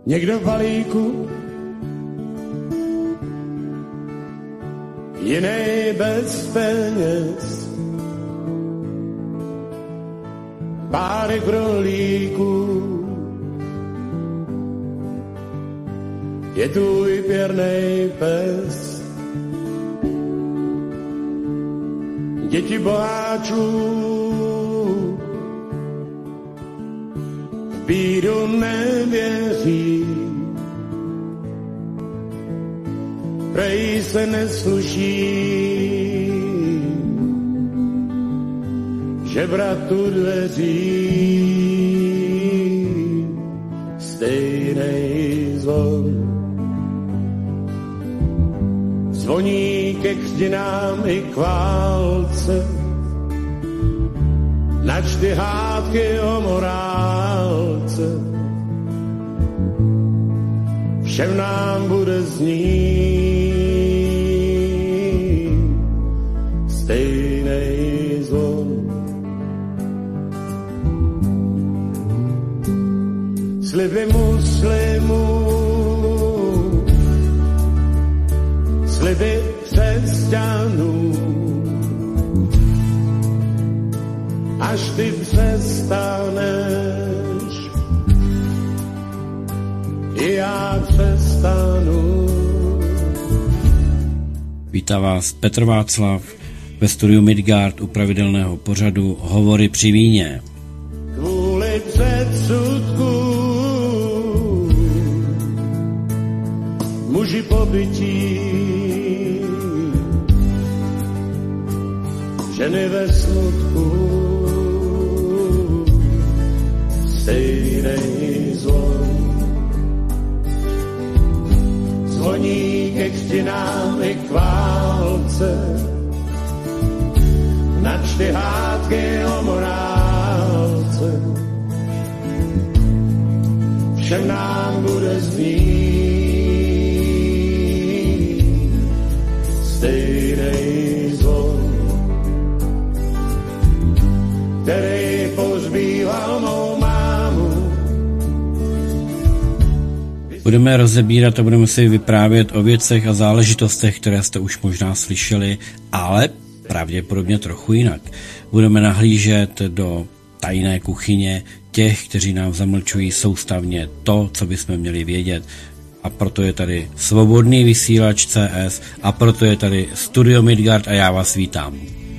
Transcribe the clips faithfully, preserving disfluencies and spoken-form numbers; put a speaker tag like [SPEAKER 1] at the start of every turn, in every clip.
[SPEAKER 1] někdo v balíku, jiný bez peněz, párek rohlíků, je tvůj pěrnej pes. Děti boháčů v bídu nevěří, prej se nesluší žebratu dveří. Stejnej zvon zvoní ke křtinám i k válce, načty hádky o morálce, všem nám bude znít stejnej zvon. Sliby muslimů, sliby křesťanů, až ty přestaneš, i já přestanu.
[SPEAKER 2] Vítá vás Petr Václav ve studiu Midgard u pravidelného pořadu Hovory při víně.
[SPEAKER 1] Kvůli předsudku muži pobytí, ženy ve smutku, stejnej zvon zvoní ke křtinám i k válce, načty hádky o morálce, všem nám bude znít stejnej zvon, který pohřbíval mou mámu.
[SPEAKER 2] Budeme rozebírat a budeme si vyprávět o věcech a záležitostech, které jste už možná slyšeli, ale pravděpodobně trochu jinak. Budeme nahlížet do tajné kuchyně těch, kteří nám zamlčují soustavně to, co bychom měli vědět. A proto je tady Svobodný vysílač C S a proto je tady Studio Midgard a já vás vítám.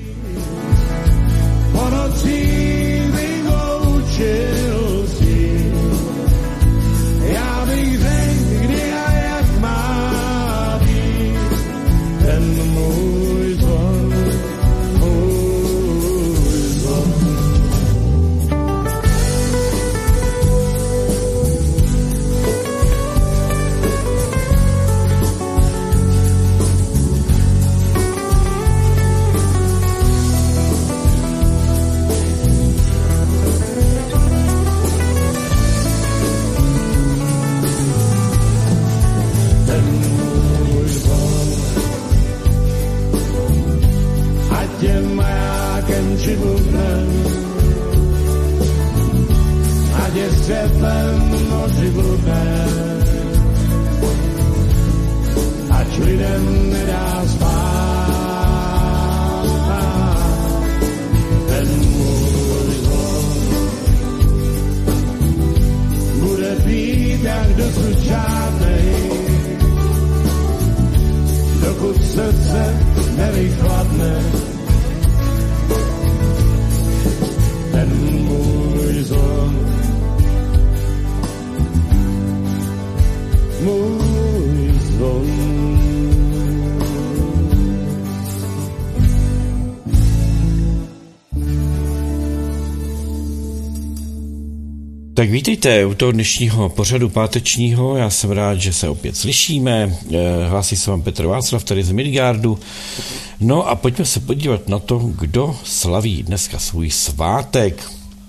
[SPEAKER 2] Tak vítejte u toho dnešního pořadu pátečního, já jsem rád, že se opět slyšíme, hlásí se vám Petr Václav tady z Midgardu. No a pojďme se podívat na to, kdo slaví dneska svůj svátek.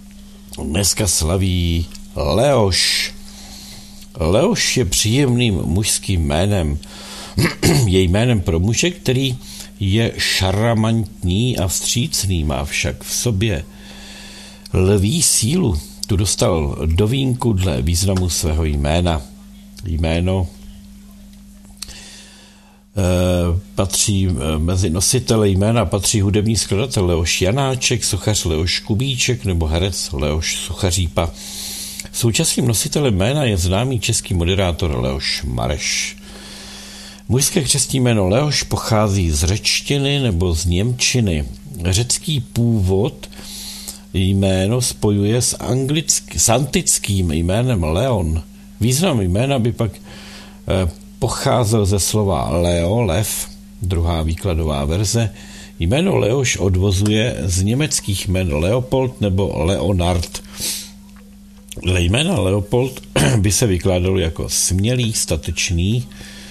[SPEAKER 2] Dneska slaví Leoš. Leoš je příjemným mužským jménem, je jménem pro muže, který je šarmantní a vstřícný, má však v sobě lví sílu. Tu dostal do vínku dle významu svého jména. jméno e, patří mezi nositele jména, patří hudební skladatel Leoš Janáček, sochař Leoš Kubíček nebo herec Leoš Suchařípa. Současným nositelem jména je známý český moderátor Leoš Mareš. Mužské křestní jméno Leoš pochází z řečtiny nebo z němčiny. Řecký původ jméno spojuje s, anglický, s antickým jménem Leon. Význam jména by pak eh, pocházel ze slova Leo, lev, druhá výkladová verze. Jméno Leoš odvozuje z německých jmen Leopold nebo Leonard. Dle jména Leopold by se vykládalo jako smělý, statečný,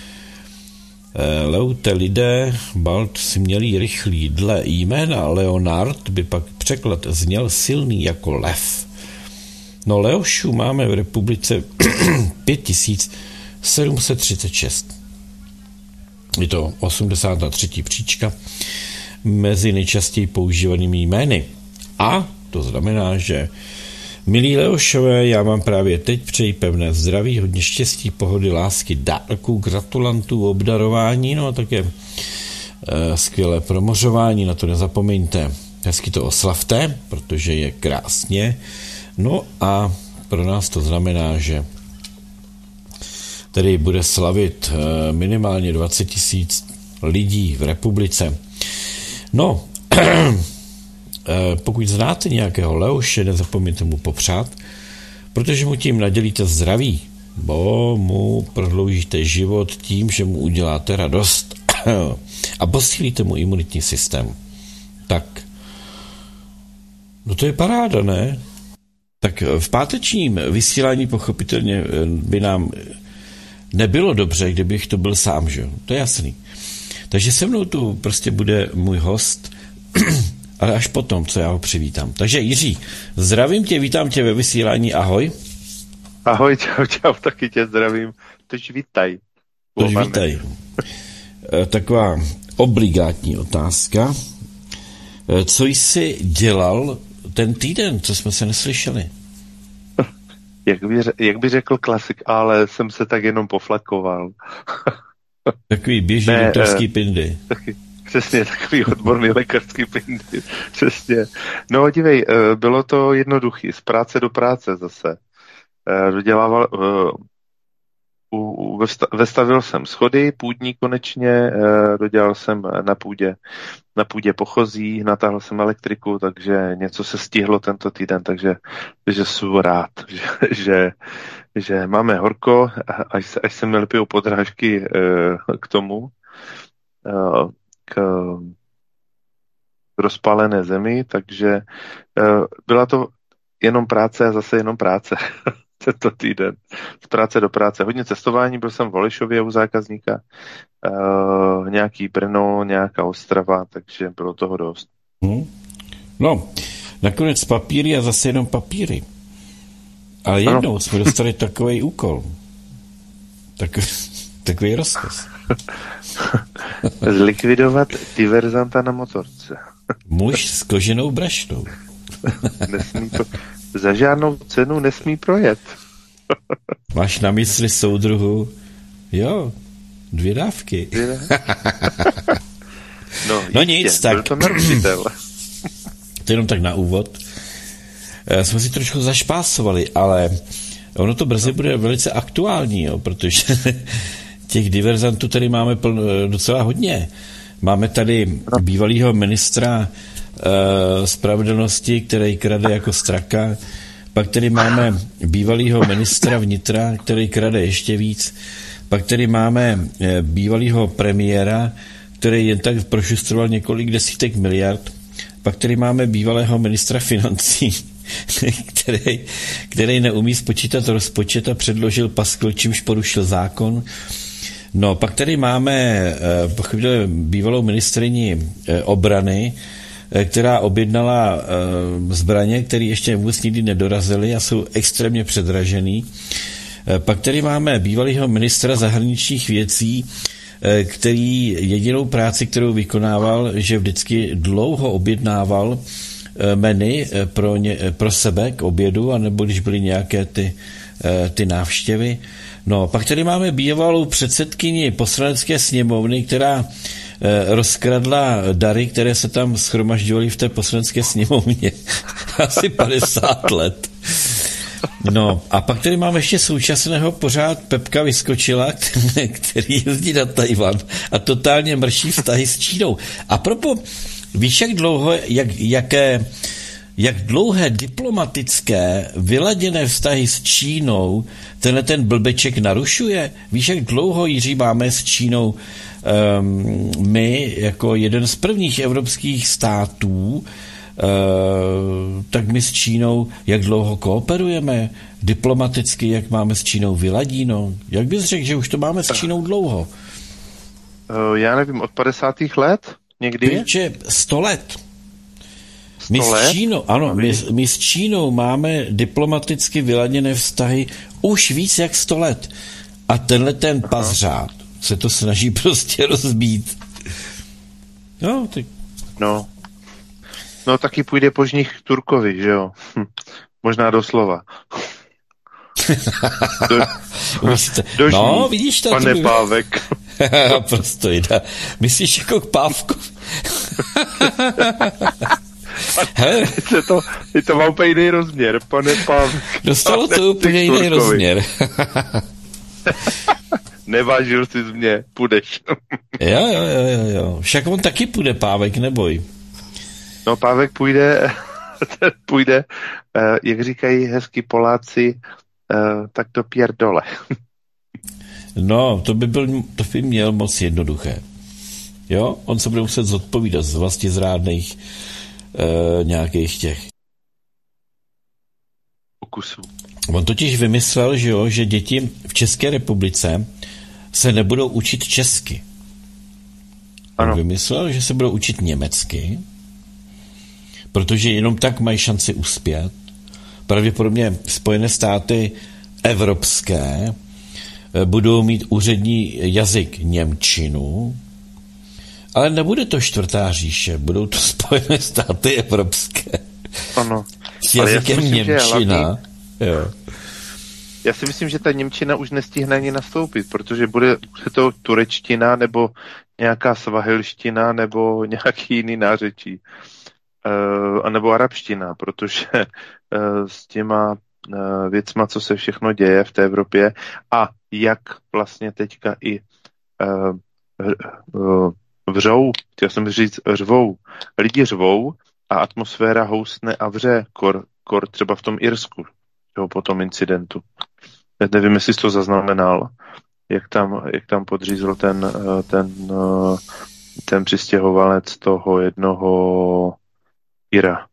[SPEAKER 2] Leute lidé, bald smělý, rychlý. Dle jména Leonard by pak překlad zněl silný jako lev. No Leošů máme v republice pět tisíc sedm set třicet šest. Je to osmdesátá třetí příčka mezi nejčastěji používanými jmény. A to znamená, že milí Leošové, já vám právě teď přeji pevné zdraví, hodně štěstí, pohody, lásky, dárků, gratulantů, obdarování, no a také e, skvělé promořování, na to nezapomeňte. Hezky to oslavte, protože je krásně. No a pro nás to znamená, že tedy bude slavit e, minimálně dvacet tisíc lidí v republice. No, pokud znáte nějakého Leoše, nezapomeňte mu popřát, protože mu tím nadělíte zdraví, bo mu prodloužíte život tím, že mu uděláte radost a posílíte mu imunitní systém. Tak, no to je paráda, ne? Tak v pátečním vysílání pochopitelně by nám nebylo dobře, kdybych to byl sám, že? To je jasný. Takže se mnou tu prostě bude můj host, ale až potom, co já ho přivítám. Takže Jiří, zdravím tě, vítám tě ve vysílání, ahoj.
[SPEAKER 3] Ahoj, čau, čau, taky tě zdravím. Tož vítaj.
[SPEAKER 2] Tož vítaj. Taková obligátní otázka. Co jsi dělal ten týden, co jsme se neslyšeli?
[SPEAKER 3] Jak by, jak by řekl klasik, ale jsem se tak jenom poflakoval.
[SPEAKER 2] Takový běžný doktorský pindy. Taky.
[SPEAKER 3] Přesně, takový odborný lékařský pindy. Přesně. No dívej, bylo to jednoduchý, z práce do práce zase. Dodělával, vestavil jsem schody, půdní konečně, dodělal jsem na půdě, na půdě pochozí, natáhl jsem elektriku, takže něco se stihlo tento týden, takže, takže jsem rád, že, že, že máme horko, až, až se mi lepijou podrážky k tomu, k rozpálené zemi, takže byla to jenom práce a zase jenom práce tento týden. Z práce do práce. Hodně cestování, byl jsem v Holešově u zákazníka, uh, nějaký Brno, nějaká Ostrava, takže bylo toho dost.
[SPEAKER 2] Hmm. No, nakonec papíry a zase jenom papíry. Ale jednou ano. Jsme dostali takový úkol. Tak, takový rozkaz.
[SPEAKER 3] Zlikvidovat diverzanta na motorce.
[SPEAKER 2] Muž s koženou brašnou.
[SPEAKER 3] Nesmí to, za žádnou cenu nesmí projet.
[SPEAKER 2] Máš na mysli soudruhu? Jo, dvě dávky.
[SPEAKER 3] Dvě dávky. no,
[SPEAKER 2] no nic, tak.
[SPEAKER 3] Byl to naručitel.
[SPEAKER 2] To jenom tak na úvod. E, jsme si trošku zašpásovali, ale ono to brzy bude velice aktuální, jo, protože těch diverzantů tady máme plno, docela hodně. Máme tady bývalýho ministra e, spravedlnosti, který krade jako straka. Pak tady máme bývalýho ministra vnitra, který krade ještě víc. Pak tady máme e, bývalýho premiéra, který jen tak prošustroval několik desítek miliard. Pak tady máme bývalého ministra financí, který, který neumí spočítat rozpočet a předložil paskvil, čímž porušil zákon. No, pak tady máme pochopitelně bývalou ministryni obrany, která objednala zbraně, které ještě vůbec nikdy nedorazily a jsou extrémně předražený. Pak tady máme bývalého ministra zahraničních věcí, který jedinou práci, kterou vykonával, že vždycky dlouho objednával menu pro, ně, pro sebe k obědu, anebo když byly nějaké ty, ty návštěvy. No, pak tady máme bývalou předsedkyni poslanecké sněmovny, která eh, rozkradla dary, které se tam shromažďovaly v té poslanecké sněmovně. Asi padesát let. No, a pak tady máme ještě současného pořád Pepka Vyskočila, který jezdí na Tajvan a totálně mrší vztahy s Čínou. A propo, víš, jak dlouho, jak, jaké, jak dlouhé diplomatické vyladěné vztahy s Čínou tenhle ten blbeček narušuje? Víš, jak dlouho, Jiří, máme s Čínou um, my jako jeden z prvních evropských států, Uh, tak my s Čínou, jak dlouho kooperujeme diplomaticky, jak máme s Čínou vyladíno? Jak bys řekl, že už to máme s Čínou dlouho?
[SPEAKER 3] Uh, já nevím, od padesátých let? Někdy?
[SPEAKER 2] Pěče, sto let. My
[SPEAKER 3] sto
[SPEAKER 2] s
[SPEAKER 3] let?
[SPEAKER 2] Čínou, ano, my, my s Čínou máme diplomaticky vyladěné vztahy už víc jak sto let. A tenhle ten pazřád se to snaží prostě rozbít. No, tak...
[SPEAKER 3] No. No taky půjde po žních Turkovi, že jo? Hm. Možná doslova. Do, do
[SPEAKER 2] no,
[SPEAKER 3] žní,
[SPEAKER 2] vidíš to.
[SPEAKER 3] pane
[SPEAKER 2] by...
[SPEAKER 3] Pávek.
[SPEAKER 2] Prostě jde. Myslíš jako k Pávku?
[SPEAKER 3] Hele. Je to, je to má úplně jiný rozměr, pane Pávek.
[SPEAKER 2] Dostalo to úplně jiný rozměr.
[SPEAKER 3] Nevážil jsi z mě, půjdeš.
[SPEAKER 2] jo, jo, jo, jo. Však on taky půjde, Pávek, neboj.
[SPEAKER 3] No, Pávek půjde, půjde, jak říkají hezky Poláci, tak do pierdole.
[SPEAKER 2] No, to by, byl, to by měl moc jednoduché. Jo? On se bude muset zodpovídat z vlastně zrádných uh, nějakých těch
[SPEAKER 3] pokusů.
[SPEAKER 2] On totiž vymyslel, že, jo, že děti v České republice se nebudou učit česky. On vymyslel, že se budou učit německy, protože jenom tak mají šanci uspět. Pravděpodobně Spojené státy evropské budou mít úřední jazyk němčinu, ale nebude to čtvrtá říše, budou to Spojené státy evropské.
[SPEAKER 3] Ano.
[SPEAKER 2] S jazykem
[SPEAKER 3] myslím,
[SPEAKER 2] němčina. Jo.
[SPEAKER 3] Já si myslím, že ta němčina už nestihne ani nastoupit, protože bude, bude to turečtina nebo nějaká svahilština nebo nějaký jiný nářečí. Uh, a nebo arabština, protože uh, s těma uh, věcma, co se všechno děje v té Evropě a jak vlastně teďka i uh, uh, vřou, chtěl jsem říct řvou, lidi řvou a atmosféra houstne a vře, kor, kor třeba v tom Irsku, jo, po tom incidentu. Já nevím, jestli jsi to zaznamenal, jak tam, jak tam podřízl ten, uh, ten, uh, ten přistěhovalec toho jednoho Ira.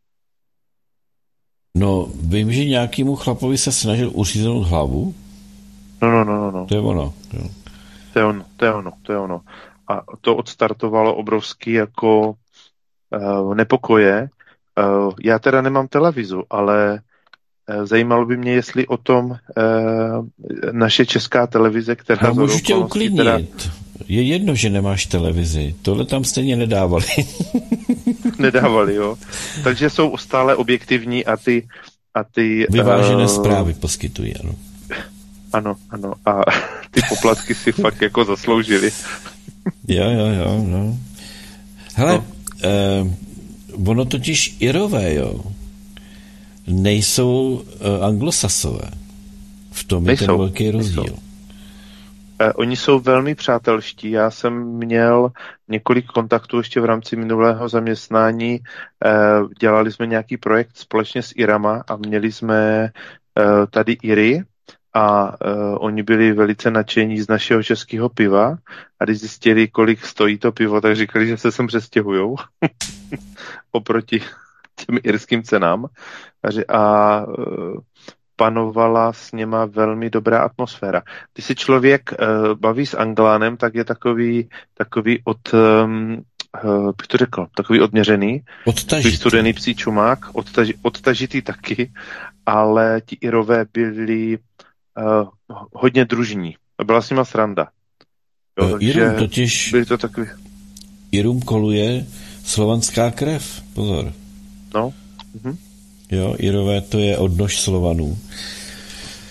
[SPEAKER 2] No, vím, že nějakému chlapovi se snažil uříznout hlavu.
[SPEAKER 3] No, no, no, no. no.
[SPEAKER 2] To je ono. Jo.
[SPEAKER 3] To je ono, to je ono, to je ono. A to odstartovalo obrovský jako uh, nepokoje. Uh, já teda nemám televizu, ale uh, zajímalo by mě, jestli o tom uh, naše česká televize, která...
[SPEAKER 2] No, můžu tě uklidnit. Teda... Je jedno, že nemáš televizi. Tohle tam stejně nedávali.
[SPEAKER 3] Nedávali, jo. Takže jsou stále objektivní a ty... A ty
[SPEAKER 2] vyvážené uh, zprávy poskytují, ano.
[SPEAKER 3] Ano, ano. A ty poplatky si fakt jako zasloužili.
[SPEAKER 2] jo, jo, jo, no. Hele, no. Uh, ono totiž Irové, jo, nejsou uh, anglosasové. V tom nejsou, je ten velký rozdíl.
[SPEAKER 3] Nejsou. Uh, oni jsou velmi přátelští. Já jsem měl několik kontaktů ještě v rámci minulého zaměstnání. Uh, dělali jsme nějaký projekt společně s Irama a měli jsme uh, tady Iry a uh, oni byli velice nadšení z našeho českého piva a když zjistili, kolik stojí to pivo, tak říkali, že se sem přestěhujou oproti těm irským cenám. A uh, panovala s něma velmi dobrá atmosféra. Když si člověk uh, baví s Anglánem, tak je takový, takový od, um, uh, bych to řekl, takový odměřený,
[SPEAKER 2] odtažitý.
[SPEAKER 3] Studený psí čumák, odtaži, odtažitý taky, ale ti Irové byli uh, hodně družní. Byla s nima sranda. Jo,
[SPEAKER 2] uh, Irům totiž
[SPEAKER 3] byli to takový...
[SPEAKER 2] Irům koluje slovanská krev, pozor.
[SPEAKER 3] No, mhm.
[SPEAKER 2] Jo, Irové to je odnož Slovanů.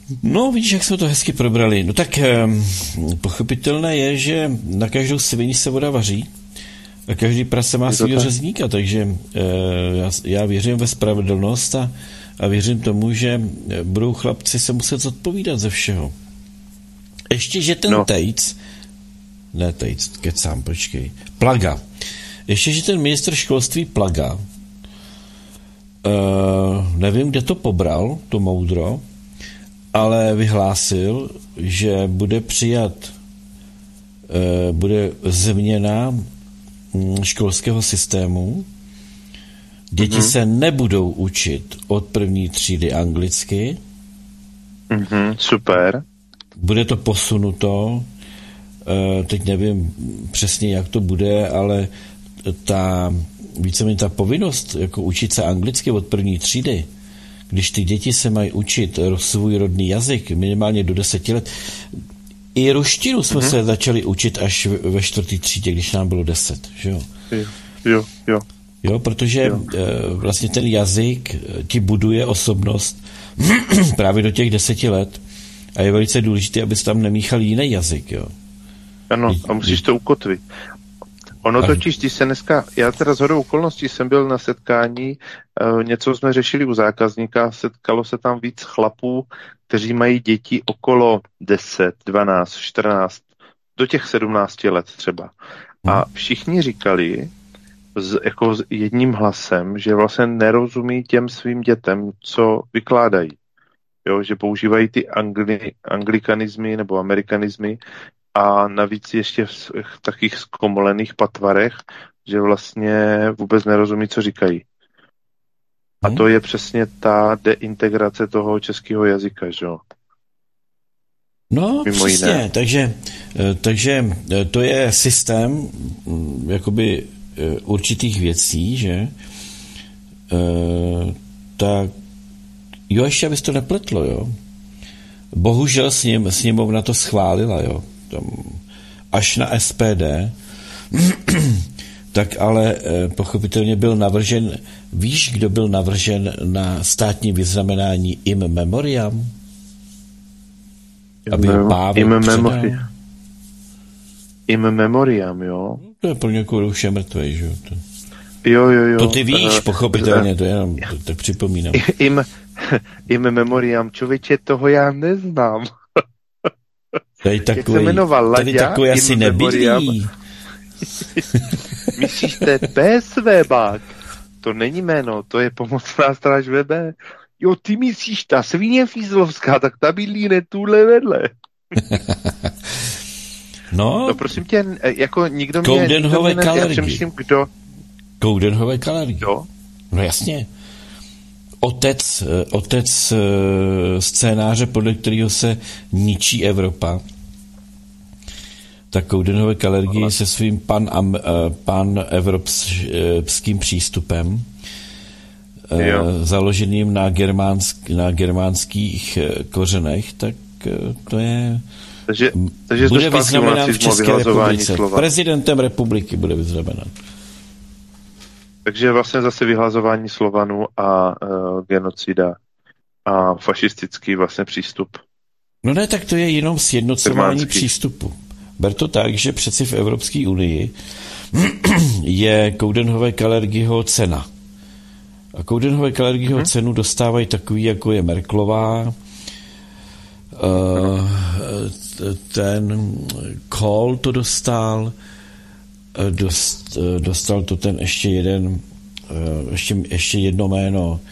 [SPEAKER 2] No, vidíš, jak jsme to hezky probrali. No tak pochopitelné je, že na každou svini se voda vaří a každý prase má svýho řezníka, takže já, já věřím ve spravedlnost a, a věřím tomu, že budou chlapci se muset zodpovídat ze všeho. Ještě, že ten no. Tejc, ne Tejc, kecám, počkej, Plaga. Ještě, že ten ministr školství Plaga, uh, nevím, kde to pobral, to moudro, ale vyhlásil, že bude přijat, uh, bude změna školského systému. Děti mm-hmm. se nebudou učit od první třídy anglicky.
[SPEAKER 3] Mm-hmm, super.
[SPEAKER 2] Bude to posunuto. Uh, teď nevím přesně, jak to bude, ale ta víceméně ta povinnost jako učit se anglicky od první třídy, když ty děti se mají učit svůj rodný jazyk minimálně do deseti let. I ruštinu jsme mm-hmm. se začali učit až ve čtvrtý třídě, když nám bylo deset, že jo?
[SPEAKER 3] Jo, jo, jo.
[SPEAKER 2] Jo, protože jo. vlastně ten jazyk ti buduje osobnost právě do těch deseti let a je velice důležité, abys tam nemíchal jiný jazyk, jo?
[SPEAKER 3] Ano, a musíš to ukotvit. Ono totiž, když se dneska, já teda shodou okolností jsem byl na setkání, uh, něco jsme řešili u zákazníka, setkalo se tam víc chlapů, kteří mají děti okolo deset, dvanáct, čtrnáct, do těch sedmnácti let třeba. A všichni říkali s, jako s jedním hlasem, že vlastně nerozumí těm svým dětem, co vykládají. Jo, že používají ty angli, anglikanizmy nebo amerikanizmy a navíc ještě v, v takých zkomolených patvarech, že vlastně vůbec nerozumí, co říkají. A to je přesně ta deintegrace toho českého jazyka, že jo?
[SPEAKER 2] No, mimo přesně, jiné. takže, takže to je systém jakoby určitých věcí, že tak jo, ještě abys to nepletlo, jo. Bohužel sněm, sněmovna to schválila, jo. Tam, až na S P D, tak ale pochopitelně byl navržen, víš, kdo byl navržen na státní vyznamenání im memoriam? Aby Pável
[SPEAKER 3] im memoriam. Im memoriam, jo.
[SPEAKER 2] To je pro někoho už je mrtvej, že jo. To...
[SPEAKER 3] Jo, jo, jo.
[SPEAKER 2] To ty víš, uh, pochopitelně, uh, to jenom to, to připomínám.
[SPEAKER 3] Im, im memoriam, člověče, toho já neznám.
[SPEAKER 2] Tady takový, tady takový asi nebydlí.
[SPEAKER 3] Myslíš, to je P S V bák? To není jméno, to je pomocná stráž V B. Jo, ty myslíš, ta svině Fízlovská, tak ta bydlí ne tuhle vedle.
[SPEAKER 2] No,
[SPEAKER 3] no prosím tě, jako nikdo mě...
[SPEAKER 2] Koudenhové
[SPEAKER 3] ne,
[SPEAKER 2] kalergy.
[SPEAKER 3] Já přemýšlím, kdo...
[SPEAKER 2] Koudenhové kalergy.
[SPEAKER 3] Jo?
[SPEAKER 2] No jasně. Otec, otec scénáře, podle kterého se ničí Evropa. Tak Koudenhové kalergy no. se svým pan, pan evropským přístupem jo. založeným na, germánsk, na germánských kořenech, tak to je...
[SPEAKER 3] Takže, takže
[SPEAKER 2] bude vyznamenán v České republice.
[SPEAKER 3] Slova.
[SPEAKER 2] Prezidentem republiky bude vyznamenán.
[SPEAKER 3] Takže vlastně zase vyhlazování Slovanů a uh, genocida a fašistický vlastně přístup.
[SPEAKER 2] No ne, tak to je jenom sjednocování Germánský. Přístupu. Ber to tak, že přeci v Evropské unii je Koudenhové kalergyho cena. A Koudenhové kalergyho hmm. cenu dostávají takový, jako je Merklová, uh, ten Kohl to dostal, dost, dostal to ten ještě jeden, ještě, ještě jedno jméno,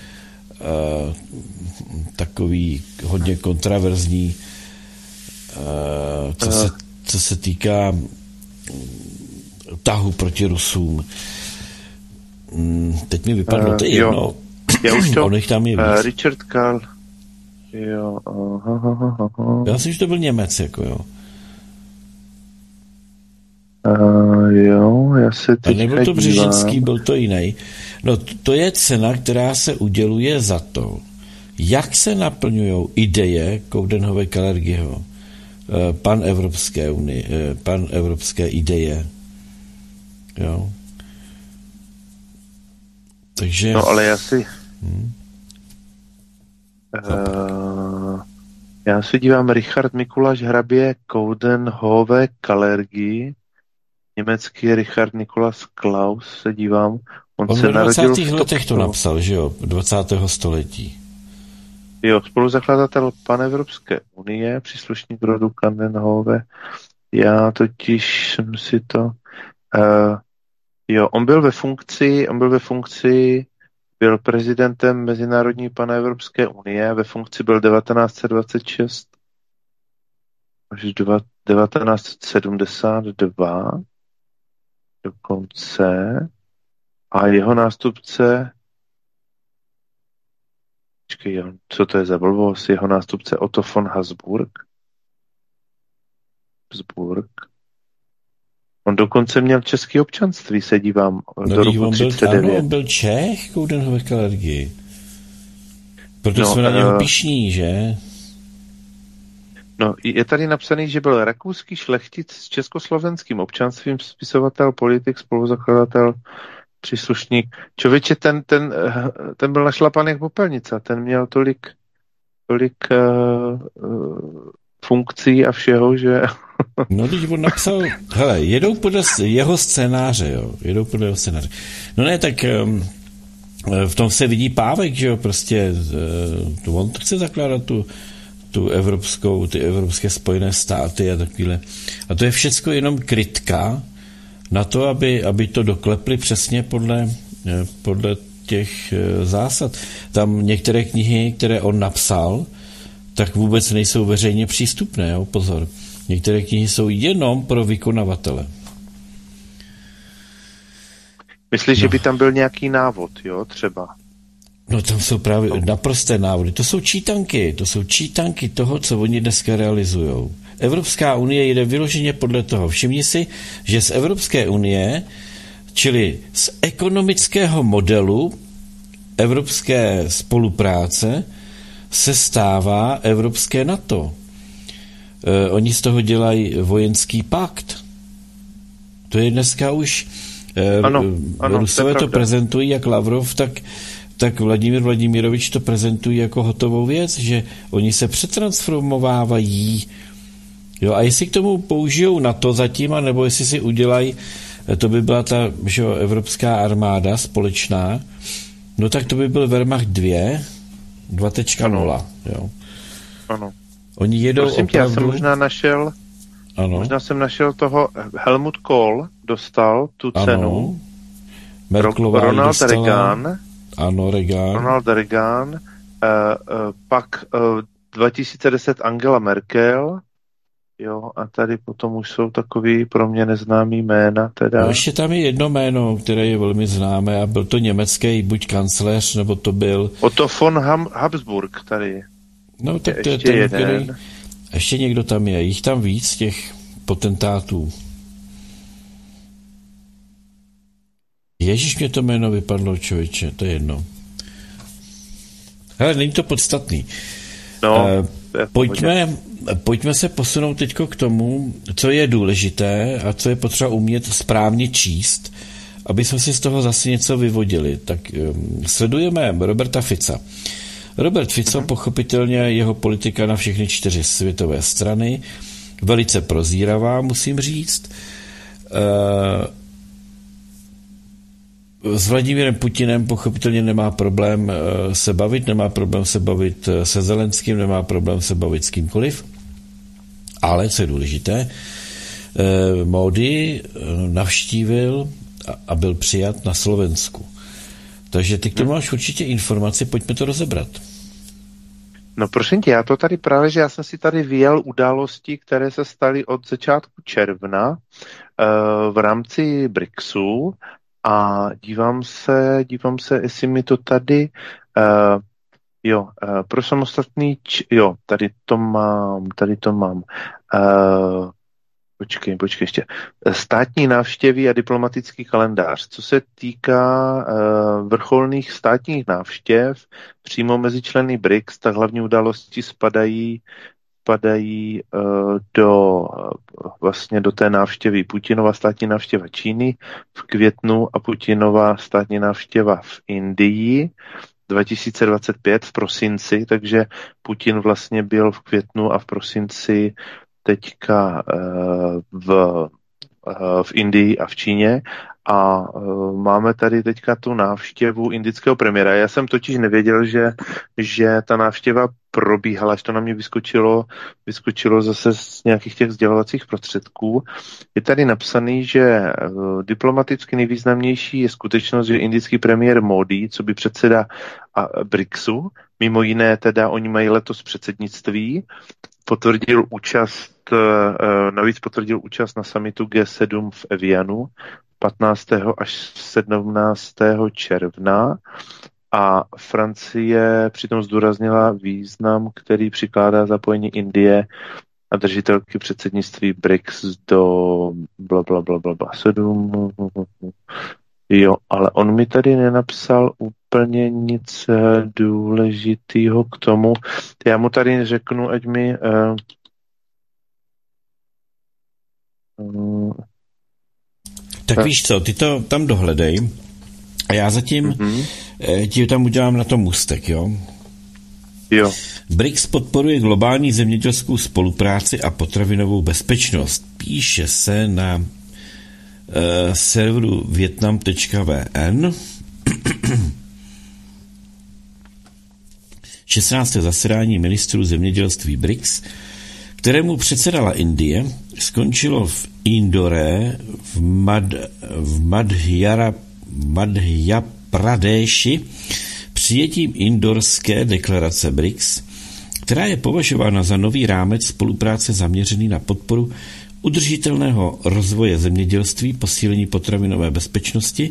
[SPEAKER 2] takový hodně kontraverzní, co se, co se týká tahu proti Rusům. Teď mi vypadlo to jedno.
[SPEAKER 3] Já už to,
[SPEAKER 2] on tam je víc.
[SPEAKER 3] Uh, Richard Karl. Jo, aha, aha, aha.
[SPEAKER 2] Já myslím, že to byl Němec, jako jo.
[SPEAKER 3] Uh, jo, já se teď
[SPEAKER 2] A nebyl to Břežinský, byl to jiný. No, to je cena, která se uděluje za to, jak se naplňují ideje Koudenhové kalergyho, pan Evropské unie, pan Evropské ideje. Jo. Takže...
[SPEAKER 3] No, ale já si... Hmm. Uh, Já se dívám, Richard Mikuláš hrabě Coudenhove Kalergi, německý Richard Nikolaus Klaus, se dívám. On,
[SPEAKER 2] On
[SPEAKER 3] se
[SPEAKER 2] v
[SPEAKER 3] narodil
[SPEAKER 2] dvacátých
[SPEAKER 3] v
[SPEAKER 2] letech to napsal, že jo? dvacátého století.
[SPEAKER 3] Jo, spoluzakladatel Panevropské unie, příslušník rodu Coudenhove. Já totiž jsem si to... Uh, jo, on byl ve funkci, on byl ve funkci, byl prezidentem Mezinárodní Panevropské unie, ve funkci byl devatenáct set dvacet šest až devatenáct set sedmdesát dva dokonce a jeho nástupce počkej, co to je za blbost, jeho nástupce Otto von Habsburg Habsburg on dokonce měl české občanství, se dívám,
[SPEAKER 2] no,
[SPEAKER 3] do roku třicet devět.
[SPEAKER 2] Ano, on byl Čech, Coudenhove Kalergi. Proto
[SPEAKER 3] no,
[SPEAKER 2] jsme na něho
[SPEAKER 3] uh,
[SPEAKER 2] pyšní, že?
[SPEAKER 3] No, je tady napsaný, že byl rakouský šlechtic s československým občanstvím, spisovatel, politik, spoluzakladatel, příslušník. Člověče, ten, ten, ten byl našlapaný jak popelnice, ten měl tolik, tolik uh, uh, funkcí a všeho, že...
[SPEAKER 2] No, když on napsal, hele, jedou podle jeho scénáře, jo, jedou podle jeho scénáře. No ne, tak um, v tom se vidí Pávek, že jo, prostě uh, on chce zakládat tu, tu evropskou, ty evropské spojené státy a takovýhle. A to je všecko jenom krytka na to, aby, aby to doklepli přesně podle, podle těch zásad. Tam některé knihy, které on napsal, tak vůbec nejsou veřejně přístupné, jo, pozor. Některé knihy jsou jenom pro vykonavatele.
[SPEAKER 3] Myslíš,
[SPEAKER 2] no.
[SPEAKER 3] že by tam byl nějaký návod, jo, třeba?
[SPEAKER 2] No tam jsou právě no. naprosté návody. To jsou čítanky, to jsou čítanky toho, co oni dneska realizujou. Evropská unie jde vyloženě podle toho. Všimni si, že z Evropské unie, čili z ekonomického modelu evropské spolupráce, se stává evropské NATO. E, oni z toho dělají vojenský pakt. To je dneska už... E,
[SPEAKER 3] ano, ano,
[SPEAKER 2] Rusové to, to prezentují jak Lavrov, tak, tak Vladimír Vladimirovič to prezentují jako hotovou věc, že oni se přetransformovávají. Jo, a jestli k tomu použijou NATO zatím, anebo jestli si udělají, to by byla ta že jo, evropská armáda společná, no tak to by byl Wehrmacht dva, dva tečka nula. Jo.
[SPEAKER 3] Ano.
[SPEAKER 2] Oni jedou
[SPEAKER 3] Prosím
[SPEAKER 2] opravdu...
[SPEAKER 3] tě, já jsem možná našel, ano. možná jsem našel toho, Helmut Kohl dostal tu
[SPEAKER 2] ano.
[SPEAKER 3] cenu.
[SPEAKER 2] Merkelová
[SPEAKER 3] Ronald
[SPEAKER 2] dostala...
[SPEAKER 3] Reagan.
[SPEAKER 2] Ano, Reagan.
[SPEAKER 3] Ronald Reagan. Uh, uh, pak uh, dva tisíce deset Angela Merkel. Jo, a tady potom už jsou takový pro mě neznámý jména. Teda.
[SPEAKER 2] No ještě tam je jedno jméno, které je velmi známé a byl to německý buď kancléř, nebo to byl...
[SPEAKER 3] Otto von Ham- Habsburg tady.
[SPEAKER 2] No tak to je
[SPEAKER 3] ještě
[SPEAKER 2] ten,
[SPEAKER 3] jeden.
[SPEAKER 2] který... Ještě někdo tam je. Jich tam víc, těch potentátů. Ježíš, mě to jméno vypadlo, člověče, to je jedno. Hele, není to podstatný.
[SPEAKER 3] No,
[SPEAKER 2] uh, pojďme, pojďme se posunout teďko k tomu, co je důležité a co je potřeba umět správně číst, aby jsme si z toho zase něco vyvodili. Tak um, sledujeme Roberta Fica. Robert Fico, uh-huh. pochopitelně jeho politika na všechny čtyři světové strany, velice prozíravá, musím říct. Uh, S Vladimírem Putinem pochopitelně nemá problém se bavit, nemá problém se bavit se Zelenským, nemá problém se bavit s kýmkoliv, ale co je důležité, Modi navštívil a byl přijat na Slovensku. Takže ty k tomu máš určitě informaci, pojďme to rozebrat.
[SPEAKER 3] No prosím tě, já to tady právě, že já jsem si tady vyjel události, které se staly od začátku června uh, v rámci BRICSu a dívám se, dívám se, jestli mi to tady, uh, jo, uh, pro samostatný, č- jo, tady to mám, tady to mám, uh, počkej, počkej ještě, státní návštěvy a diplomatický kalendář. Co se týká uh, vrcholných státních návštěv přímo mezi členy BRICS, tak hlavní události spadají spadají uh, do uh, vlastně do té návštěvy Putinova státní návštěva Číny v květnu a Putinova státní návštěva v Indii dva tisíce dvacet pět v prosinci, takže Putin vlastně byl v květnu a v prosinci teďka v, v Indii a v Číně a máme tady teďka tu návštěvu indického premiéra. Já jsem totiž nevěděl, že, že ta návštěva probíhala, až to na mě vyskočilo, vyskočilo zase z nějakých těch sdělovacích prostředků. Je tady napsaný, že diplomaticky nejvýznamnější je skutečnost, že indický premiér Modi, co by předseda BRICSu, mimo jiné teda oni mají letos předsednictví, potvrdil účast, navíc potvrdil účast na summitu G sedm v Evianu patnáctého až sedmnáctého června a Francie přitom zdůraznila význam, který přikládá zapojení Indie a držitelky předsednictví BRICS do bla bla bla bla bla sedm. Jo, ale on mi tady nenapsal úplně nic důležitého k tomu. Já mu tady řeknu, ať mi uh, uh,
[SPEAKER 2] tak, tak víš co, ty to tam dohledej a já zatím mm-hmm. ti tam udělám na tom můstek, jo?
[SPEAKER 3] Jo.
[SPEAKER 2] BRICS podporuje globální zemědělskou spolupráci a potravinovou bezpečnost. Píše se na uh, serveru vietnam tečka v n. šestnácté zasedání ministrů zemědělství BRICS, kterému předsedala Indie, skončilo v Indore v, Mad, v Madhya, Madhya Pradeshi přijetím Indorské deklarace BRICS, která je považována za nový rámec spolupráce zaměřený na podporu udržitelného rozvoje zemědělství, posílení potravinové bezpečnosti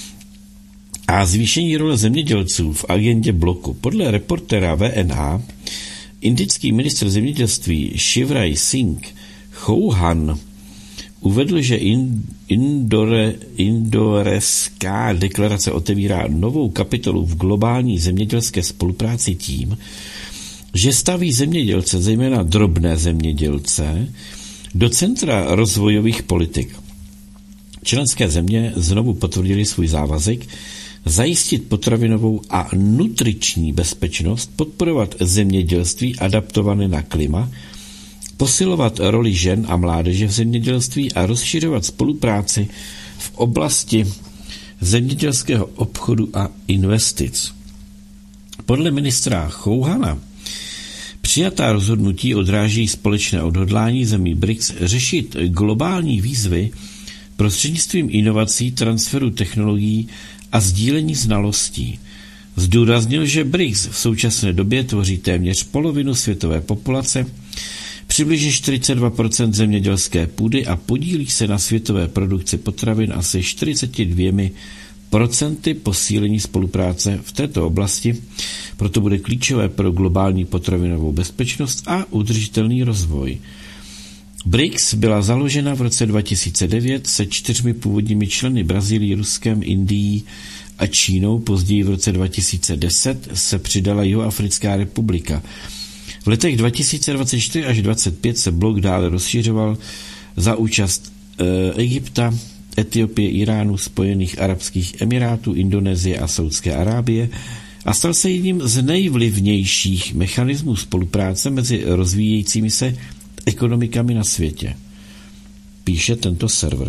[SPEAKER 2] a zvýšení role zemědělců v agendě bloku. Podle reportéra V N A indický ministr zemědělství Shivraj Singh Chouhan uvedl, že Indore, Indoreská deklarace otevírá novou kapitolu v globální zemědělské spolupráci tím, že staví zemědělce, zejména drobné zemědělce, do centra rozvojových politik. Členské země znovu potvrdili svůj závazek zajistit potravinovou a nutriční bezpečnost, podporovat zemědělství adaptované na klima, posilovat roli žen a mládeže v zemědělství a rozšiřovat spolupráci v oblasti zemědělského obchodu a investic. Podle ministra Chouhana přijatá rozhodnutí odráží společné odhodlání zemí BRICS řešit globální výzvy prostřednictvím inovací, transferu technologií a sdílení znalostí. Zdůraznil, že BRICS v současné době tvoří téměř polovinu světové populace, přibližně čtyřicet dva procent zemědělské půdy a podílí se na světové produkci potravin asi čtyřicet dva procent posílení spolupráce v této oblasti, proto bude klíčové pro globální potravinovou bezpečnost a udržitelný rozvoj. BRICS byla založena v roce dva tisíce devět se čtyřmi původními členy Brazílií, Ruskem, Indií a Čínou. Později v roce dva tisíce deset se přidala Jihoafrická republika. V letech dva tisíce dvacet čtyři až dvacet pět se blok dále rozšiřoval za účast e, Egypta, Etiopie, Iránu, Spojených arabských emirátů, Indonésie a Saudské Arábie a stal se jedním z nejvlivnějších mechanismů spolupráce mezi rozvíjejícími se ekonomikami na světě. Píše tento server.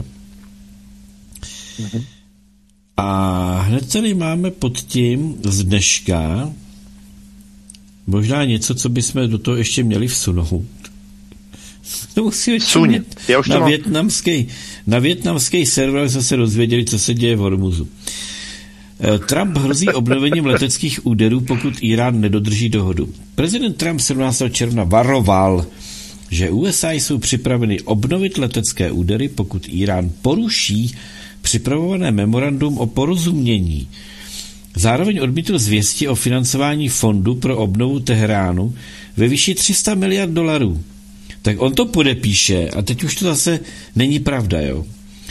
[SPEAKER 2] Mhm. A hned tady máme pod tím z dneška možná něco, co bychom do toho ještě měli vsunout. To musíme čumět. Na mám... větnamský, na větnamský server jsme se dozvěděli, co se děje v Hormuzu. Trump hrozí obnovením leteckých úderů, pokud Irán nedodrží dohodu. Prezident Trump sedmnáctého června varoval, že U S A jsou připraveny obnovit letecké údery, pokud Irán poruší připravované memorandum o porozumění. Zároveň odmítl zvěsti o financování fondu pro obnovu Teheránu ve výši tři sta miliard dolarů. Tak on to podepíše a teď už to zase není pravda, jo.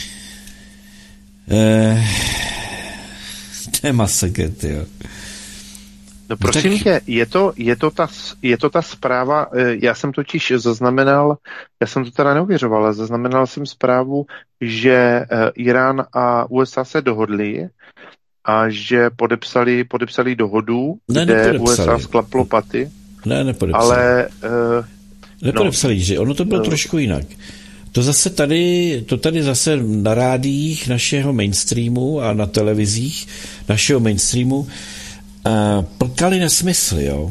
[SPEAKER 2] Eh, to je masakr, jo.
[SPEAKER 3] No prosím tě, je to, je, to ta, je to ta zpráva, já jsem totiž zaznamenal, já jsem to teda neuvěřoval, ale zaznamenal jsem zprávu, že Irán a U S A se dohodli a že podepsali, podepsali dohodu,
[SPEAKER 2] ne,
[SPEAKER 3] kde U S A sklaplo paty.
[SPEAKER 2] Ne, nepodepsali.
[SPEAKER 3] Ale... Uh,
[SPEAKER 2] nepodepsali, no, že ono to bylo no. trošku jinak. To zase tady, to tady zase na rádiích našeho mainstreamu a na televizích našeho mainstreamu uh, plkali nesmysly, jo.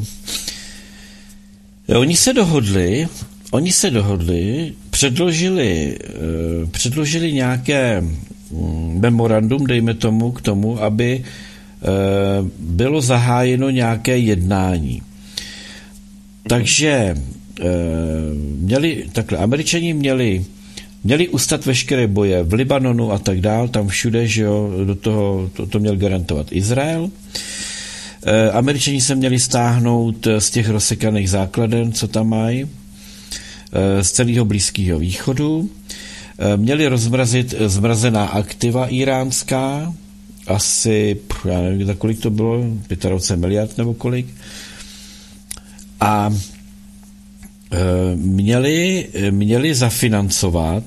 [SPEAKER 2] Oni se dohodli, oni se dohodli, předložili, uh, předložili nějaké um, memorandum, dejme tomu, k tomu, aby uh, bylo zahájeno nějaké jednání. Takže měli, takhle, Američani měli, měli ustat veškeré boje v Libanonu a tak dál, tam všude, že jo, do toho, to, to měl garantovat Izrael. Američani se měli stáhnout z těch rozsekaných základen, co tam mají, z celého Blízkého východu. Měli rozmrazit zmrazená aktiva iránská, asi, já nevím, za kolik to bylo, dvacet pět miliard nebo kolik. A Měli, měli zafinancovat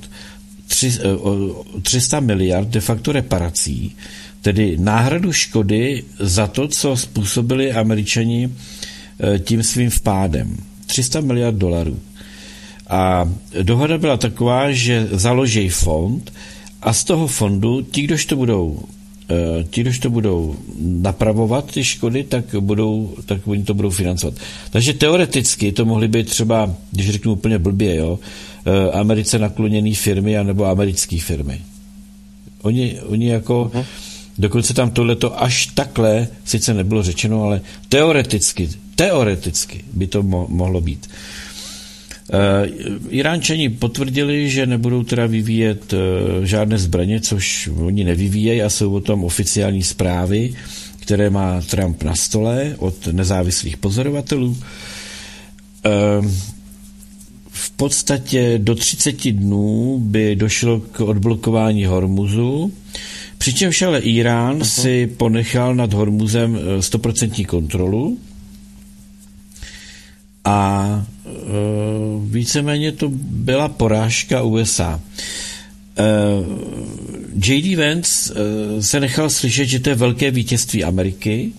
[SPEAKER 2] tři sta miliard de facto reparací, tedy náhradu škody za to, co způsobili Američani tím svým vpádem. tři sta miliard dolarů. A dohoda byla taková, že založí fond a z toho fondu ti, kdož to budou ti, kdož to budou napravovat ty škody, tak, budou, tak oni to budou financovat. Takže teoreticky to mohly být třeba, když řeknu úplně blbě, jo, Americe nakloněné firmy anebo americké firmy. Oni, oni jako, uh-huh. dokonce tam tohleto až takhle, sice nebylo řečeno, ale teoreticky, teoreticky by to mo- mohlo být. Uh, Iránčani potvrdili, že nebudou teda vyvíjet uh, žádné zbraně, což oni nevyvíjejí a jsou o tom oficiální zprávy, které má Trump na stole od nezávislých pozorovatelů. Uh, v podstatě do třicet dnů by došlo k odblokování Hormuzu, přičemž ale Irán uh-huh. si ponechal nad Hormuzem sto procent kontrolu a uh, víceméně to byla porážka U S A. Uh, J D Vance uh, se nechal slyšet, že to je velké vítězství Ameriky.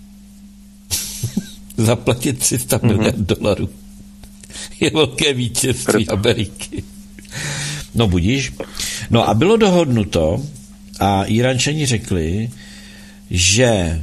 [SPEAKER 2] Zaplatit tři sta mm-hmm. miliard dolarů. Je velké vítězství Ameriky. No budíš. No a bylo dohodnuto a Iránčani řekli, že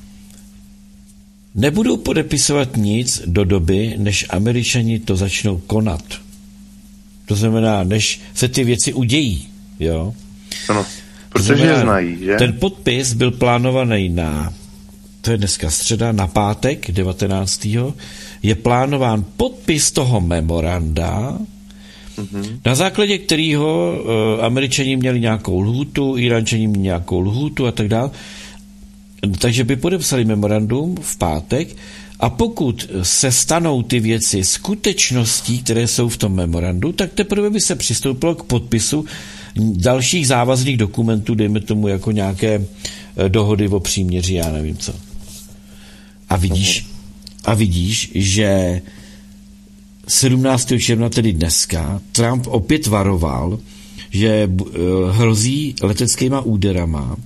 [SPEAKER 2] nebudou podepisovat nic do doby, než Američani to začnou konat. To znamená, než se ty věci udějí. Jo?
[SPEAKER 3] Ano, protože znamená, je znají, že?
[SPEAKER 2] Ten podpis byl plánovaný na, to je dneska středa, na pátek devatenáctého je plánován podpis toho memoranda, mm-hmm. na základě kterého uh, Američani měli nějakou lhůtu, Iránčani měli nějakou lhůtu a tak dále. Takže by podepsali memorandum v pátek a pokud se stanou ty věci skutečností, které jsou v tom memorandu, tak teprve by se přistoupilo k podpisu dalších závazných dokumentů, dejme tomu jako nějaké dohody o příměří, já nevím co. A vidíš, a vidíš, že sedmnáctého června, tedy dneska, Trump opět varoval, že hrozí leteckýma úderama,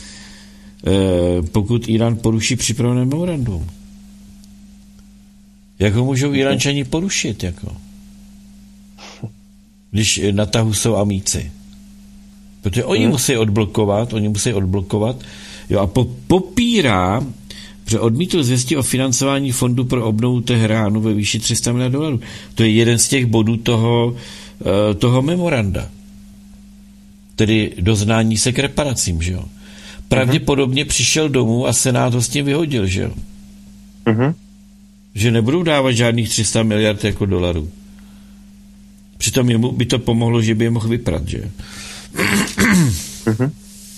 [SPEAKER 2] pokud Irán poruší připravené memorandum. Jak ho můžou Iránčani porušit, jako? Když na tahu jsou amíci. Protože oni hmm. musí odblokovat, oni musí odblokovat, jo, a po, popírá, že odmítl zvěstí o financování fondu pro obnovu Teheránu ve výši tři sta miliard dolarů. To je jeden z těch bodů toho, toho memoranda. Tedy doznání se k reparacím, že jo? Pravděpodobně uh-huh. přišel domů a Senát ho s tím vyhodil, že jo? Uh-huh. Že nebudou dávat žádných tři sta miliard jako dolarů. Přitom jemu by to pomohlo, že by je mohl vyprat, že jo? Uh-huh.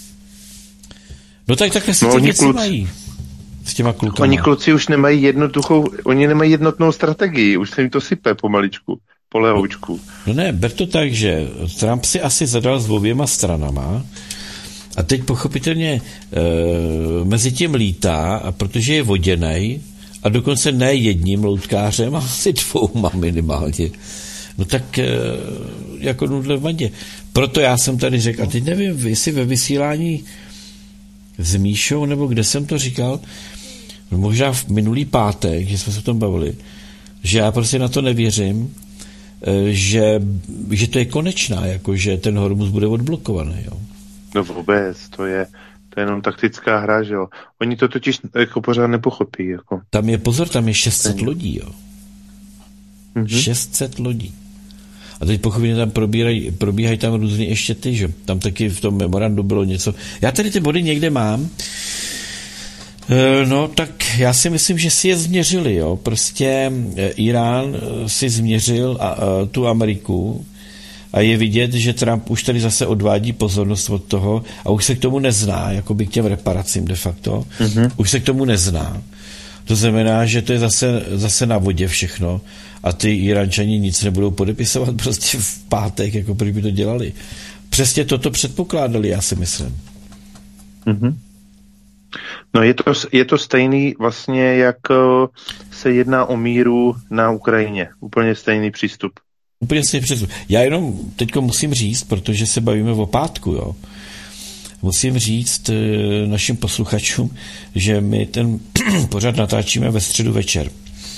[SPEAKER 2] No tak takhle si no, ty věci kluci, mají. S těma klukama.
[SPEAKER 3] Oni kluci už nemají jednoduchou, oni nemají jednotnou strategii, už se jim to sype pomaličku, po lehoučku.
[SPEAKER 2] No ne, ber to tak, že Trump si asi zadal s oběma stranama. A teď pochopitelně e, mezi tím lítá, a protože je voděnej, a dokonce ne jedním loutkářem, ale asi dvouma minimálně, no tak e, jako nudle v vandě. Proto já jsem tady řekl, a teď nevím, jestli ve vysílání s Míšou, nebo kde jsem to říkal, možná v minulý pátek, že jsme se o tom bavili, že já prostě na to nevěřím, že, že to je konečná, jako že ten Hormuz bude odblokovaný. Jo.
[SPEAKER 3] No vůbec, to je, to je jenom taktická hra, že jo. Oni to totiž jako pořád nepochopí. Jako.
[SPEAKER 2] Tam je, pozor, tam je šest set
[SPEAKER 3] Ten.
[SPEAKER 2] lodí, jo.
[SPEAKER 3] Mm-hmm.
[SPEAKER 2] šest set lodí. A teď pochopně tam probíhají, probíhají tam různý ještě ty, že tam taky v tom memorandu bylo něco. Já tady ty body někde mám. No, tak já si myslím, že si je změřili, jo. Prostě Irán si změřil a, a, tu Ameriku a je vidět, že Trump už tady zase odvádí pozornost od toho a už se k tomu nezná, jakoby k těm reparacím de facto. Mm-hmm. Už se k tomu nezná. To znamená, že to je zase, zase na vodě všechno a ty Iránčani nic nebudou podepisovat prostě v pátek, jako proč by to dělali. Přesně toto předpokládali, já si myslím.
[SPEAKER 3] Mm-hmm. No je to, je to stejný vlastně, jak se jedná o míru na Ukrajině. Úplně stejný přístup.
[SPEAKER 2] Úplně stejný přístup. Já jenom teďko musím říct, protože se bavíme o pátku, jo. Musím říct našim posluchačům, že my ten pořád natáčíme ve středu večer.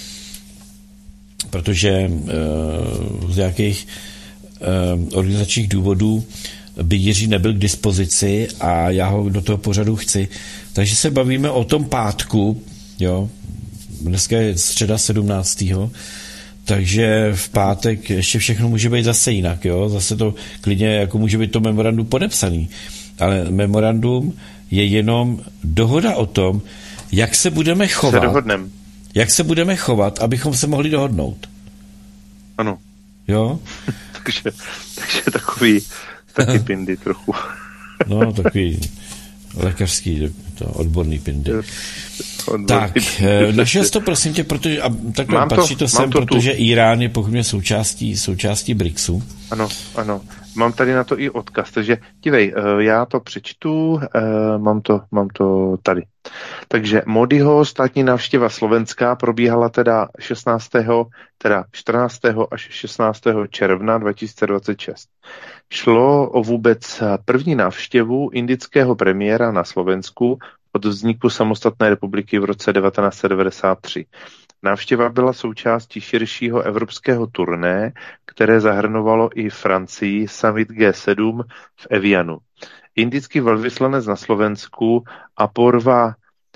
[SPEAKER 2] Protože z nějakých organizačních důvodů by Jiří nebyl k dispozici a já ho do toho pořadu chci. Takže se bavíme o tom pátku, jo, dneska je středa sedmnáctého takže v pátek ještě všechno může být zase jinak, jo, zase to klidně jako může být to memorandum podepsaný, ale memorandum je jenom dohoda o tom, jak se budeme chovat,
[SPEAKER 3] se dohodnem.
[SPEAKER 2] jak se budeme chovat, abychom se mohli dohodnout.
[SPEAKER 3] Ano.
[SPEAKER 2] Jo?
[SPEAKER 3] takže, takže takový taky pindy trochu.
[SPEAKER 2] No, takový lékařský, to odborný pindy. Odborný tak, našel jsi to, prosím tě, protože, a takhle
[SPEAKER 3] mám
[SPEAKER 2] patří to,
[SPEAKER 3] to
[SPEAKER 2] sem,
[SPEAKER 3] to
[SPEAKER 2] protože
[SPEAKER 3] tu.
[SPEAKER 2] Irán je pochopně součástí, součástí BRICSu.
[SPEAKER 3] Ano, ano. Mám tady na to i odkaz, takže dívej, já to přečtu, mám to, mám to tady. Takže Modiho státní návštěva Slovenska probíhala teda šestnáctého teda čtrnáctého až šestnáctého června dva tisíce dvacet šest. Šlo o vůbec první návštěvu indického premiéra na Slovensku od vzniku samostatné republiky v roce devatenáct set devadesát tři. Návštěva byla součástí širšího evropského turné, které zahrnovalo i Francii, summit G sedm v Evianu. Indický velvyslanec na Slovensku Aporva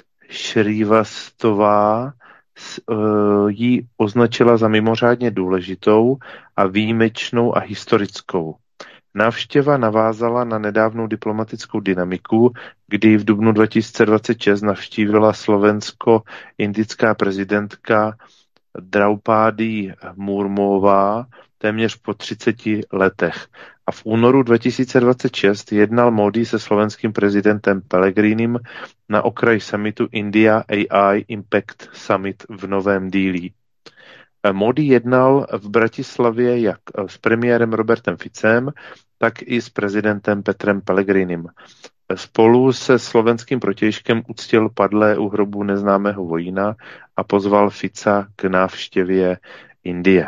[SPEAKER 3] Shrivastová ji označila za mimořádně důležitou a výjimečnou a historickou. Návštěva navázala na nedávnou diplomatickou dynamiku, kdy v dubnu dva tisíce dvacet šest navštívila slovensko-indická prezidentka Draupadi Murmová téměř po třiceti letech. A v únoru dva tisíce dvacet šest jednal Modi se slovenským prezidentem Pellegrinem na okraji summitu India A I Impact Summit v Novém Dílí. Modi jednal v Bratislavě jak s premiérem Robertem Ficem, tak i s prezidentem Petrem Pellegrinem. Spolu se slovenským protějškem uctil padlé u hrobu neznámého vojína a pozval Fica k návštěvě Indie.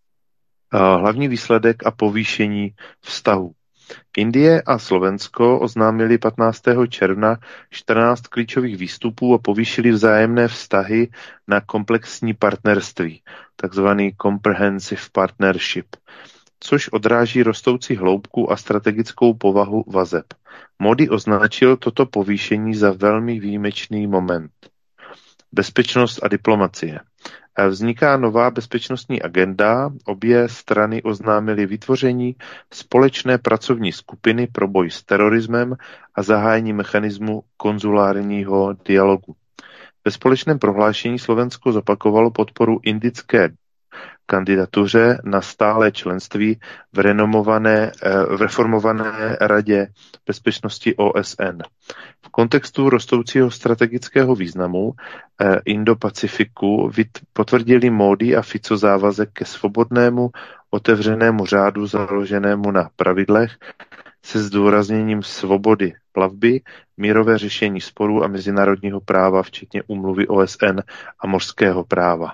[SPEAKER 3] Hlavní výsledek a povýšení vztahu. Indie a Slovensko oznámili patnáctého června čtrnáct klíčových výstupů a povýšili vzájemné vztahy na komplexní partnerství, takzvaný Comprehensive Partnership, což odráží rostoucí hloubku a strategickou povahu vazeb. Modi označil toto povýšení za velmi výjimečný moment. Bezpečnost a diplomacie. Vzniká nová bezpečnostní agenda, obě strany oznámily vytvoření společné pracovní skupiny pro boj s terorismem a zahájení mechanismu konzulárního dialogu. Ve společném prohlášení Slovensko zopakovalo podporu indické kandidatuře na stálé členství v, renomované, v reformované Radě bezpečnosti O S N. V kontextu rostoucího strategického významu Indo-Pacifiku potvrdili Modi a Fico závazek ke svobodnému, otevřenému řádu založenému na pravidlech se zdůrazněním svobody plavby, mírové řešení sporů a mezinárodního práva, včetně úmluvy O S N a mořského práva.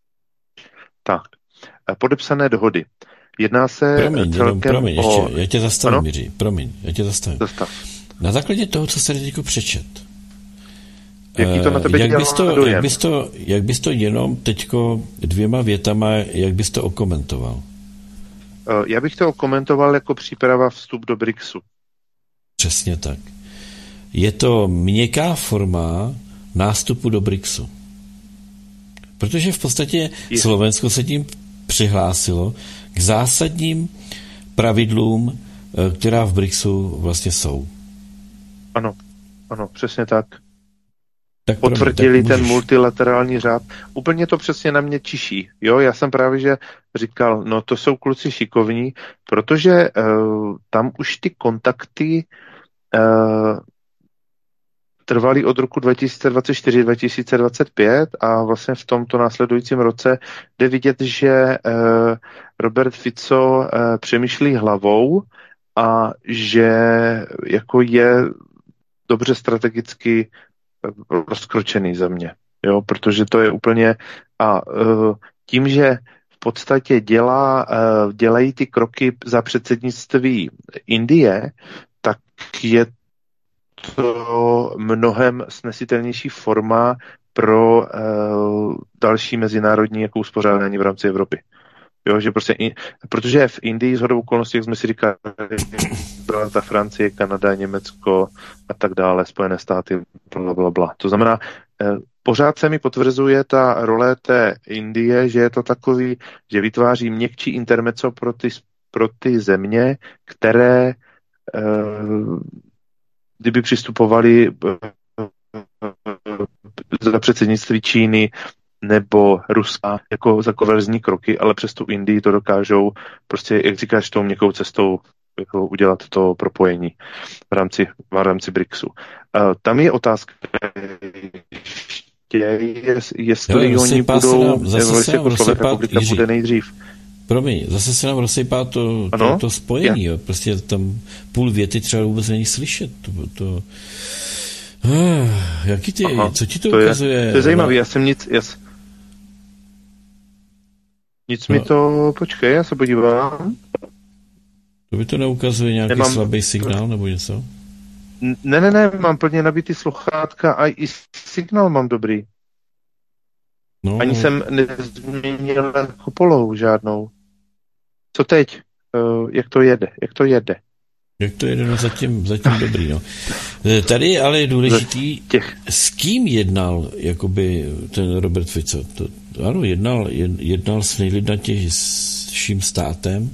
[SPEAKER 3] Tak, podepsané dohody. Jedná se
[SPEAKER 2] promiň,
[SPEAKER 3] celkem
[SPEAKER 2] promiň,
[SPEAKER 3] o...
[SPEAKER 2] ještě, já tě zastavím, Jiří, promiň, já tě zastavím.
[SPEAKER 3] Zastav.
[SPEAKER 2] Na základě toho, co se teď přečet.
[SPEAKER 3] Jaký to na tebe
[SPEAKER 2] jak, bys to,
[SPEAKER 3] dojem?
[SPEAKER 2] jak, bys to, jak bys to jenom teďko dvěma větama, jak bys to okomentoval?
[SPEAKER 3] Já bych to okomentoval jako příprava vstup do BRICSu.
[SPEAKER 2] Přesně tak. Je to měkká forma nástupu do BRICSu. Protože v podstatě je. Slovensko se tím přihlásilo k zásadním pravidlům, která v BRICSu vlastně jsou.
[SPEAKER 3] Ano, ano, přesně tak.
[SPEAKER 2] tak
[SPEAKER 3] Potvrdili
[SPEAKER 2] tak můžeš...
[SPEAKER 3] ten multilaterální řád. Úplně to přesně na mě čiší. Jo, já jsem právě že říkal, no to jsou kluci šikovní, protože uh, tam už ty kontakty uh, trvaly od roku dva tisíce dvacet čtyři dva tisíce dvacet pět a vlastně v tomto následujícím roce jde vidět, že uh, Robert Fico uh, přemýšlí hlavou a že jako je dobře strategicky rozkročený za mě, jo, protože to je úplně a uh, tím, že v podstatě dělá, uh, dělají ty kroky za předsednictví Indie, tak je to mnohem snesitelnější forma pro uh, další mezinárodní jako uspořádání v rámci Evropy. Jo, že prostě, in, protože v Indii shodou okolností, jak jsme si říkali, byla ta Francie, Kanada, Německo a tak dále, Spojené státy, bla, bla, bla. To znamená, eh, pořád se mi potvrzuje ta role té Indie, že je to takový, že vytváří měkčí intermezzo pro ty, pro ty země, které eh, kdyby přistupovali za předsednictví Číny nebo Ruska jako za konverzní kroky, ale přes tu Indii to dokážou prostě, jak říkáš, tou měkkou cestou jako udělat to propojení v rámci, v rámci BRICSu. Uh, tam je otázka, jestli
[SPEAKER 2] jo,
[SPEAKER 3] oni budou,
[SPEAKER 2] nám, zase
[SPEAKER 3] jako Slovenská republika bude nejdřív.
[SPEAKER 2] Promiň, zase se nám rozsypá to, to, to spojení, jo. Prostě tam půl věty třeba vůbec není slyšet. To, to... Ah, jaký ty, Aha, co ti to, to ukazuje?
[SPEAKER 3] Je, to je zajímavé, já jsem nic, jas... nic no. mi to, počkej, já se podívám.
[SPEAKER 2] To by to neukazuje nějaký Nemám... slabý signál nebo něco?
[SPEAKER 3] Ne, ne, ne, mám plně nabitý sluchátka a i signál mám dobrý. No. Ani jsem nezměnil jako polohu žádnou. Co teď? Uh, jak to jede? Jak to jede?
[SPEAKER 2] Jak to jede? No zatím, zatím dobrý, no. Tady ale je důležitý, těch. S kým jednal jakoby ten Robert Fico. To, ano, jednal, jednal s nejlidnatějším státem,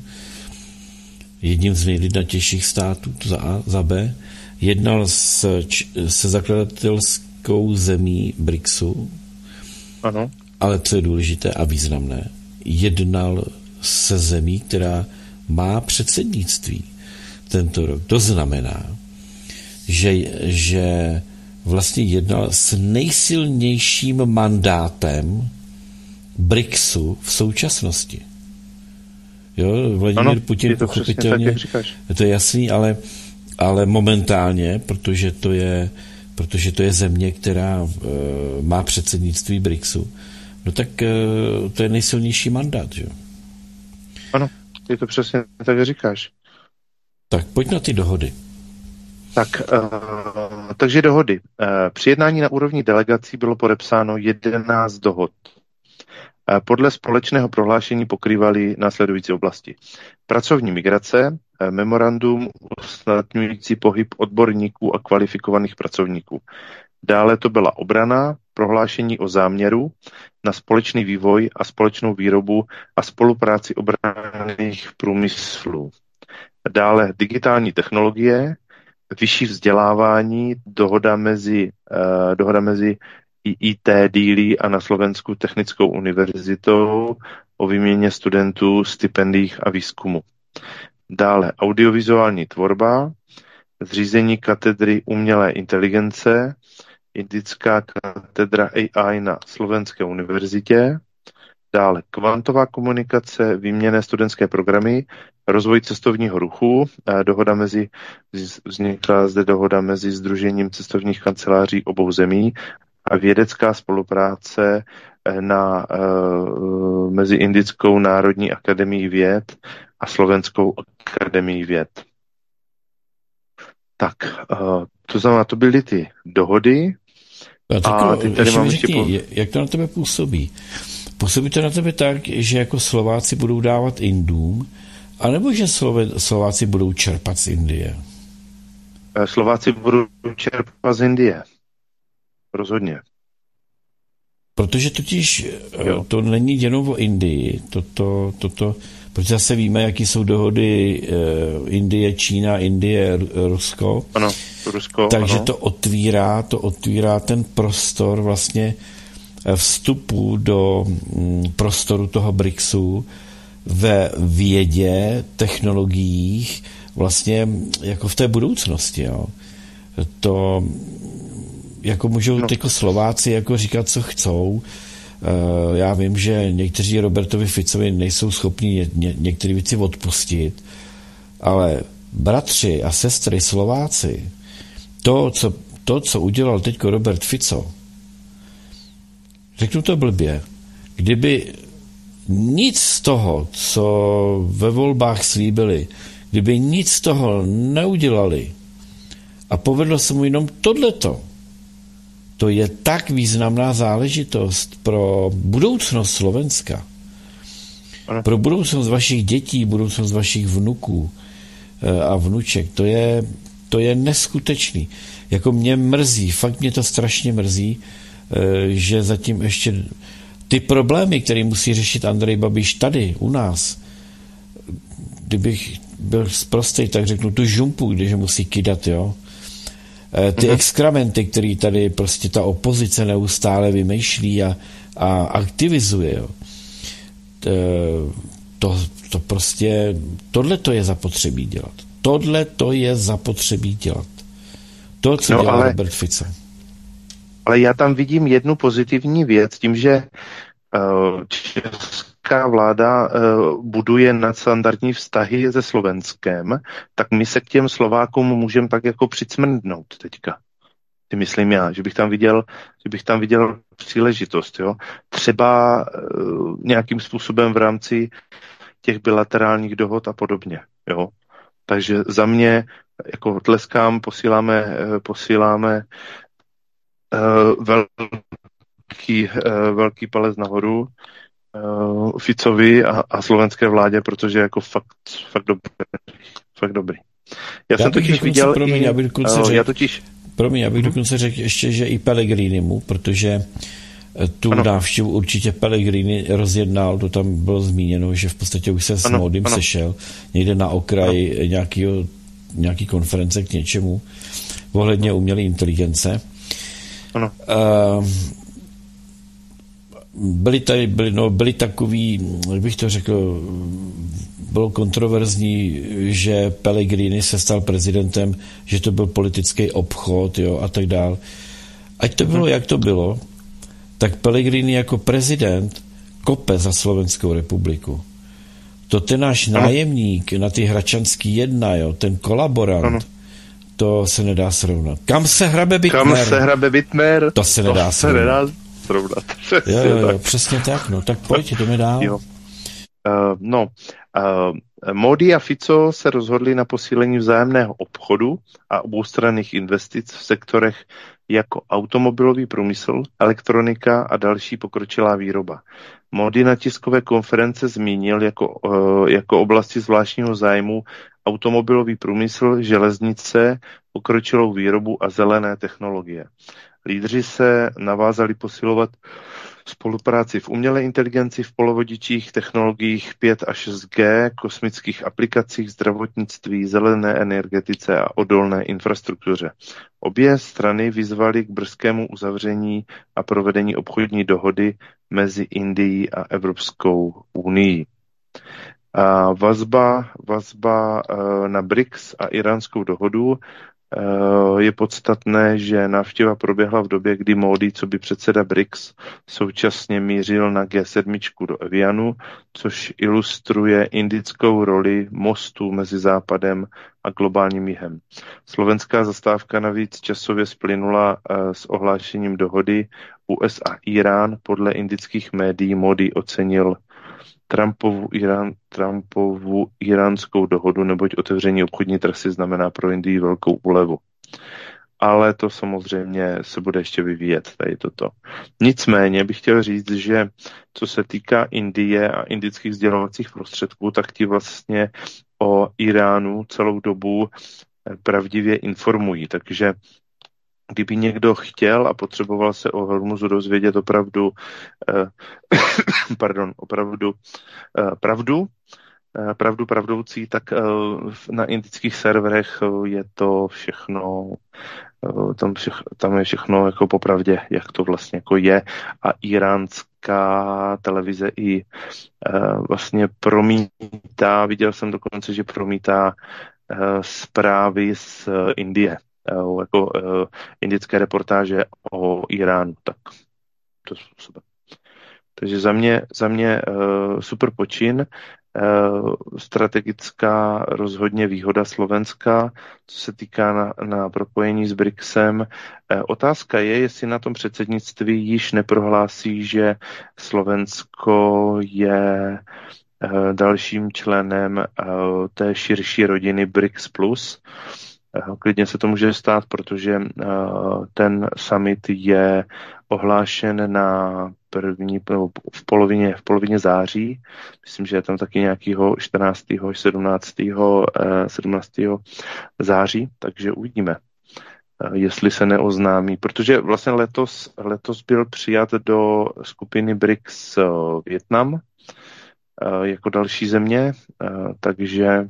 [SPEAKER 2] jedním z nejlidnatějších států, to za A, za B, jednal s, se zakladatelskou zemí BRICSu,
[SPEAKER 3] ano.
[SPEAKER 2] Ale co je důležité a významné, jednal se zemí, která má předsednictví tento rok. To znamená, že, že vlastně jednal s nejsilnějším mandátem BRICSu v současnosti. Jo, Vladimír
[SPEAKER 3] ano,
[SPEAKER 2] Putin
[SPEAKER 3] to
[SPEAKER 2] pochopitelně, tak, to je jasný, ale, ale momentálně, protože to je, protože to je země, která uh, má předsednictví BRICSu, no tak uh, to je nejsilnější mandát, že?
[SPEAKER 3] Ano, je to přesně tak, jak říkáš.
[SPEAKER 2] Tak pojď na ty dohody.
[SPEAKER 3] Tak, uh, takže dohody. Uh, při jednání na úrovni delegací bylo podepsáno jedenáct dohod. Uh, podle společného prohlášení pokrývaly následující oblasti. Pracovní migrace, uh, memorandum usnadňující pohyb odborníků a kvalifikovaných pracovníků. Dále to byla obrana, prohlášení o záměru na společný vývoj a společnou výrobu a spolupráci obranných průmyslů. Dále digitální technologie, vyšší vzdělávání, dohoda mezi, uh, dohoda mezi I T díly a na Slovensku Technickou univerzitou o výměně studentů, stipendiích a výzkumu. Dále audiovizuální tvorba, zřízení katedry umělé inteligence, indická katedra A I na Slovenské univerzitě, dále kvantová komunikace, výměnné studentské programy, rozvoj cestovního ruchu, dohoda mezi, vznikla zde dohoda mezi Sdružením cestovních kanceláří obou zemí a vědecká spolupráce na, uh, mezi Indickou národní akademií věd a Slovenskou akademií věd. Tak, Uh, to znamená, to byly ty dohody.
[SPEAKER 2] A, tak, a ty tady mám řekni, ještě... jak to na tebe působí? Působí to na tebe tak, že jako Slováci budou dávat Indům, anebo že Slove, Slováci budou čerpat z Indie?
[SPEAKER 3] Slováci budou čerpat z Indie. Rozhodně.
[SPEAKER 2] Protože totiž jo. To není jenom o Indii. Toto, toto, protože zase víme, jaký jsou dohody uh, Indie, Čína, Indie, Rusko.
[SPEAKER 3] Ano, Rusko,
[SPEAKER 2] Takže
[SPEAKER 3] ano.
[SPEAKER 2] to otvírá, to otvírá ten prostor vlastně vstupu do mm, prostoru toho BRICSu ve vědě, technologiích, vlastně jako v té budoucnosti. Jo. To jako můžou no. tyko Slováci jako říkat, co chcou. Já vím, že někteří Robertovi Ficovi nejsou schopni ně, ně, některé věci odpustit, ale bratři a sestry Slováci, to, co, to, co udělal teďko Robert Fico, řeknu to blbě, kdyby nic z toho, co ve volbách slíbili, kdyby nic z toho neudělali a povedlo se mu jenom tohleto, to je tak významná záležitost pro budoucnost Slovenska, pro budoucnost vašich dětí, budoucnost vašich vnuků a vnuček, to je, to je neskutečný. Jako mě mrzí, fakt mě to strašně mrzí, že zatím ještě ty problémy, které musí řešit Andrej Babiš tady u nás, kdybych byl sprostej, tak řeknu tu žumpu, když musí kydat, jo. Ty mm-hmm. exkramenty, které tady prostě ta opozice neustále vymýšlí a, a aktivizuje, jo. To, to prostě, tohle to je zapotřebí dělat. Tohle to je zapotřebí dělat. To, co no, dělá ale... Robert Fico.
[SPEAKER 3] Ale já tam vidím jednu pozitivní věc, tím, že uh, česká vláda uh, buduje nadstandardní vztahy se Slovenskem, tak my se k těm Slovákům můžeme tak jako přicmrndnout teďka. Ty myslím já, že bych tam viděl, že bych tam viděl příležitost, jo. Třeba uh, nějakým způsobem v rámci těch bilaterálních dohod a podobně, jo. Takže za mě jako tleskám, posíláme, uh, posíláme Uh, velký, uh, velký palec nahoru uh, Ficovi a, a slovenské vládě, protože jako fakt, fakt dobrý. Fakt dobrý. Já, já jsem totiž viděl
[SPEAKER 2] promiň,
[SPEAKER 3] i,
[SPEAKER 2] abych dokonce
[SPEAKER 3] uh,
[SPEAKER 2] řek,
[SPEAKER 3] já totiž...
[SPEAKER 2] Promiň, abych dokonce řekl ještě, že i Pellegrinimu, protože tu ano. návštěvu určitě Pellegrini rozjednal, to tam bylo zmíněno, že v podstatě už se s ano, Modym ano. sešel někde na okraji nějakýho, nějaký konference k něčemu ohledně umělé inteligence.
[SPEAKER 3] Ano.
[SPEAKER 2] Uh, byli tady, byli, no, byli takový, jak bych to řekl, bylo kontroverzní, že Pellegrini se stal prezidentem, že to byl politický obchod, jo, a tak dál. Ať to bylo, jak to bylo, tak Pellegrini jako prezident kope za Slovenskou republiku. To ten náš nájemník na ty Hračanský jedna, jo, ten kolaborant, ano. To se nedá srovnat. Kam se hrabe Bitmer?
[SPEAKER 3] Kam se hrabe Bitmer?
[SPEAKER 2] To se nedá
[SPEAKER 3] to
[SPEAKER 2] srovnat.
[SPEAKER 3] Se nedá srovnat.
[SPEAKER 2] Jo, jo, jo, přesně tak, no. Tak pojď, jdeme dál.
[SPEAKER 3] Jo. Uh, no, uh, Modi a Fico se rozhodli na posílení vzájemného obchodu a oboustranných investic v sektorech jako automobilový průmysl, elektronika a další pokročilá výroba. Modi na tiskové konference zmínil jako, uh, jako oblasti zvláštního zájmu automobilový průmysl, železnice, pokročilou výrobu a zelené technologie. Lídři se navázali posilovat spolupráci v umělé inteligenci, v polovodičích, technologiích pět a šest G, kosmických aplikacích, zdravotnictví, zelené energetice a odolné infrastruktuře. Obě strany vyzvaly k brzkému uzavření a provedení obchodní dohody mezi Indií a Evropskou unií. A vazba, vazba na BRICS a iránskou dohodu je podstatné, že návštěva proběhla v době, kdy Modi, co by předseda BRICS, současně mířil na G sedm do Evianu, což ilustruje indickou roli mostu mezi Západem a globálním jihem. Slovenská zastávka navíc časově splynula s ohlášením dohody U S A Irán. Podle indických médií Modi ocenil Trumpovu, Irán, Trumpovu iránskou dohodu, neboť otevření obchodní trasy znamená pro Indii velkou úlevu. ale to samozřejmě se bude ještě vyvíjet tady toto. Nicméně bych chtěl říct, že co se týká Indie a indických sdělovacích prostředků, tak ti vlastně o Iránu celou dobu pravdivě informují. Takže kdyby někdo chtěl a potřeboval se o Hormuzu dozvědět opravdu, eh, pardon, opravdu eh, pravdu, eh, pravdu pravdoucí, tak eh, na indických serverech je to všechno, eh, tam, všech, tam je všechno jako popravdě, jak to vlastně jako je, a iránská televize i eh, vlastně promítá, viděl jsem dokonce, že promítá eh, zprávy z eh, Indie, jako uh, indické reportáže o Iránu, tak to způsobem. Takže za mě, za mě uh, super počin, uh, strategická rozhodně výhoda Slovenska, co se týká na, na propojení s BRICSem. Uh, otázka je, jestli na tom předsednictví již neprohlásí, že Slovensko je uh, dalším členem uh, té širší rodiny BRICS plus. Klidně se to může stát, protože ten summit je ohlášen na první, v polovině, v polovině září. Myslím, že je tam taky nějakého čtrnáctého až sedmnáctého sedmnáctého září, takže uvidíme, jestli se neoznámí. Protože vlastně letos, letos byl přijat do skupiny BRICS Vietnam jako další země, takže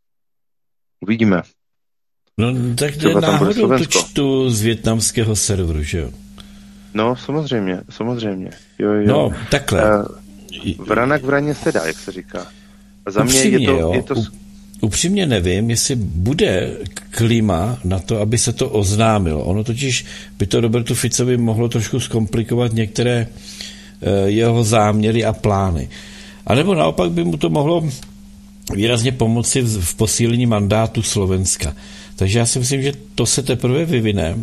[SPEAKER 3] uvidíme.
[SPEAKER 2] No tak to náhodou to čtu z vietnamského serveru, že jo?
[SPEAKER 3] No, samozřejmě, samozřejmě. Jo, jo.
[SPEAKER 2] No, takhle.
[SPEAKER 3] Uh, vrana k vraně se dá, jak se říká. A za
[SPEAKER 2] upřímně,
[SPEAKER 3] mě je to...
[SPEAKER 2] Jo,
[SPEAKER 3] je to...
[SPEAKER 2] Upřímně nevím, jestli bude klima na to, aby se to oznámilo. Ono totiž by to Robertu Ficovi mohlo trošku zkomplikovat některé uh, jeho záměry a plány. A nebo naopak by mu to mohlo výrazně pomoci v, v posílení mandátu Slovenska. Takže já si myslím, že to se teprve vyvine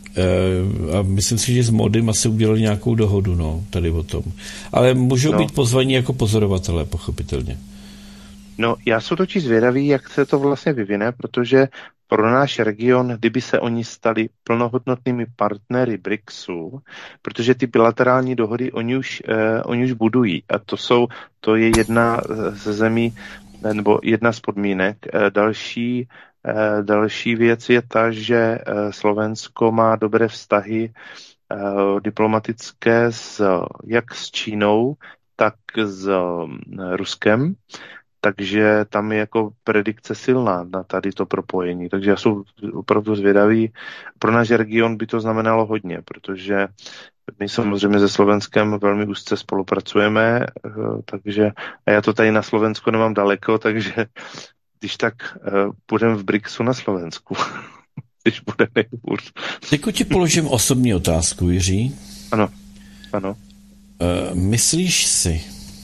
[SPEAKER 2] a myslím si, že s Modym asi udělali nějakou dohodu, no, tady o tom. Ale můžou no. být pozvaní jako pozorovatelé, pochopitelně.
[SPEAKER 3] No, já jsem totiž zvědavý, jak se to vlastně vyvine, protože pro náš region, kdyby se oni stali plnohodnotnými partnery BRICSu, protože ty bilaterální dohody oni už, eh, oni už budují. A to jsou, to je jedna ze zemí, nebo jedna z podmínek. Eh, další Další věc je ta, že Slovensko má dobré vztahy diplomatické s, jak s Čínou, tak s Ruskem, takže tam je jako predikce silná na tady to propojení. Takže já jsem opravdu zvědavý. Pro náš region by to znamenalo hodně, protože my samozřejmě se Slovenskem velmi úzce spolupracujeme, takže a já to tady na Slovensku nemám daleko, takže když tak uh, budeme v BRICSu na Slovensku. Když bude nejhůř.
[SPEAKER 2] Teď ti položím osobní otázku, Jiří.
[SPEAKER 3] Ano, ano.
[SPEAKER 2] Uh, myslíš si,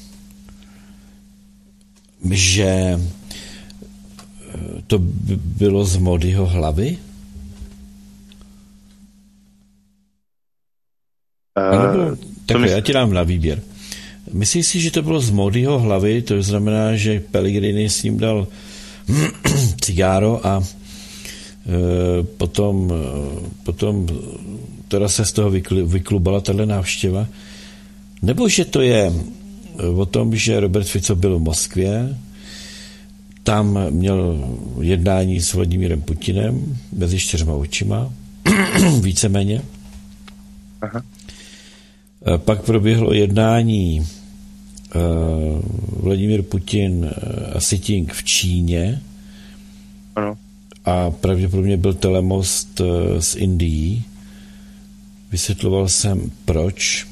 [SPEAKER 2] že to by bylo z Modyho hlavy? Uh, Takhle, mysl... já ti dám na výběr. Myslíš si, že to bylo z Modyho hlavy, to znamená, že Pellegrini s ním dal cigáro a e, potom, potom teda se z toho vykl, vyklubala tato návštěva? Nebo že to je o tom, že Robert Fico byl v Moskvě, tam měl jednání s Vladimírem Putinem mezi čtyřma očima, víceméně. Aha. Pak proběhlo jednání Uh, Vladimír Putin a Xi Jinping v Číně.
[SPEAKER 3] Ano.
[SPEAKER 2] A pravděpodobně byl telemost uh, s Indií. Vysvětloval jsem proč.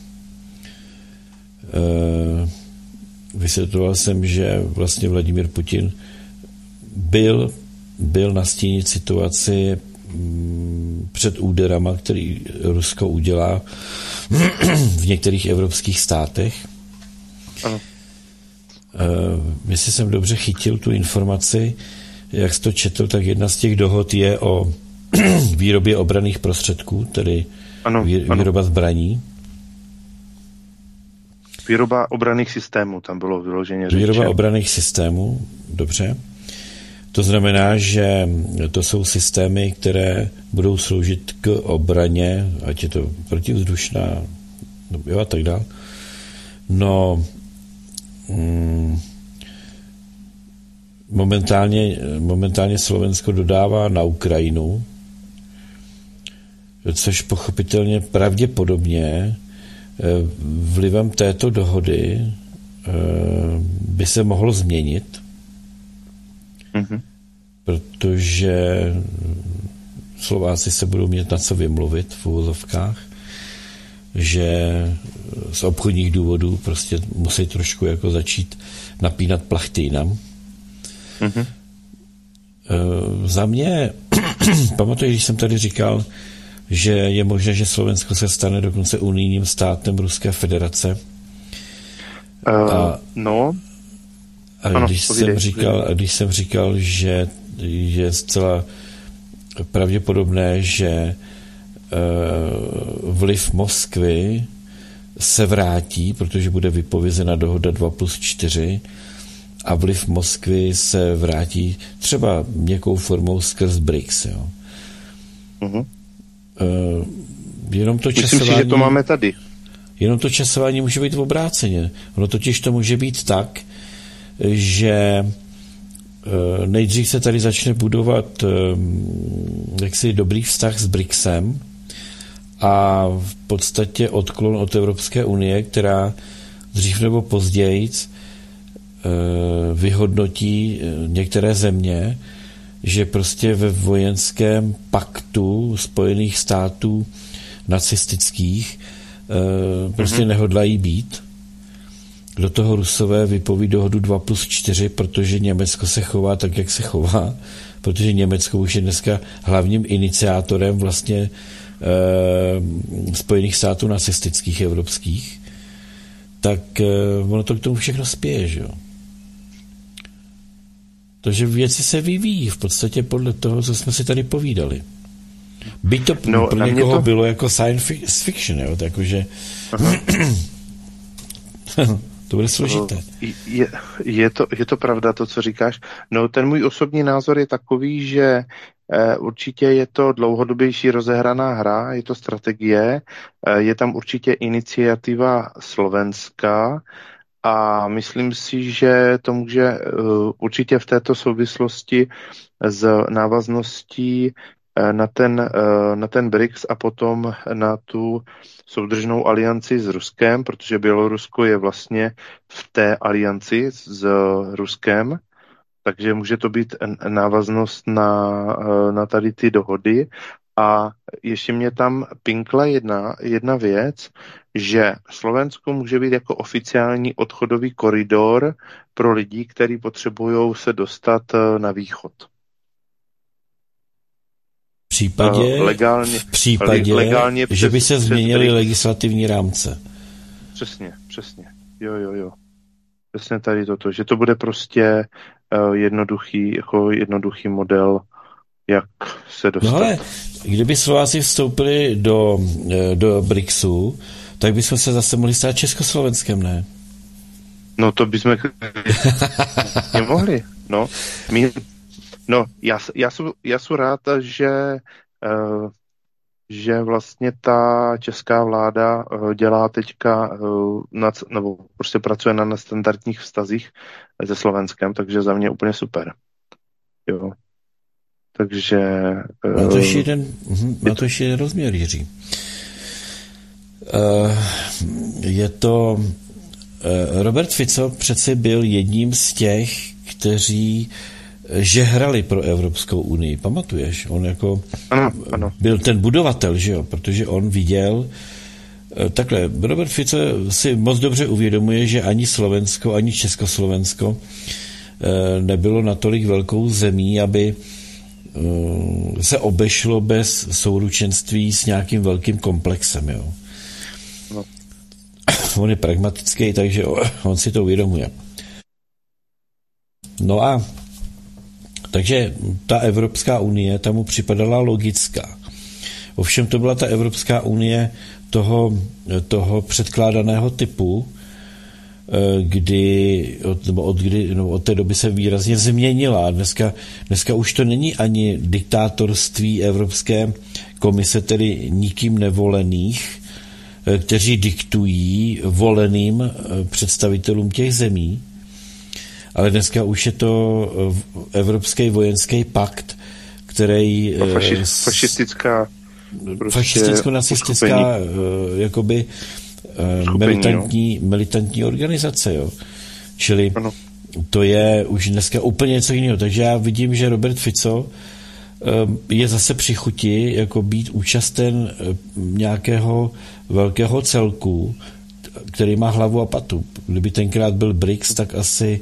[SPEAKER 2] Uh, vysvětloval jsem, že vlastně Vladimír Putin byl, byl nastínit situaci um, před úderama, který Rusko udělá v některých evropských státech. Ano. Uh, jestli jsem dobře chytil tu informaci, jak jsi to četl, tak jedna z těch dohod je o výrobě obranných prostředků, tedy
[SPEAKER 3] ano,
[SPEAKER 2] vý, výroba
[SPEAKER 3] ano.
[SPEAKER 2] zbraní.
[SPEAKER 3] Výroba obranných systémů, tam bylo vyloženě řečeno.
[SPEAKER 2] Výroba obranných systémů, dobře. To znamená, že to jsou systémy, které budou sloužit k obraně, ať je to protivzdušná, jo, a tak dále. No, mm, momentálně, momentálně Slovensko dodává na Ukrajinu, což pochopitelně pravděpodobně vlivem této dohody by se mohlo změnit, mm-hmm. protože Slováci se budou mít na co vymluvit v uvozovkách, že z obchodních důvodů prostě musí trošku jako začít napínat plachty jinam. Mm-hmm. Za mě, pamatuji, když jsem tady říkal, že je možné, že Slovensko se stane dokonce unijním státem Ruské federace.
[SPEAKER 3] Uh, a, no.
[SPEAKER 2] A ano, když, povídej, jsem říkal, a když jsem říkal, že je zcela pravděpodobné, že uh, vliv Moskvy se vrátí, protože bude vypovězena dohoda dva plus čtyři a vliv Moskvy se vrátí třeba měkkou formou skrz B R I C S. Jo. Uh-huh. Uh, jenom to časování...
[SPEAKER 3] Myslím si, že to máme tady.
[SPEAKER 2] Jenom to časování může být v obráceně. Ono totiž to může být tak, že uh, nejdřív se tady začne budovat uh, jaksi dobrý vztah s B R I C S em a v podstatě odklon od Evropské unie, která dřív nebo později uh, vyhodnotí některé země, že prostě ve vojenském paktu Spojených států nacistických e, prostě mm-hmm. nehodlají být. Do toho Rusové vypoví dohodu dva plus čtyři, protože Německo se chová tak, jak se chová, protože Německo už je dneska hlavním iniciátorem vlastně e, Spojených států nacistických evropských, tak e, ono to k tomu všechno spěje, že jo. Takže věci se vyvíjí v podstatě podle toho, co jsme si tady povídali. Byť to no, pro někoho to... bylo jako science fiction, jo, takže to bude složité.
[SPEAKER 3] Je, je, to, je to pravda, to, co říkáš. No, ten můj osobní názor je takový, že eh, určitě je to dlouhodobější rozehraná hra, je to strategie, eh, je tam určitě iniciativa Slovenska, a myslím si, že to může uh, určitě v této souvislosti s návazností uh, na ten, uh, na ten B R I C S a potom na tu soudržnou alianci s Ruskem, protože Bělorusko je vlastně v té alianci s Ruskem, takže může to být návaznost na, uh, na tady ty dohody. A ještě mě tam pinkla jedna, jedna věc, že Slovensko může být jako oficiální odchodový koridor pro lidi, kteří potřebují se dostat na východ.
[SPEAKER 2] V případě, legálně, v případě legálně přes, že by se změnily legislativní rámce.
[SPEAKER 3] Přesně, přesně. Jo, jo, jo. Přesně tady toto, že to bude prostě uh, jednoduchý, jako jednoduchý model, jak se dostat. No ale
[SPEAKER 2] kdyby Slováci vstoupili do, do B R I C S u, tak bychom se zase mohli stát Československem, ne?
[SPEAKER 3] No to bychom nemohli. No, My, no já, já, jsem, já jsem rád, že, uh, že vlastně ta česká vláda uh, dělá teďka, uh, nad, nebo prostě pracuje na nestandardních vztazích se Slovenskem, takže za mě úplně super. Jo. Takže...
[SPEAKER 2] Uh, má to ještě jeden, má to ještě jeden rozměr, Jiří. Uh, je to... Uh, Robert Fico přece byl jedním z těch, kteří žehrali pro Evropskou unii. Pamatuješ? On jako
[SPEAKER 3] ano, ano.
[SPEAKER 2] byl ten budovatel, že jo? Protože on viděl... Uh, takhle, Robert Fico si moc dobře uvědomuje, že ani Slovensko, ani Československo uh, nebylo natolik velkou zemí, aby se obešlo bez souručenství s nějakým velkým komplexem, jo. No. On je pragmatický, takže on si to uvědomuje. No a takže ta Evropská unie tam mu připadala logická. Ovšem to byla ta Evropská unie toho, toho předkládaného typu, kdy, od, nebo od, kdy, no, od té doby se výrazně změnila. Dneska, dneska už to není ani diktátorství Evropské komise, tedy nikým nevolených, kteří diktují voleným představitelům těch zemí, ale dneska už je to Evropský vojenský pakt, který...
[SPEAKER 3] Fašist, fašistická prostě
[SPEAKER 2] fašisticko-nacistická jakoby skupení, militantní, jo. militantní organizace, jo. Čili ano. To je už dneska úplně něco jiného. Takže já vidím, že Robert Fico je zase při chuti jako být účasten nějakého velkého celku, který má hlavu a patu. Kdyby tenkrát byl B R I C S, tak asi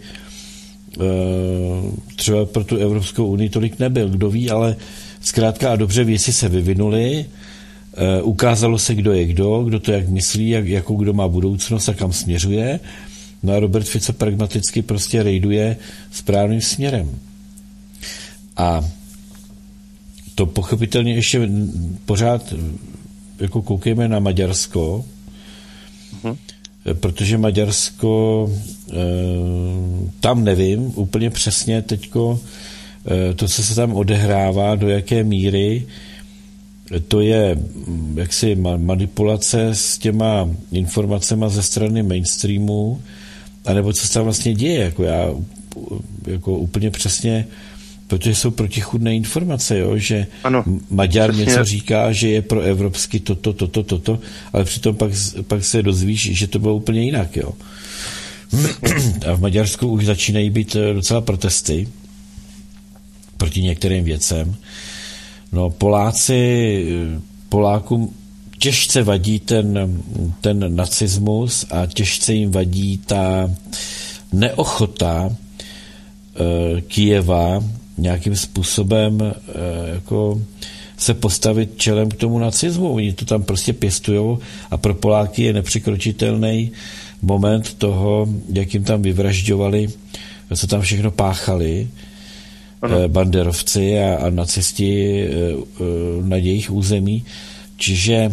[SPEAKER 2] třeba pro tu Evropskou unii tolik nebyl. Kdo ví, ale zkrátka a dobře věci se vyvinuly, ukázalo se, kdo je kdo, kdo to jak myslí, jak, jakou kdo má budoucnost a kam směřuje. No a Robert Fico pragmaticky prostě rejduje správným směrem. A to pochopitelně ještě pořád jako koukejme na Maďarsko, uh-huh. protože Maďarsko tam nevím úplně přesně teďko to, co se tam odehrává, do jaké míry to je jaksi manipulace s těma informacemi ze strany mainstreamu, anebo co se tam vlastně děje, jako já jako úplně přesně, protože jsou protichůdné informace, jo, že ano, Maďar přesně. něco říká, že je pro evropsky toto, toto, toto, ale přitom pak, pak se dozvíš, že to bylo úplně jinak, jo. A v Maďarsku už začínají být docela protesty proti některým věcem. No, Poláci, Polákům těžce vadí ten, ten nacismus a těžce jim vadí ta neochota e, Kyjeva nějakým způsobem e, jako se postavit čelem k tomu nacismu. Oni to tam prostě pěstujou a pro Poláky je nepřekročitelný moment toho, jak jim tam vyvražďovali, co tam všechno páchali, ano. banderovci a, a nacisti e, e, na jejich území. Čiže e,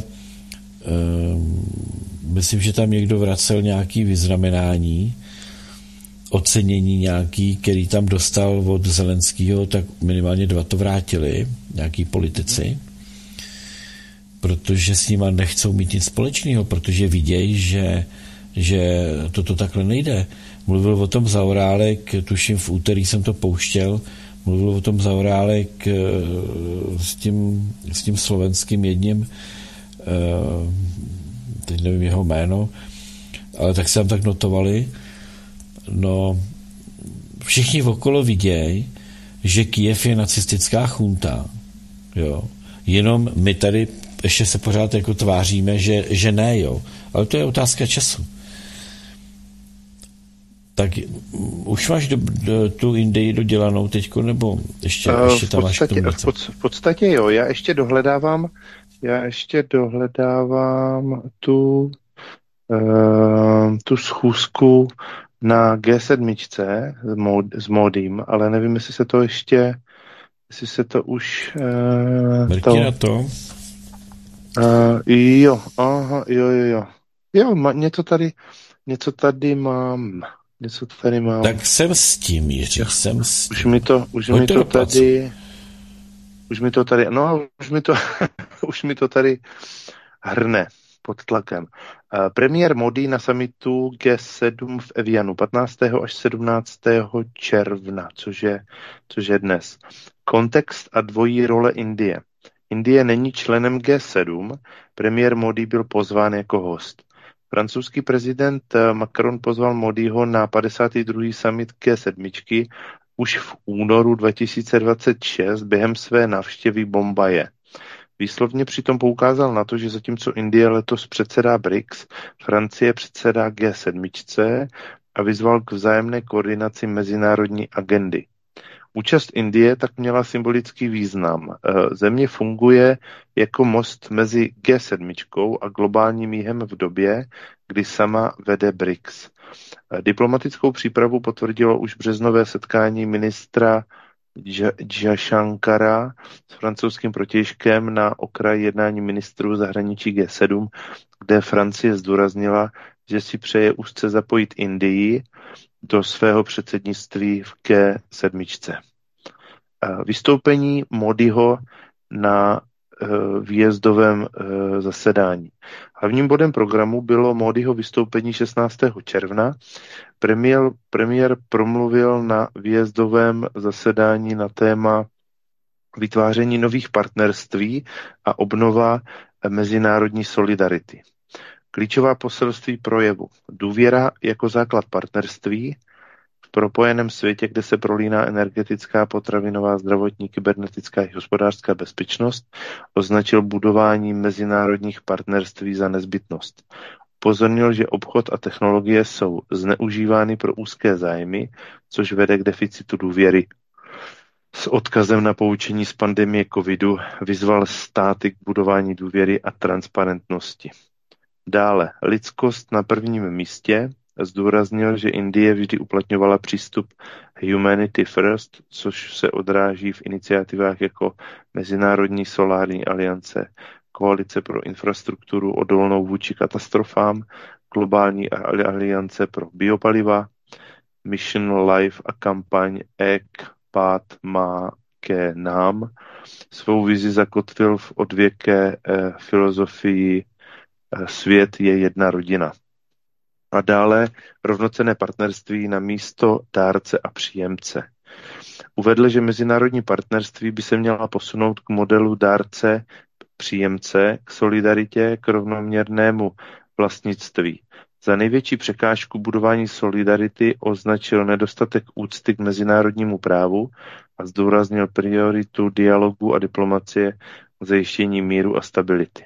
[SPEAKER 2] myslím, že tam někdo vracel nějaký vyznamenání, ocenění nějaký, který tam dostal od Zelenského, tak minimálně dva to vrátili, nějaký politici, protože s nima nechcou mít nic společného, protože vidějí, že, že toto takhle nejde. Mluvil o tom Zaorálek, tuším v úterý jsem to pouštěl, mluvil o tom Zaorálek s tím, s tím slovenským jedním, teď nevím jeho jméno, ale tak se tam tak notovali. No, všichni okolo vidějí, že Kyjev je nacistická chunta, jo. Jenom my tady ještě se pořád jako tváříme, že, že ne, jo. Ale to je otázka času. Tak už máš do, do, tu Indii dodělanou teďko, nebo ještě, uh, ještě tam máš k tomu něco? V, pod, v podstatě jo, já ještě dohledávám já ještě dohledávám tu uh, tu schůzku na G sedm s, mod, s Modím, ale nevím, jestli se to ještě jestli se to už uh, Mrky to, na to?
[SPEAKER 3] Uh, jo, aha, jo, jo, jo. Jo, ma, něco tady něco tady mám. Něco tady mám.
[SPEAKER 2] Tak jsem s tím, Jiří, jsem s tím.
[SPEAKER 3] Už mi to, už mi to tady už mi to tady, no, už mi to už mi to tady hrne pod tlakem. Uh, premiér Modi na summitu G sedm v Evianu patnáctého až sedmnáctého června, což je, což je dnes. Kontext a dvojí role Indie. Indie není členem G sedm, premiér Modi byl pozván jako host. Francouzský prezident Macron pozval Modiho na padesátý druhý summit G sedm už v únoru dva tisíce dvacet šest během své návštěvy Bombaje. Výslovně přitom poukázal na to, že zatímco Indie letos předsedá B R I C S, Francie předsedá G sedm a vyzval k vzájemné koordinaci mezinárodní agendy. Účast Indie tak měla symbolický význam. Země funguje jako most mezi G sedm a globálním jihem v době, kdy sama vede B R I C S. Diplomatickou přípravu potvrdilo už březnové setkání ministra Jaishankara s francouzským protějškem na okraji jednání ministrů zahraničí G sedm, kde Francie zdůraznila, že si přeje úzce zapojit Indii do svého předsednictví v G sedm. Vystoupení Modiho na výjezdovém zasedání. Hlavním bodem programu bylo Modiho vystoupení šestnáctého června. Premiér, premiér promluvil na výjezdovém zasedání na téma vytváření nových partnerství a obnova mezinárodní solidarity. Klíčová poselství projevu. Důvěra jako základ partnerství v propojeném světě, kde se prolíná energetická, potravinová, zdravotní, kybernetická i hospodářská bezpečnost, označil budování mezinárodních partnerství za nezbytnost. Upozornil, že obchod a technologie jsou zneužívány pro úzké zájmy, což vede k deficitu důvěry. S odkazem na poučení z pandemie covidu vyzval státy k budování důvěry a transparentnosti. Dále, lidskost na prvním místě. Zdůraznil, že Indie vždy uplatňovala přístup Humanity First, což se odráží v iniciativách jako Mezinárodní solární aliance, Koalice pro infrastrukturu odolnou vůči katastrofám, Globální aliance pro biopaliva, Mission Life a kampaň Ek Pát Má ke nám. Svou vizi zakotvil v odvěké eh, filozofii eh, Svět je jedna rodina. A dále rovnocenné partnerství na místo dárce a příjemce. Uvedl, že mezinárodní partnerství by se měla posunout k modelu dárce příjemce, k solidaritě, k rovnoměrnému vlastnictví. Za největší překážku budování solidarity označil nedostatek úcty k mezinárodnímu právu a zdůraznil prioritu dialogu a diplomacie k zajištění míru a stability.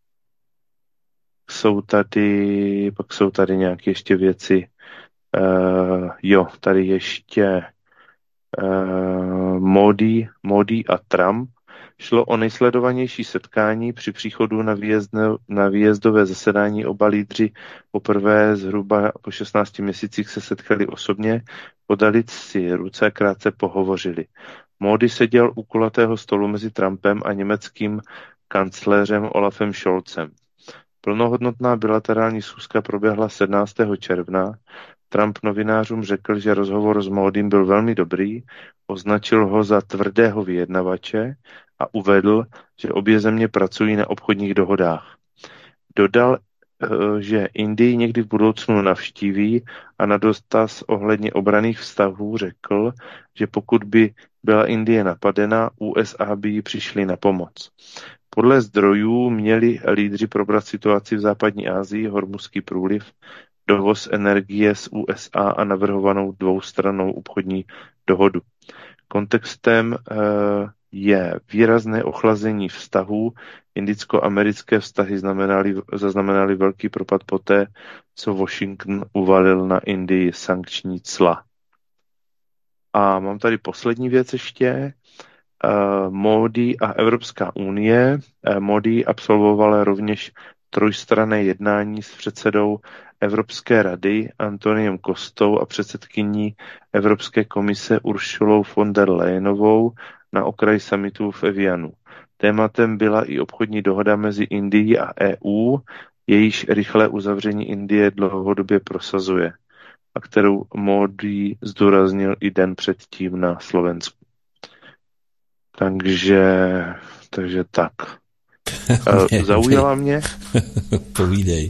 [SPEAKER 3] Jsou tady, pak jsou tady nějaké ještě věci. Uh, jo, tady ještě uh, Modi, Modi a Trump. Šlo o nejsledovanější setkání při příchodu na, výjezdne, na výjezdové zasedání. Oba lídři poprvé zhruba po šestnácti měsících se setkali osobně, podali si ruce a krátce pohovořili. Modi seděl u kulatého stolu mezi Trumpem a německým kancléřem Olafem Scholzem. Plnohodnotná bilaterální schůzka proběhla sedmnáctého června. Trump novinářům řekl, že rozhovor s Modym byl velmi dobrý, označil ho za tvrdého vyjednavače a uvedl, že obě země pracují na obchodních dohodách. Dodal, že Indii někdy v budoucnu navštíví a na dotaz ohledně obranných vztahů řekl, že pokud by byla Indie napadena, U S A by jí přišli na pomoc. Podle zdrojů měli lídři probrat situaci v západní Asii, Hormuzský průliv, dovoz energie z U S A a navrhovanou dvoustrannou obchodní dohodu. Kontextem e, je výrazné ochlazení vztahů. Indicko-americké vztahy znamenaly, zaznamenaly velký propad poté, co Washington uvalil na Indii sankční cla. A mám tady poslední věc ještě. Uh, Modi a Evropská unie. Uh, Modi absolvoval rovněž trojstranné jednání s předsedou Evropské rady Antoniem Costou a předsedkyní Evropské komise Ursulou von der Leyenovou na okraji summitu v Evianu. Tématem byla i obchodní dohoda mezi Indií a E U, jejíž rychlé uzavření Indie dlouhodobě prosazuje a kterou Modi zdůraznil i den předtím na Slovensku. Takže, takže tak. mě, Zaujala mě...
[SPEAKER 2] Povídej.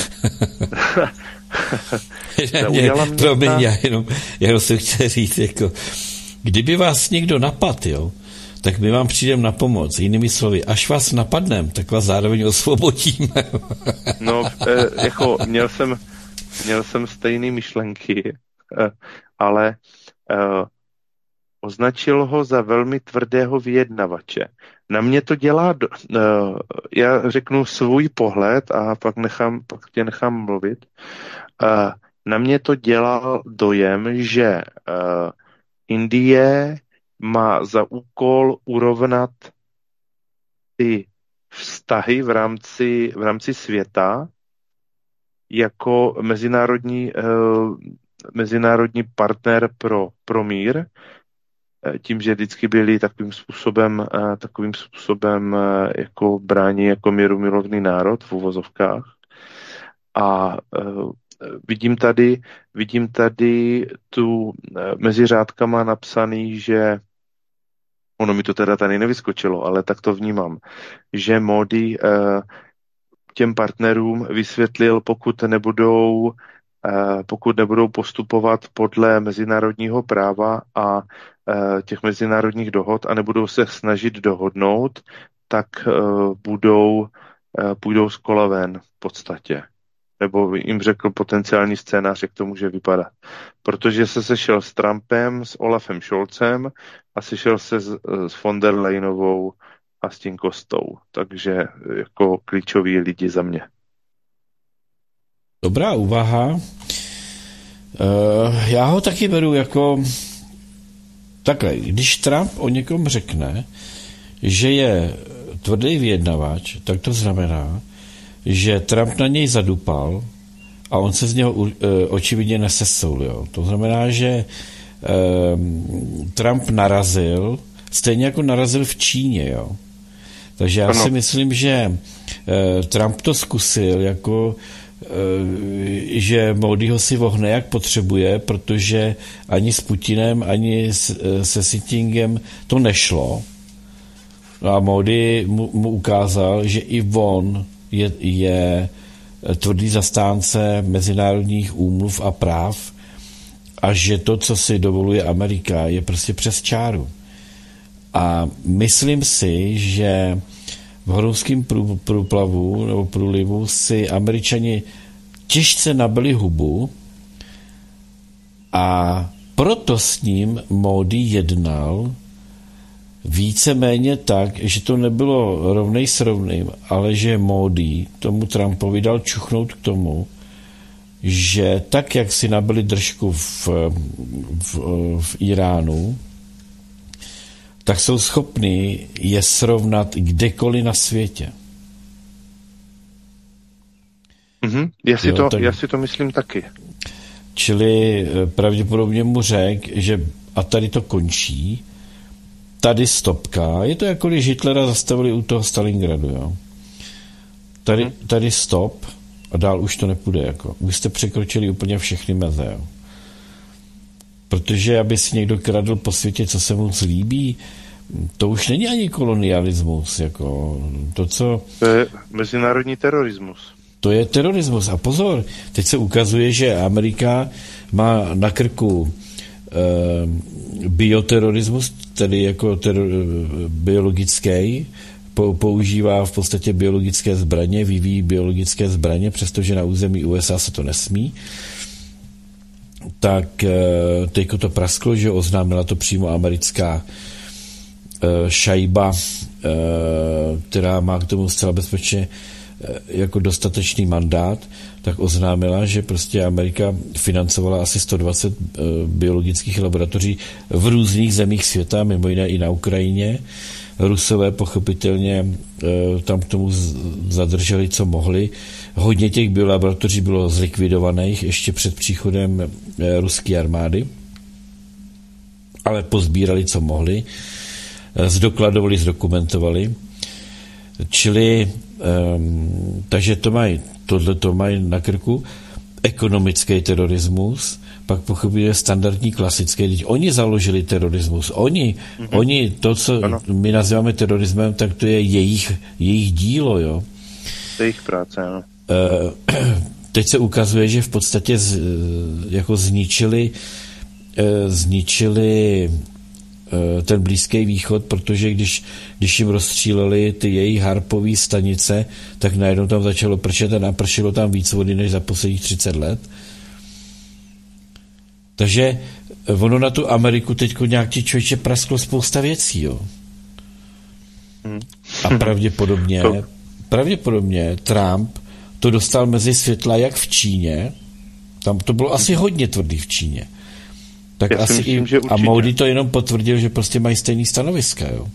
[SPEAKER 3] Zaujala mě...
[SPEAKER 2] Promiň, ta... já jenom, jenom jsem chtěl říct, jako, kdyby vás někdo napad, jo, tak my vám přijdeme na pomoc. Jinými slovy, až vás napadneme, tak vás zároveň osvobodíme.
[SPEAKER 3] No, eh, jako měl jsem, měl jsem stejné myšlenky, eh, ale eh, označil ho za velmi tvrdého vyjednavače. Na mě to dělá, do, uh, já řeknu svůj pohled a pak, nechám, pak tě nechám mluvit. Uh, na mě to dělá dojem, že uh, Indie má za úkol urovnat ty vztahy v rámci, v rámci světa jako mezinárodní, uh, mezinárodní partner pro, pro mír, tím, že vždycky byli takovým způsobem, takovým způsobem jako brání jako míru milovný národ v uvozovkách. A uh, vidím tady, vidím tady tu uh, mezi řádkama napsaný, že ono mi to teda tady nevyskočilo, ale tak to vnímám, že Módi uh, těm partnerům vysvětlil, pokud nebudou pokud nebudou postupovat podle mezinárodního práva a těch mezinárodních dohod a nebudou se snažit dohodnout, tak budou, půjdou z kola ven v podstatě. Nebo jim řekl potenciální scénář, jak to může vypadat. Protože se sešel s Trumpem, s Olafem Scholzem a sešel se s, s von der Leyenovou a s tím Kostou. Takže jako klíčoví lidi za mě.
[SPEAKER 2] Dobrá úvaha. Já ho taky beru jako takhle, když Trump o někom řekne, že je tvrdý vyjednavač, tak to znamená, že Trump na něj zadupal a on se z něho očividně nesesul. Jo. To znamená, že Trump narazil, stejně jako narazil v Číně. Jo. Takže já ano. si myslím, že Trump to zkusil jako že Módiho si vohne, jak potřebuje, protože ani s Putinem, ani se Xi Jinpingem to nešlo. No a Módi mu, mu ukázal, že i on je, je tvrdý zastánce mezinárodních úmluv a práv a že to, co si dovoluje Amerika, je prostě přes čáru. A myslím si, že v Hormuzském průplavu nebo průlivu si Američani těžce nabili hubu a proto s ním Módi jednal víceméně tak, že to nebylo rovnej s rovným, ale že Módi tomu Trumpovi dal čuchnout k tomu, že tak, jak si nabili držku v, v, v Iránu, tak jsou schopni je srovnat kdekoliv na světě.
[SPEAKER 3] Mm-hmm. Já, si jo, to, tak... já si to myslím taky.
[SPEAKER 2] Čili pravděpodobně mu řekl, že a tady to končí, tady stopka, je to jako když Hitlera zastavili u toho Stalingradu, jo. Tady, mm. tady stop a dál už to nepůjde, jako. Už jste překročili úplně všechny meze, jo. Protože aby si někdo kradl po světě, co se mu zlíbí, to už není ani kolonialismus. Jako to, co...
[SPEAKER 3] To je mezinárodní terorismus.
[SPEAKER 2] To je terorismus. A pozor, teď se ukazuje, že Amerika má na krku eh, bioterorismus, tedy jako teror, biologický, po, používá v podstatě biologické zbraně, vyvíjí biologické zbraně, přestože na území U S A se to nesmí. Tak teďko to prasklo, že oznámila to přímo americká šajba, která má k tomu zcela bezpečně jako dostatečný mandát, tak oznámila, že prostě Amerika financovala asi sto dvacet biologických laboratoří v různých zemích světa, mimo jiné i na Ukrajině. Rusové pochopitelně tam k tomu zadrželi, co mohli. Hodně těch biolaboratoří bylo zlikvidovaných ještě před příchodem ruské armády, ale pozbírali, co mohli, zdokladovali, zdokumentovali. Čili, um, takže to mají, tohle to mají na krku. Ekonomický terorismus, pak pochopitelně standardní klasický, teď oni založili terorismus. Oni, mm-hmm. oni to, co ano. my nazýváme terorismem, tak to je jejich, jejich dílo, jo.
[SPEAKER 3] To je jejich práce, ano.
[SPEAKER 2] Teď se ukazuje, že v podstatě z, jako zničili zničili ten Blízký východ, protože když, když jim rozstříleli ty jejich harpové stanice, tak najednou tam začalo pršet a napršilo tam víc vody než za posledních třicet let. Takže ono na tu Ameriku teďko nějak ti člověče prasklo spousta věcí, jo. A pravděpodobně pravděpodobně Trump to dostal mezi světla jak v Číně, tam to bylo asi hodně tvrdý v Číně, tak
[SPEAKER 3] Já
[SPEAKER 2] asi
[SPEAKER 3] myslím,
[SPEAKER 2] i, a Módi to jenom potvrdil, že prostě mají stejný stanoviska, jo.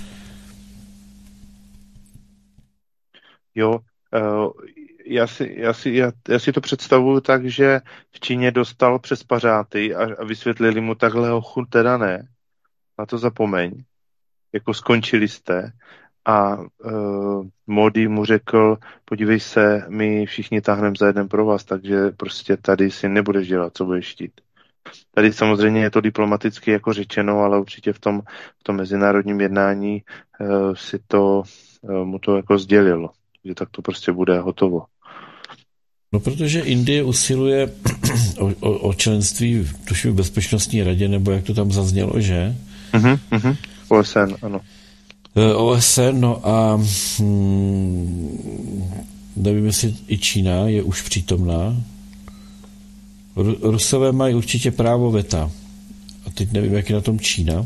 [SPEAKER 3] Jo, uh, já, si, já, si, já, já si to představuju tak, že v Číně dostal přes pařáty a, a vysvětlili mu takhle, hochu, teda ne, na to zapomeň, jako skončili jste a uh, Modi mu řekl, podívej se, my všichni táhneme za jeden pro vás, takže prostě tady si nebudeš dělat, co budeš chtít. Tady samozřejmě je to diplomaticky jako řečeno, ale určitě v tom, v tom mezinárodním jednání uh, si to, uh, mu to jako sdělilo, že tak to prostě bude hotovo.
[SPEAKER 2] No, protože Indie usiluje o, o, o členství tuším v Bezpečnostní radě, nebo jak to tam zaznělo, že?
[SPEAKER 3] Uh-huh, uh-huh. O S N, ano.
[SPEAKER 2] O S N, no a hmm, nevím, jestli i Čína je už přítomná. Rusové mají určitě právo veta. A teď nevím, jak je na tom Čína.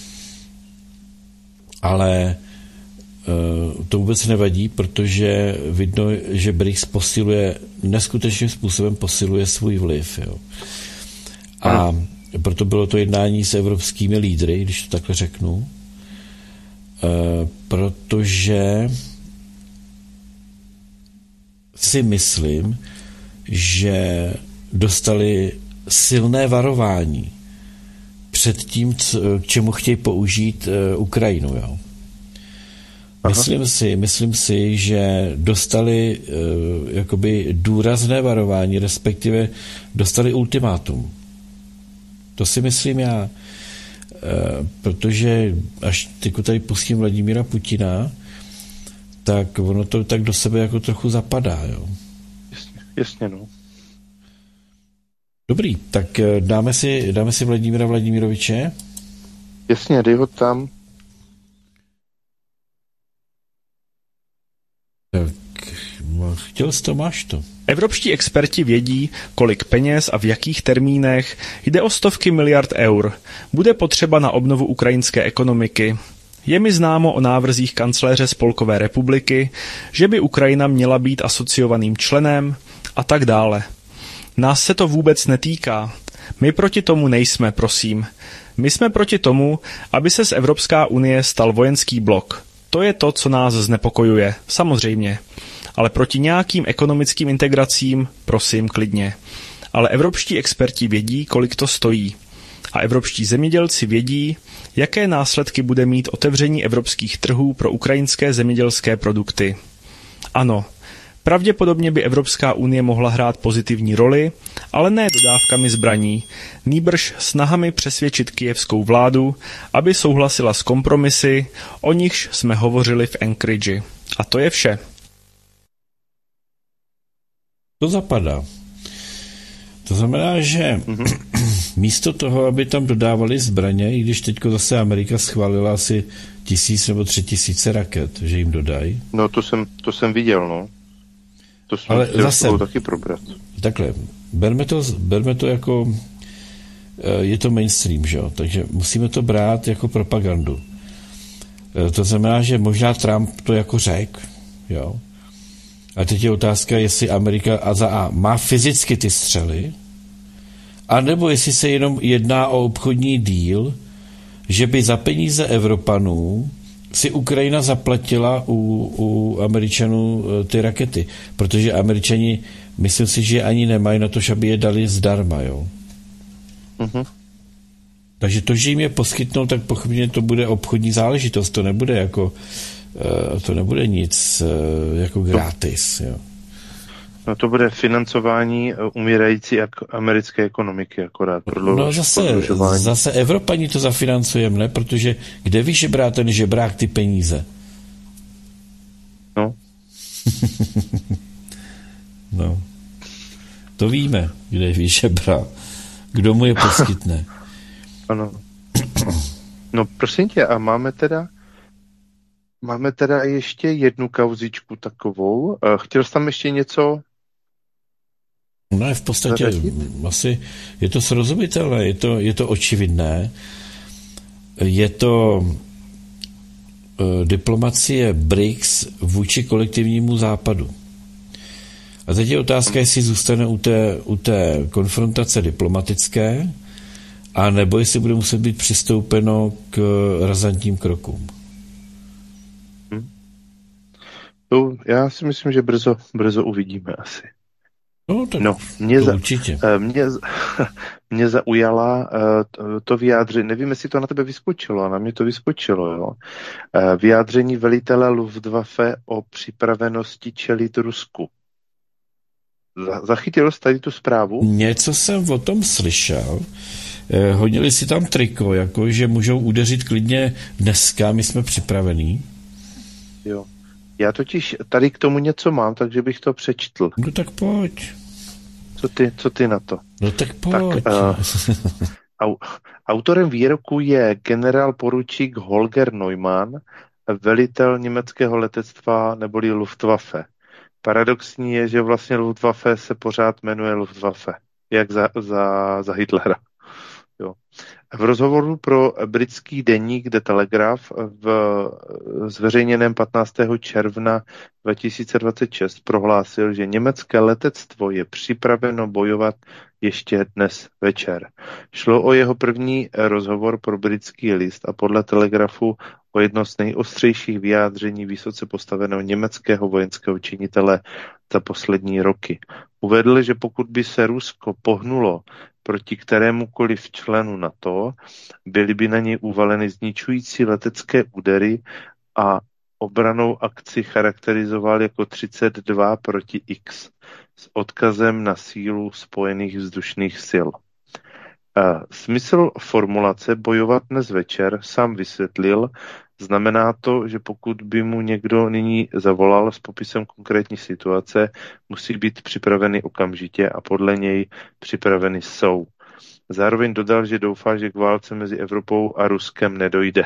[SPEAKER 2] Ale uh, to vůbec nevadí, protože vidno, že B R I C S posiluje, neskutečným způsobem posiluje svůj vliv. Jo. A hmm. proto bylo to jednání s evropskými lídry, když to takhle řeknu. Uh, protože si myslím, že dostali silné varování před tím, k čemu chtějí použít uh, Ukrajinu. Jo. Myslím si, myslím si, že dostali uh, jakoby důrazné varování, respektive dostali ultimátum. To si myslím já, uh, protože až teď tady pustím Vladimíra Putina, tak ono to tak do sebe jako trochu zapadá. Jo.
[SPEAKER 3] Jasně, jasně, no.
[SPEAKER 2] Dobrý, tak dáme si, dáme si Vladimíra Vladimiroviče.
[SPEAKER 3] Jasně, dej ho tam.
[SPEAKER 2] Tak, chtěl jsi to, máš to.
[SPEAKER 4] Evropští experti vědí, kolik peněz a v jakých termínech, jde o stovky miliard eur, bude potřeba na obnovu ukrajinské ekonomiky. Je mi známo o návrzích kancléře Spolkové republiky, že by Ukrajina měla být asociovaným členem a tak dále. Nás se to vůbec netýká. My proti tomu nejsme, prosím. My jsme proti tomu, aby se z Evropská unie stal vojenský blok. To je to, co nás znepokojuje, samozřejmě. Ale proti nějakým ekonomickým integracím, prosím, klidně. Ale evropští experti vědí, kolik to stojí. A evropští zemědělci vědí, jaké následky bude mít otevření evropských trhů pro ukrajinské zemědělské produkty. Ano, pravděpodobně by Evropská unie mohla hrát pozitivní roli, ale ne dodávkami zbraní, nýbrž snahami přesvědčit kyjevskou vládu, aby souhlasila s kompromisy, o nichž jsme hovořili v Anchorage. A to je vše.
[SPEAKER 2] To zapadá. To znamená, že mm-hmm. místo toho, aby tam dodávali zbraně, i když teďko zase Amerika schválila asi tisíc nebo tři tisíce raket, že jim dodají.
[SPEAKER 3] No to jsem, to jsem viděl, no. To jsme
[SPEAKER 2] ale zase
[SPEAKER 3] taky probrat.
[SPEAKER 2] Takhle, berme to, berme to jako, je to mainstream, že jo, takže musíme to brát jako propagandu. To znamená, že možná Trump to jako řek, jo. A teď je otázka, jestli Amerika a za A má fyzicky ty střely, anebo jestli se jenom jedná o obchodní díl, že by za peníze Evropanů si Ukrajina zaplatila u, u Američanů ty rakety. Protože Američani, myslím si, že ani nemají na to, aby je dali zdarma, jo. Uh-huh. Takže to, že jim je poskytnou, tak pochopně to bude obchodní záležitost, to nebude jako to nebude nic jako gratis, jo.
[SPEAKER 3] No to bude financování umírající americké ekonomiky akorát.
[SPEAKER 2] No zase, zase Evropani to zafinancujeme, ne? Protože kde vyžebrá ten žebrák ty peníze?
[SPEAKER 3] No.
[SPEAKER 2] No. To víme, kde vyžebrá. Kdo mu je poskytne.
[SPEAKER 3] Ano. No prosím tě, a máme teda Máme teda ještě jednu kauzičku takovou. Chtěl jsi tam ještě něco?
[SPEAKER 2] No, v podstatě zaradit? Asi je to srozumitelné, je to, je to očividné. Je to uh, diplomacie B R I C S vůči kolektivnímu západu. A teď je otázka, jestli zůstane u té, u té konfrontace diplomatické, a nebo jestli bude muset být přistoupeno k razantním krokům.
[SPEAKER 3] To já si myslím, že brzo, brzo uvidíme asi.
[SPEAKER 2] No, tak
[SPEAKER 3] no mě,
[SPEAKER 2] to
[SPEAKER 3] za,
[SPEAKER 2] určitě.
[SPEAKER 3] Mě, mě zaujala to, to vyjádření, nevím, jestli to na tebe vyskočilo, a na mě to vyskočilo, jo. Vyjádření velitele Luftwaffe o připravenosti čelit Rusku. Zachytil jsi tady tu zprávu?
[SPEAKER 2] Něco jsem o tom slyšel. Eh, hodili si tam triko, jako že můžou udeřit klidně dneska, my jsme připravení.
[SPEAKER 3] Jo. Já totiž tady k tomu něco mám, takže bych to přečtl.
[SPEAKER 2] No tak pojď.
[SPEAKER 3] Co ty, co ty na to?
[SPEAKER 2] No tak pojď.
[SPEAKER 3] Tak, uh, au, autorem výroku je generál poručík Holger Neumann, velitel německého letectva neboli Luftwaffe. Paradoxní je, že vlastně Luftwaffe se pořád jmenuje Luftwaffe, jak za, za, za Hitlera. Jo. V rozhovoru pro britský deník The Telegraph v zveřejněném patnáctého června dva tisíce dvacet šest prohlásil, že německé letectvo je připraveno bojovat ještě dnes večer. Šlo o jeho první rozhovor pro britský list a podle Telegrafu o jedno z nejostřejších vyjádření vysoce postaveného německého vojenského činitele za poslední roky. Uvedl, že pokud by se Rusko pohnulo proti kterémukoliv členu NATO, byly by na něj uvaleny zničující letecké údery a obranou akci charakterizoval jako třicet dva proti X s odkazem na sílu spojených vzdušných sil. Smysl formulace bojovat dnes večer sám vysvětlil. Znamená to, že pokud by mu někdo nyní zavolal s popisem konkrétní situace, musí být připraveny okamžitě a podle něj připraveny jsou. Zároveň dodal, že doufá, že k válce mezi Evropou a Ruskem nedojde.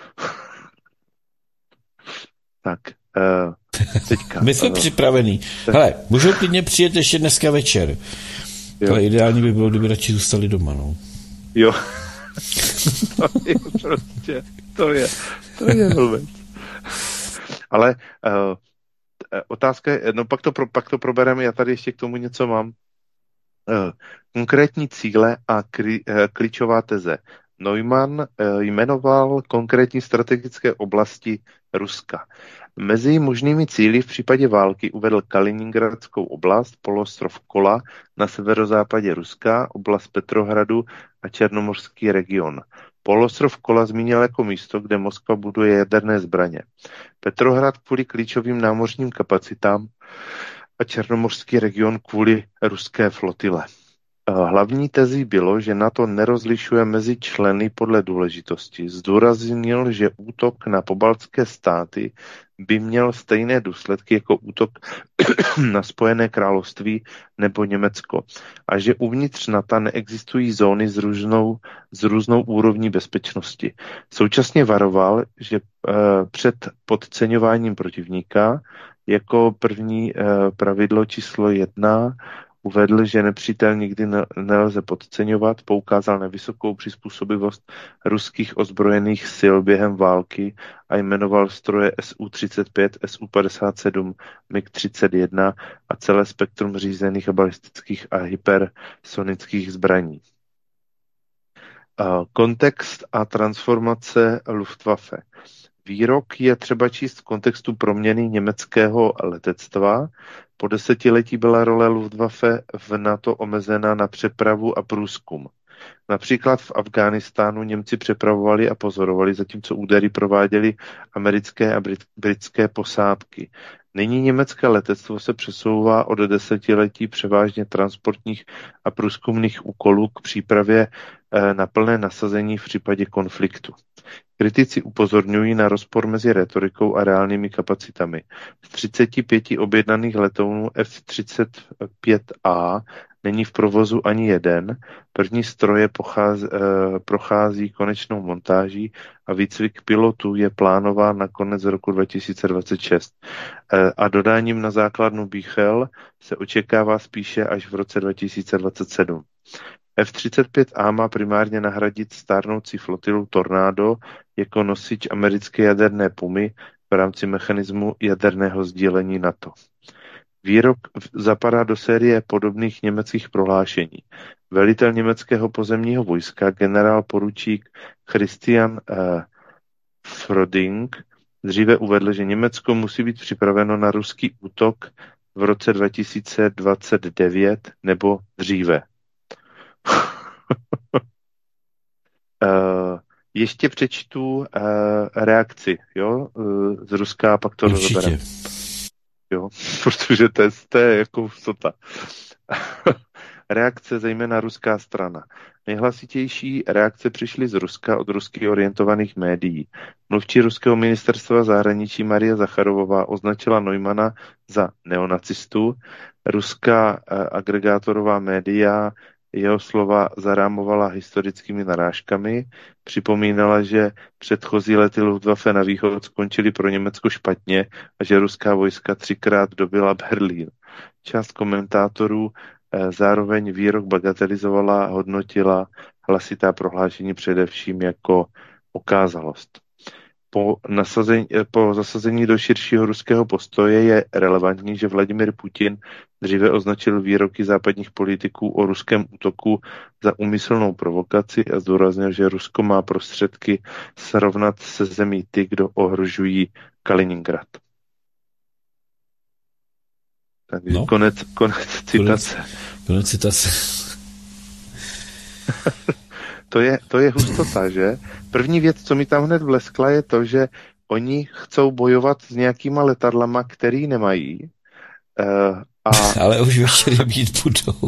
[SPEAKER 3] Tak, uh, teďka.
[SPEAKER 2] My jsme uh, připravení. Hele, můžou klidně přijet ještě dneska večer. Jo. Ale ideální by bylo, kdyby radši zůstali doma, no.
[SPEAKER 3] Jo. To je prostě, to je, to je vůbec. Ale uh, otázka je, no pak to, pro, pak to probereme, já tady ještě k tomu něco mám. Uh, konkrétní cíle a kri, uh, klíčová teze. Neumann uh, jmenoval konkrétní strategické oblasti Ruska. Mezi možnými cíli v případě války uvedl Kaliningradskou oblast, poloostrov Kola na severozápadě Ruska, oblast Petrohradu a Černomorský region. Poloostrov Kola zmínil jako místo, kde Moskva buduje jaderné zbraně. Petrohrad kvůli klíčovým námořním kapacitám a Černomorský region kvůli ruské flotile. Hlavní tezí bylo, že NATO nerozlišuje mezi členy podle důležitosti. Zdůraznil, že útok na pobaltské státy by měl stejné důsledky jako útok na Spojené království nebo Německo a že uvnitř NATO neexistují zóny s různou, s různou úrovní bezpečnosti. Současně varoval, že eh, před podceňováním protivníka jako první eh, pravidlo číslo jedna uvedl, že nepřítel nikdy nelze podceňovat, poukázal na vysokou přizpůsobivost ruských ozbrojených sil během války a jmenoval stroje S U třicet pět, S U padesát sedm, MiG třicet jedna a celé spektrum řízených a balistických a hypersonických zbraní. Kontext a transformace Luftwaffe. Výrok je třeba číst v kontextu proměny německého letectva. Po desetiletí byla role Luftwaffe v NATO omezena na přepravu a průzkum. Například v Afghánistánu Němci přepravovali a pozorovali, zatímco údery prováděly americké a britské posádky. Nyní německé letectvo se přesouvá od desetiletí převážně transportních a průzkumných úkolů k přípravě na plné nasazení v případě konfliktu. Kritici upozorňují na rozpor mezi retorikou a reálnými kapacitami. Z třicet pět objednaných letounů F třicet pět A není v provozu ani jeden. První stroje pochází, eh, prochází konečnou montáží a výcvik pilotů je plánován na konec roku dva tisíce dvacet šest. Eh, a dodáním na základnu Bíchel se očekává spíše až v roce dva tisíce dvacet sedm. F třicet pět A má primárně nahradit stárnoucí flotilu Tornado jako nosič americké jaderné pumy v rámci mechanismu jaderného sdílení NATO. Výrok zapadá do série podobných německých prohlášení. Velitel německého pozemního vojska, generál poručík Christian eh, Froding, dříve uvedl, že Německo musí být připraveno na ruský útok v roce dva tisíce dvacet devět nebo dříve. uh, ještě přečtu uh, reakci, jo, uh, z Ruska a pak to rozebereme. Jo, protože to je, to je jako hustota. Reakce zejména ruská strana. Nejhlasitější reakce přišly z Ruska od rusky orientovaných médií. Mluvčí ruského ministerstva zahraničí Maria Zacharovová označila Neumana za neonacistu. Ruská agregátorová média jeho slova zarámovala historickými narážkami. Připomínala, že předchozí lety Luftwaffe na východ skončily pro Německo špatně a že ruská vojska třikrát dobila Berlín. Část komentátorů zároveň výrok bagatelizovala, hodnotila hlasitá prohlášení především jako okázalost. Po, nasazení, po zasazení do širšího ruského postoje je relevantní, že Vladimir Putin dříve označil výroky západních politiků o ruském útoku za úmyslnou provokaci a zdůraznil, že Rusko má prostředky srovnat se zemí ty, kdo ohrožují Kaliningrad. Takže no. konec, konec citace.
[SPEAKER 2] Konec, konec citace.
[SPEAKER 3] to, je, to je hustota, že? První věc, co mi tam hned vleskla, je to, že oni chcou bojovat s nějakýma letadlama, který nemají. Uh, a...
[SPEAKER 2] Ale už večery mít budou.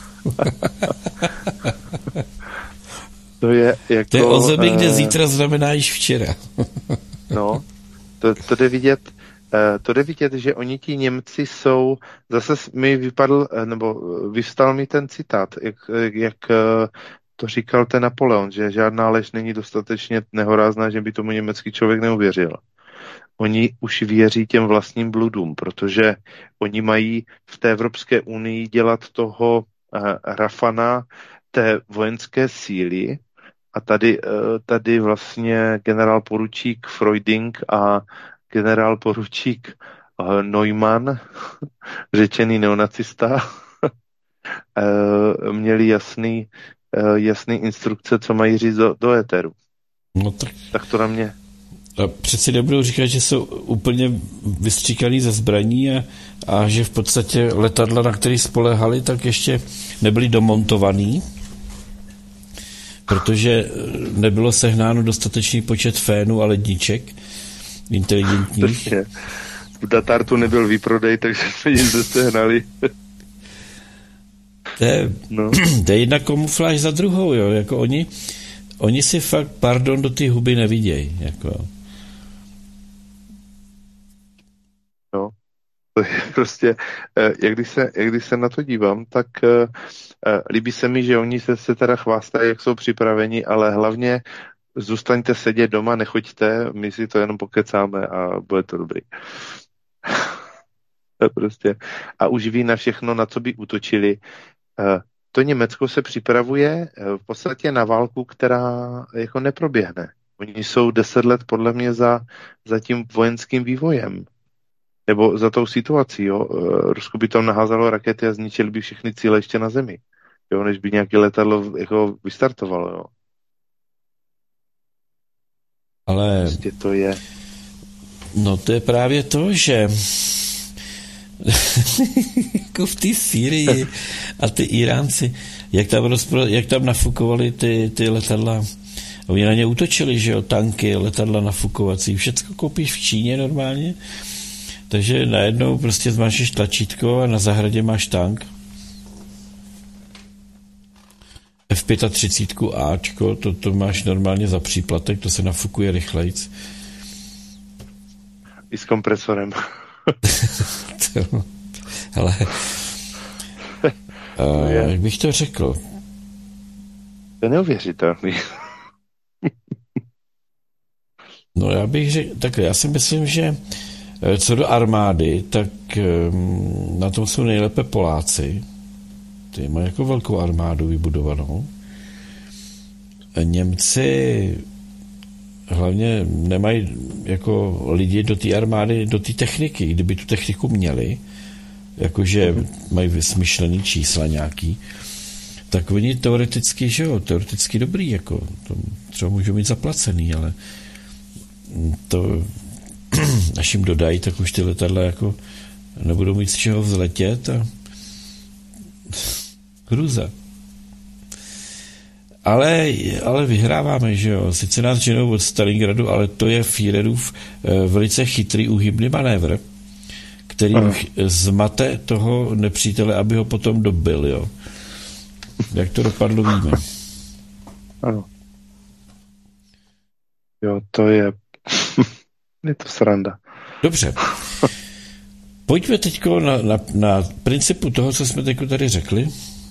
[SPEAKER 3] to je jako...
[SPEAKER 2] To je o zemi, kde
[SPEAKER 3] uh...
[SPEAKER 2] zítra znamená již včera.
[SPEAKER 3] no, to, to jde vidět... Uh, to jde vidět, že oni ti Němci jsou, zase mi vypadl, nebo vyvstal mi ten citát, jak, jak to říkal ten Napoleon, že žádná lež není dostatečně nehorázná, že by tomu německý člověk neuvěřil. Oni už věří těm vlastním bludům, protože oni mají v té Evropské unii dělat toho uh, Rafana té vojenské síly a tady, uh, tady vlastně generál poručík Freuding a generál poručík uh, Neumann, řečený neonacista, uh, měli jasný, uh, jasný instrukce, co mají říct do, do éteru.
[SPEAKER 2] No tak...
[SPEAKER 3] tak to na mě.
[SPEAKER 2] A přeci nebudou říkat, že jsou úplně vystříkaný ze zbraní a, a že v podstatě letadla, na který spolehali, tak ještě nebyly domontovaný, protože nebylo sehnáno dostatečný počet fénů a ledniček inteligentních.
[SPEAKER 3] V Datartu nebyl výprodej, takže jsme nic nesehnali.
[SPEAKER 2] To je, no. to je jedna kamufláž za druhou, jo. Jako oni, oni si fakt, pardon, do ty huby nevidějí. Jako.
[SPEAKER 3] No, to je prostě, jak když se, jak když se na to dívám, tak uh, líbí se mi, že oni se, se teda chvástají, jak jsou připraveni, ale hlavně zůstaňte sedět doma, nechoďte, my si to jenom pokecáme a bude to dobrý. prostě. A už ví na všechno, na co by útočili. To Německo se připravuje v podstatě na válku, která jako neproběhne. Oni jsou deset let podle mě za, za tím vojenským vývojem. Nebo za tou situací. Jo. Rusko by tam naházalo rakety a zničili by všechny cíle ještě na zemi. Jo, než by nějaké letadlo jako vystartovalo. Jo.
[SPEAKER 2] Ale
[SPEAKER 3] prostě to je...
[SPEAKER 2] No to je právě to, že jako v té Sýrii a ty Iránci, jak tam, rozpro... jak tam nafukovali ty, ty letadla, oni na ně útočili, že jo, tanky, letadla nafukovací, všechno koupíš v Číně normálně, takže najednou prostě zmášíš tlačítko a na zahradě máš tank. F třicet pět Ačko, to, to máš normálně za příplatek, to se nafukuje rychlejc.
[SPEAKER 3] I s kompresorem.
[SPEAKER 2] to, ale uh, jak bych to řekl?
[SPEAKER 3] To je neuvěřitelný.
[SPEAKER 2] No já bych řekl, takhle, já si myslím, že co do armády, tak um, na tom jsou nejlépe Poláci. Ty mají jako velkou armádu vybudovanou. Němci hlavně nemají jako lidi do té armády, do té techniky. Kdyby tu techniku měli, jakože mají vysmyšlený čísla nějaký, tak oni teoreticky, že jo, teoreticky dobrý, jako to třeba můžou mít zaplacený, ale to až jim dodají, tak už ty letadla jako nebudou mít z čeho vzletět a hruza. Ale, ale vyhráváme, že jo. Sice nás ženou od Stalingradu, ale to je Führerův velice chytrý úhybný manévr, který ano. zmate toho nepřítele, aby ho potom dobil, jo. Jak to dopadlo, víme.
[SPEAKER 3] Ano. Jo, to je je to sranda.
[SPEAKER 2] Dobře. Pojďme teď na, na, na principu toho, co jsme teď tady řekli.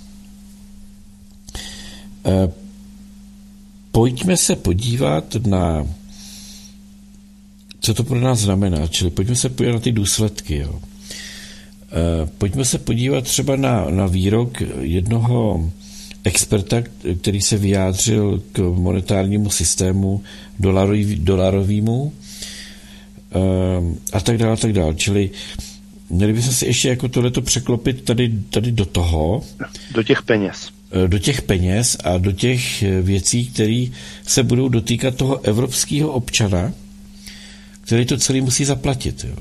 [SPEAKER 2] E, pojďme se podívat na co to pro nás znamená, čili pojďme se podívat na ty důsledky. Jo. E, pojďme se podívat třeba na, na výrok jednoho experta, který se vyjádřil k monetárnímu systému dolarový, dolarovému e, a tak dále, a tak dále. Čili měli bychom si ještě jako tohleto překlopit tady, tady do toho.
[SPEAKER 3] Do těch peněz.
[SPEAKER 2] Do těch peněz a do těch věcí, které se budou dotýkat toho evropského občana, který to celý musí zaplatit. Jo.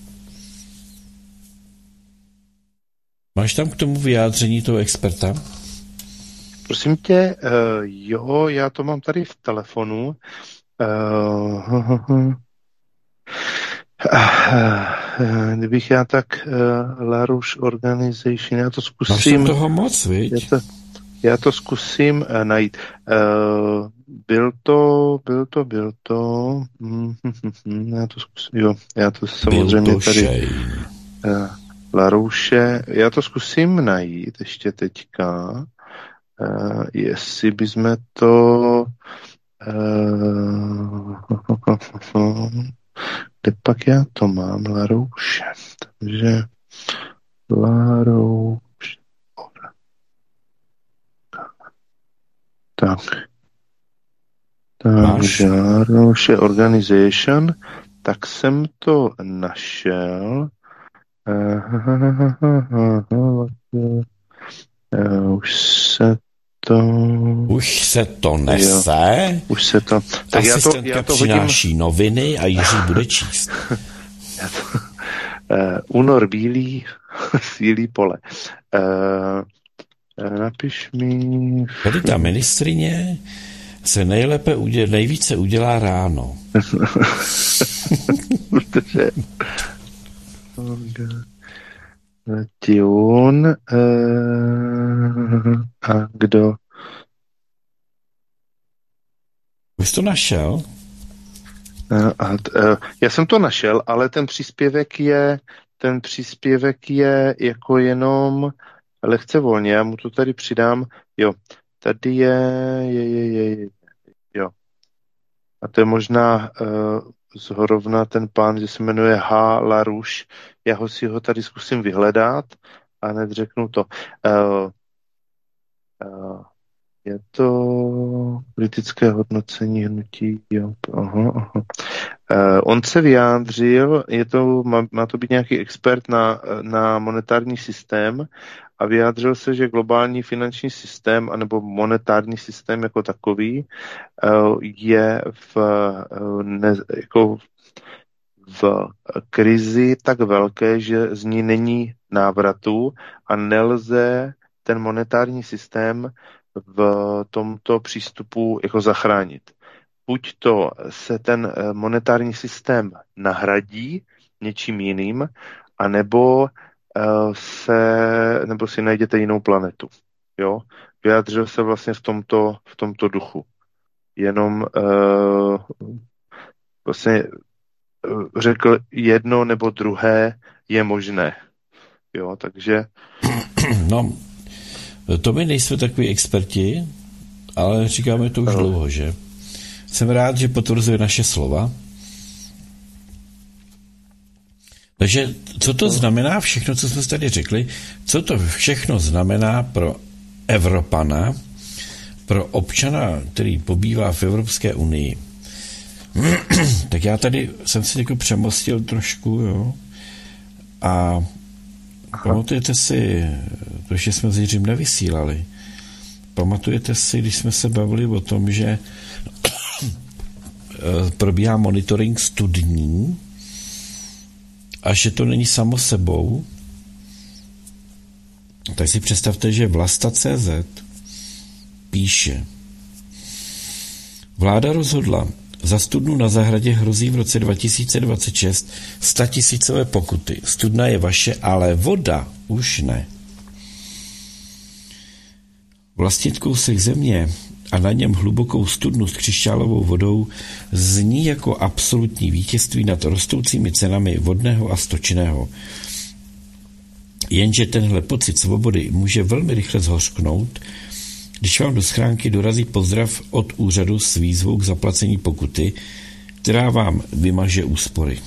[SPEAKER 2] Máš tam k tomu vyjádření toho experta?
[SPEAKER 3] Prosím tě, uh, jo, já to mám tady v telefonu. Uh, uh, uh, uh, kdybych já tak uh, La Rouge Organization, já to zkusím.
[SPEAKER 2] Máš toho moc, viď?
[SPEAKER 3] Já to, já to zkusím uh, najít. Uh, byl to, byl to, byl to, mm, mm, mm, já to zkusím, jo, já to samozřejmě to tady. Uh, La Rouge, já to zkusím najít ještě teďka. Uh, jestli bychom to uh, kde pak já to mám, La Rouge, takže La Rouge tak takže La Rouge Organization, tak jsem to našel. Uh, už se to...
[SPEAKER 2] Už se to nese.
[SPEAKER 3] Jo, už se to... Tak já to, já to
[SPEAKER 2] přináší
[SPEAKER 3] hodím...
[SPEAKER 2] noviny a Jiří bude číst.
[SPEAKER 3] já to, uh, únor bílý, sílí pole. Uh, napiš mi...
[SPEAKER 2] Tady ta ministrině se nejlépe udělá, nejvíce udělá ráno.
[SPEAKER 3] Protože... Tune uh, a kdo?
[SPEAKER 2] Už to našel?
[SPEAKER 3] Uh, a, uh, já jsem to našel, ale ten příspěvek je ten příspěvek je jako jenom lehce volně. Já mu to tady přidám. Jo, tady je, je, je, je, je jo. A to je možná uh, zhorovna ten pán, že se jmenuje H. La Rouge. Já ho si ho tady zkusím vyhledat a hned řeknu to. Uh, uh, je to kritické hodnocení hnutí. Jo. Aha, aha. Uh, on se vyjádřil, je to, má, má to být nějaký expert na, na monetární systém a vyjádřil se, že globální finanční systém anebo monetární systém jako takový uh, je v, uh, ne, jako v krizi tak velké, že z ní není návratu a nelze ten monetární systém v tomto přístupu jako zachránit. Buď to se ten monetární systém nahradí něčím jiným, anebo se, nebo si najděte jinou planetu. Jo? Vyjádřil se vlastně v tomto, v tomto duchu. Jenom uh, vlastně řekl jedno nebo druhé je možné. Jo, takže...
[SPEAKER 2] No, to my nejsme takový experti, ale říkáme to už no. dlouho, že? Jsem rád, že potvrzuje naše slova. Takže co to znamená všechno, co jsme tady řekli, co to všechno znamená pro Evropana, pro občana, který pobývá v Evropské unii? Tak já tady jsem si jako přemostil trošku, jo. A pamatujete si, protože jsme s Jiřím nevysílali, pamatujete si, když jsme se bavili o tom, že probíhá monitoring studní a že to není samo sebou, tak si představte, že Vlasta tečka cé zet píše: Vláda rozhodla, za studnu na zahradě hrozí v roce dva tisíce dvacet šest statisícové pokuty. Studna je vaše, ale voda už ne. Vlastnit kousek země a na něm hlubokou studnu s křišťálovou vodou zní jako absolutní vítězství nad rostoucími cenami vodného a stočného. Jenže tenhle pocit svobody může velmi rychle zhořknout, když vám do schránky dorazí pozdrav od úřadu s výzvou k zaplacení pokuty, která vám vymaže úspory.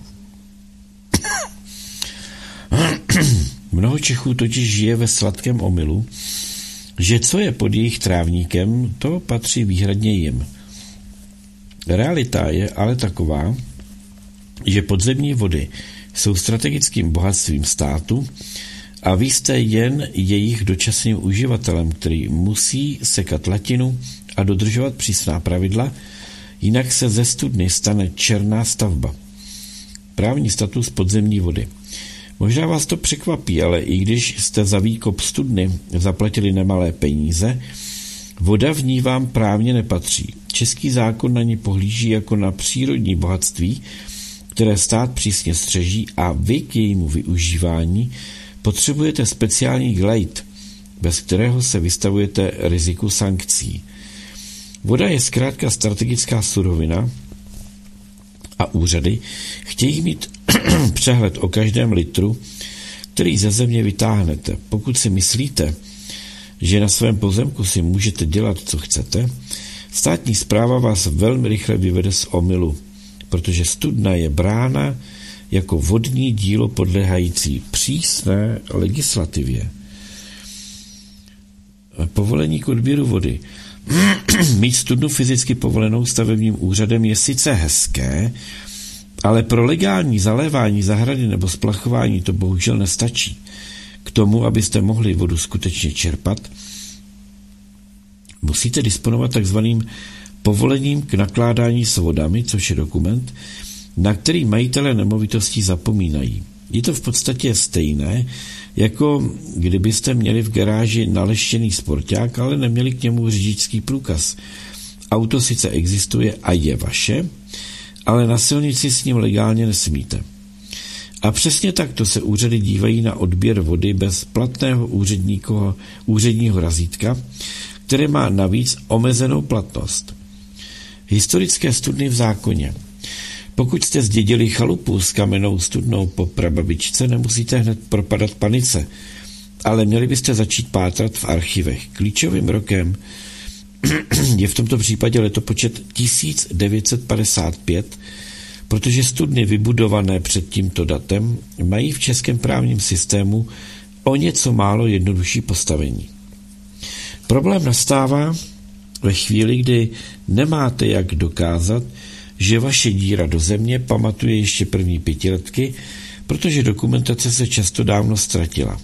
[SPEAKER 2] Mnoho Čechů totiž žije ve sladkém omylu, že co je pod jejich trávníkem, to patří výhradně jim. Realita je ale taková, že podzemní vody jsou strategickým bohatstvím státu a vy jste jen jejich dočasným uživatelem, který musí sekat latinu a dodržovat přísná pravidla, jinak se ze studny stane černá stavba. Právní status podzemní vody. Možná vás to překvapí, ale i když jste za výkop studny zaplatili nemalé peníze, voda v ní vám právně nepatří. Český zákon na ní pohlíží jako na přírodní bohatství, které stát přísně střeží, a vy k jejímu využívání potřebujete speciální glejt, bez kterého se vystavujete riziku sankcí. Voda je zkrátka strategická surovina a úřady chtějí mít přehled o každém litru, který ze země vytáhnete. Pokud si myslíte, že na svém pozemku si můžete dělat, co chcete, státní správa vás velmi rychle vyvede z omylu, protože studna je brána jako vodní dílo podléhající přísné legislativě. Povolení k odběru vody. Mít studnu fyzicky povolenou stavebním úřadem je sice hezké, ale pro legální zalévání zahrady nebo splachování to bohužel nestačí. K tomu, abyste mohli vodu skutečně čerpat, musíte disponovat takzvaným povolením k nakládání s vodami, což je dokument, na který majitelé nemovitostí zapomínají. Je to v podstatě stejné, jako kdybyste měli v garáži naleštěný sporták, ale neměli k němu řidičský průkaz. Auto sice existuje a je vaše, ale na silnici s ním legálně nesmíte. A přesně takto se úřady dívají na odběr vody bez platného úředního razítka, které má navíc omezenou platnost. Historické studny v zákoně. Pokud jste zdědili chalupu s kamennou studnou po prababičce, nemusíte hned propadat panice, ale měli byste začít pátrat v archivech. Klíčovým rokem je v tomto případě letopočet tisíc devět set padesát pět, protože studny vybudované před tímto datem mají v českém právním systému o něco málo jednodušší postavení. Problém nastává ve chvíli, kdy nemáte jak dokázat, že vaše díra do země pamatuje ještě první pětiletky, protože dokumentace se často dávno ztratila.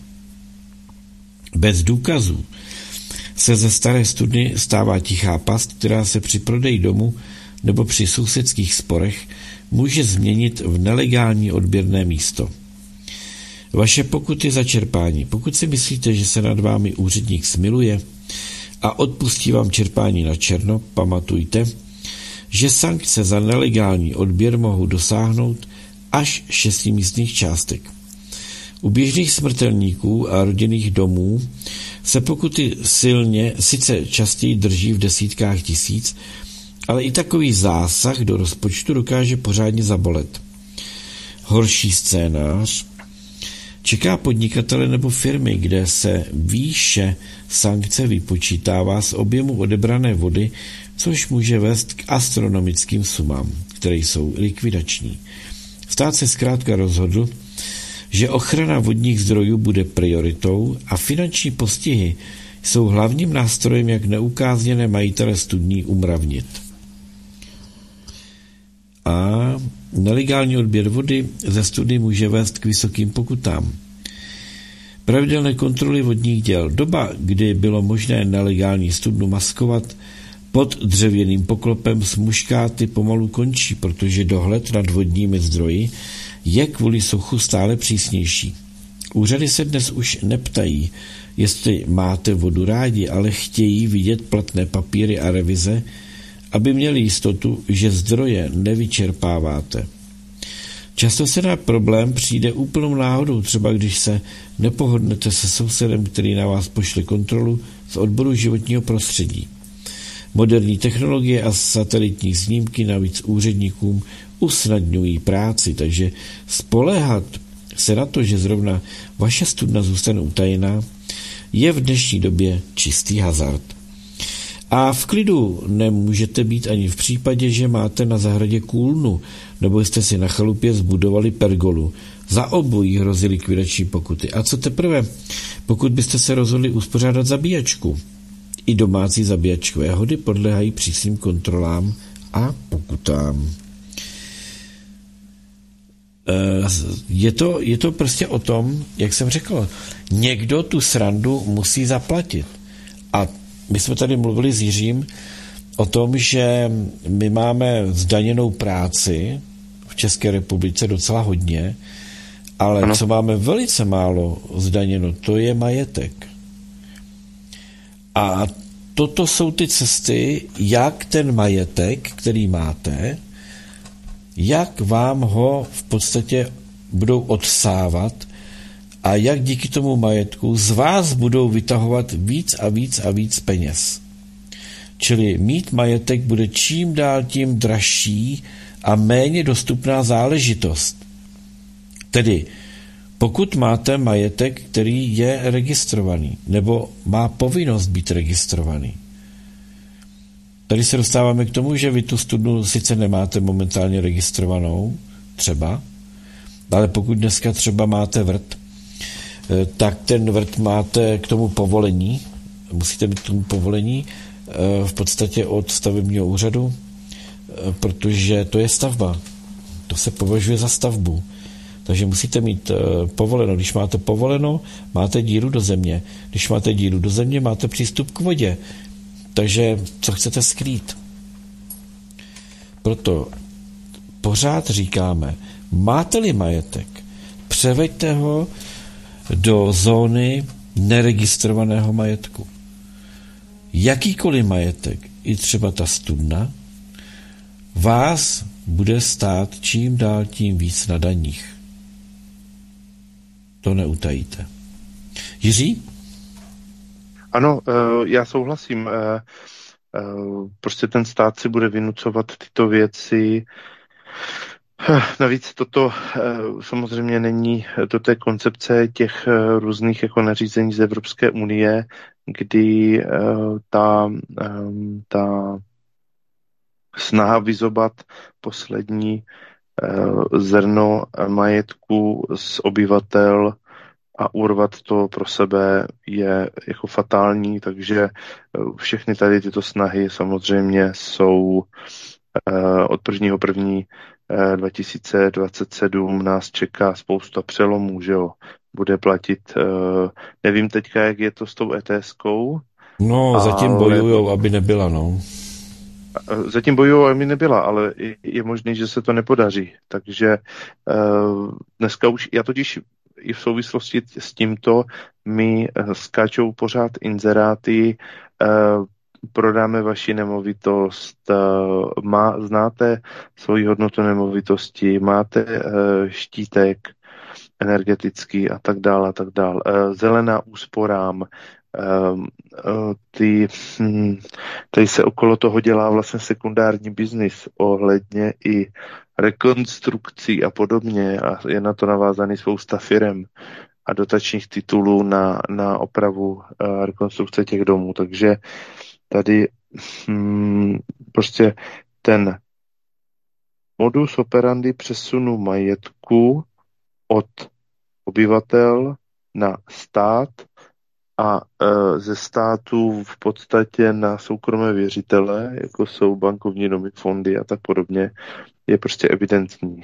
[SPEAKER 2] Bez důkazů se ze staré studny stává tichá past, která se při prodeji domu nebo při sousedských sporech může změnit v nelegální odběrné místo. Vaše pokuty za čerpání. Pokud si myslíte, že se nad vámi úředník smiluje a odpustí vám čerpání na černo, pamatujte, že sankce za nelegální odběr mohou dosáhnout až šesti místních částek. U běžných smrtelníků a rodinných domů se pokuty silně sice častěji drží v desítkách tisíc, ale i takový zásah do rozpočtu dokáže pořádně zabolet. Horší scénář čeká podnikatele nebo firmy, kde se výše sankce vypočítává z objemu odebrané vody, což může vést k astronomickým sumám, které jsou likvidační. Stát se zkrátka rozhodl, že ochrana vodních zdrojů bude prioritou a finanční postihy jsou hlavním nástrojem, jak neukázněné majitele studní umravnit. A nelegální odběr vody ze studny může vést k vysokým pokutám. Pravidelné kontroly vodních děl. Doba, kdy bylo možné nelegální studnu maskovat pod dřevěným poklopem s muškáty pomalu končí, protože dohled nad vodními zdroji je kvůli suchu stále přísnější. Úřady se dnes už neptají, jestli máte vodu rádi, ale chtějí vidět platné papíry a revize, aby měli jistotu, že zdroje nevyčerpáváte. Často se na problém přijde úplnou náhodou, třeba když se nepohodnete se sousedem, který na vás pošle kontrolu z odboru životního prostředí. Moderní technologie a satelitní snímky navíc úředníkům usnadňují práci, takže spoléhat se na to, že zrovna vaše studna zůstane utajená, je v dnešní době čistý hazard. A v klidu nemůžete být ani v případě, že máte na zahradě kůlnu, nebo jste si na chalupě zbudovali pergolu. Za obojí hrozí likvidační pokuty. A co teprve, pokud byste se rozhodli uspořádat zabíjačku? I domácí zabíjačkové hody podléhají přísným kontrolám a pokutám. Je to, je to prostě o tom, jak jsem řekl, někdo tu srandu musí zaplatit. A my jsme tady mluvili s Jiřím o tom, že my máme zdaněnou práci v České republice docela hodně, ale ano. Co máme velice málo zdaněno, to je majetek. A toto jsou ty cesty, jak ten majetek, který máte, jak vám ho v podstatě budou odsávat a jak díky tomu majetku z vás budou vytahovat víc a víc a víc peněz. Čili mít majetek bude čím dál tím dražší a méně dostupná záležitost. Tedy pokud máte majetek, který je registrovaný, nebo má povinnost být registrovaný. Tady se dostáváme k tomu, že vy tu studnu sice nemáte momentálně registrovanou, třeba, ale pokud dneska třeba máte vrt, tak ten vrt máte k tomu povolení, musíte mít k tomu povolení v podstatě od stavebního úřadu, protože to je stavba. To se považuje za stavbu. Takže musíte mít povoleno. Když máte povoleno, máte díru do země. Když máte díru do země, máte přístup k vodě. Takže co chcete skrýt? Proto pořád říkáme, máte-li majetek, převeďte ho do zóny neregistrovaného majetku. Jakýkoliv majetek, i třeba ta studna, vás bude stát čím dál tím víc na daních. To neutajíte. Jiří?
[SPEAKER 3] Ano, já souhlasím. Prostě ten stát si bude vynucovat tyto věci. Navíc toto samozřejmě není, toto je koncepce těch různých jako nařízení z Evropské unie, kdy ta, ta snaha vyzobat poslední zrno majetku z obyvatel a urvat to pro sebe je jako fatální, takže všechny tady tyto snahy samozřejmě jsou od prvního prvního dva tisíce dvacet sedm nás čeká spousta přelomů, že jo, bude platit, nevím teďka, jak je to s tou ETSkou.
[SPEAKER 2] No, ale zatím bojujou, aby nebyla, no.
[SPEAKER 3] Zatím bojujou, aby nebyla, ale je možné, že se to nepodaří. Takže dneska už, já totiž i v souvislosti s tímto mi skáčou pořád inzeráty, prodáme vaši nemovitost, má, znáte svoji hodnotu nemovitosti, máte štítek energetický a tak dále a tak dále. Zelená úsporám, ty, tady se okolo toho dělá vlastně sekundární biznis ohledně i rekonstrukcí a podobně a je na to navázaný spousta firem a dotačních titulů na, na opravu a rekonstrukce těch domů. Takže tady hmm, prostě ten modus operandi přesunu majetku od obyvatel na stát a e, ze státu v podstatě na soukromé věřitele, jako jsou bankovní domy, fondy a tak podobně, je prostě evidentní.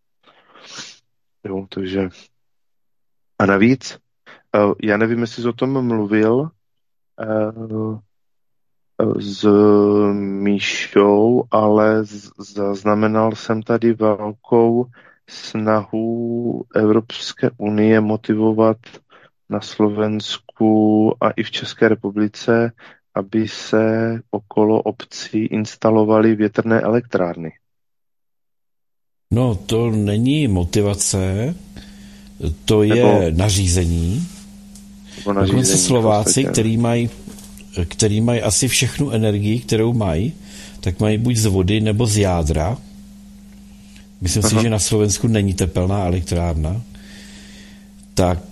[SPEAKER 3] Jo, takže a navíc, e, já nevím, jestli jsi o tom mluvil, e, s Míšou, ale zaznamenal jsem tady velkou snahu Evropské unie motivovat na Slovensku a i v České republice, aby se okolo obcí instalovaly větrné elektrárny.
[SPEAKER 2] No, to není motivace, to je nebo, nařízení. Nebo nařízení. Dokonce Slováci, který mají, který mají asi všechnu energii, kterou mají, tak mají buď z vody, nebo z jádra. Myslím Aha. si, že na Slovensku není tepelná elektrárna. Tak,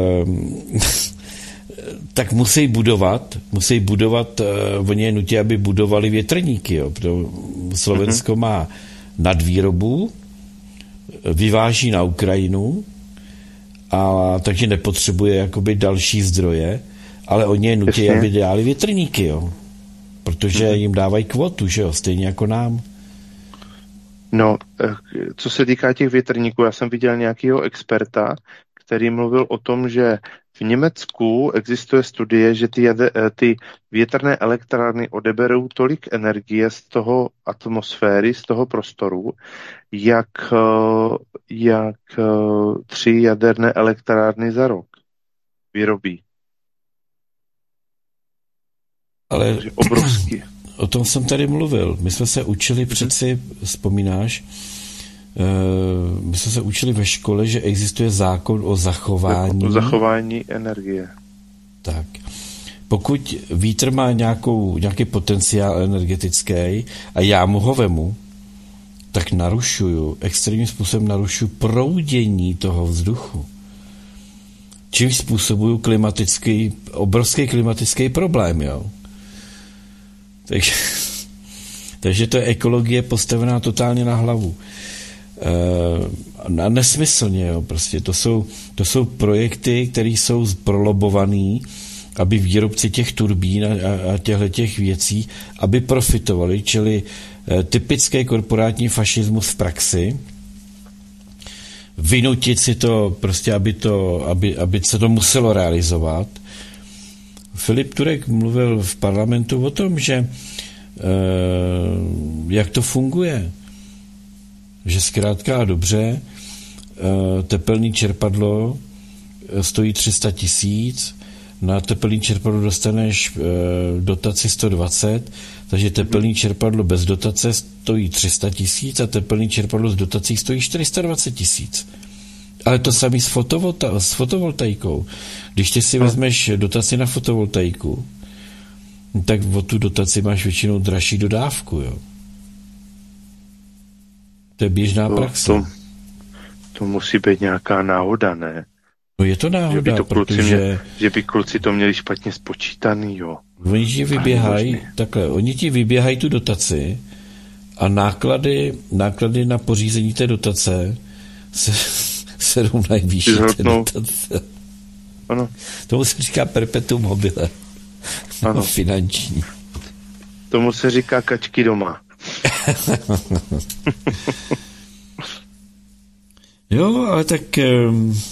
[SPEAKER 2] tak musí budovat, musí budovat, oni je nutí, aby budovali větrníky. Jo. Slovensko uh-huh. má nadvýrobu, vyváží na Ukrajinu, a takže nepotřebuje jakoby další zdroje, ale oni je nutí, Jasně. aby dělali větrníky, jo. Protože uh-huh. jim dávají kvotu, že jo, stejně jako nám.
[SPEAKER 3] No, co se týká těch větrníků, já jsem viděl nějakého experta, který mluvil o tom, že v Německu existuje studie, že ty, jade, ty větrné elektrárny odeberou tolik energie z toho atmosféry, z toho prostoru, jak, jak tři jaderné elektrárny za rok vyrobí.
[SPEAKER 2] Ale
[SPEAKER 3] Takže obrovský.
[SPEAKER 2] O tom jsem tady mluvil. My jsme se učili přeci, vzpomínáš, my jsme se učili ve škole, že existuje zákon o zachování...
[SPEAKER 3] O zachování energie.
[SPEAKER 2] Tak. Pokud vítr má nějakou, nějaký potenciál energetický a já mu ho vemu, tak narušuju, extrémním způsobem narušuju proudění toho vzduchu. Čím způsobuju klimatický, obrovský klimatický problém, jo. Takže, takže to je ekologie postavená totálně na hlavu. A nesmyslně, jo, prostě to jsou, to jsou projekty, které jsou prolobované, aby výrobci těch turbín a, a těchto těch věcí, aby profitovali, čili typický korporátní fašismus v praxi, vynutit si to, prostě, aby, to, aby, aby se to muselo realizovat. Filip Turek mluvil v parlamentu o tom, že e, jak to funguje, že zkrátka a dobře e, tepelný čerpadlo stojí tři sta tisíc, na tepelný čerpadlo dostaneš e, dotaci sto dvacet, takže tepelný čerpadlo bez dotace stojí tři sta tisíc a tepelný čerpadlo s dotací stojí čtyři sta dvacet tisíc. Ale to samý s, fotovolta- s fotovoltaikou. Když ty si vezmeš dotaci na fotovoltaiku, tak o tu dotaci máš většinou dražší dodávku, jo. To je běžná
[SPEAKER 3] to,
[SPEAKER 2] praxe.
[SPEAKER 3] To, to musí být nějaká náhoda, ne?
[SPEAKER 2] No je to náhoda,
[SPEAKER 3] že by to
[SPEAKER 2] protože...
[SPEAKER 3] Mě, že by kluci to měli špatně spočítaný, jo.
[SPEAKER 2] Oni ti vyběhají, takhle, oni ti vyběhají tu dotaci a náklady, náklady na pořízení té dotace se, se rovnají výši té dotace.
[SPEAKER 3] Ano.
[SPEAKER 2] Tomu se říká perpetuum mobile. Ano. Finanční.
[SPEAKER 3] Tomu se říká kačky doma.
[SPEAKER 2] Jo, ale tak um, um,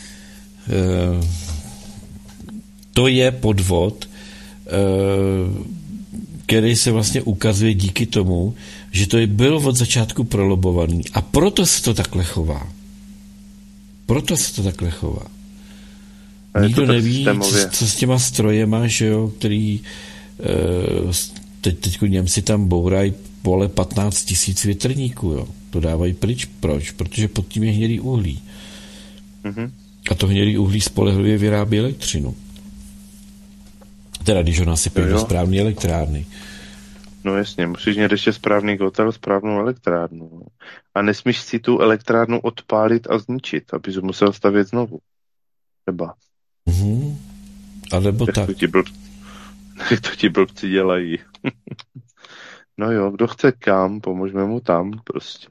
[SPEAKER 2] to je podvod, um, který se vlastně ukazuje díky tomu, že to byl od začátku prolobovaný a proto se to takhle chová. Proto se to takhle chová. Nikdo neví, co, co s těma strojema, že jo, který uh, teď, teď Němci tam bourají pole patnáct tisíc větrníků, jo. To dávají pryč. Proč? Protože pod tím je hnědý uhlí. Mm-hmm. A to hnědý uhlí spolehlivě vyrábí elektřinu. Teda, když ho nasypí do správné elektrárny.
[SPEAKER 3] No jasně, musíš mít ještě správný kotel, správnou elektrárnu. A nesmíš si tu elektrárnu odpálit a zničit, abys ho musel stavět znovu. Třeba.
[SPEAKER 2] Mm-hmm. A nebo tak.
[SPEAKER 3] To ti, blb... to ti blbci dělají. No jo, kdo chce kam, pomožme mu tam prostě.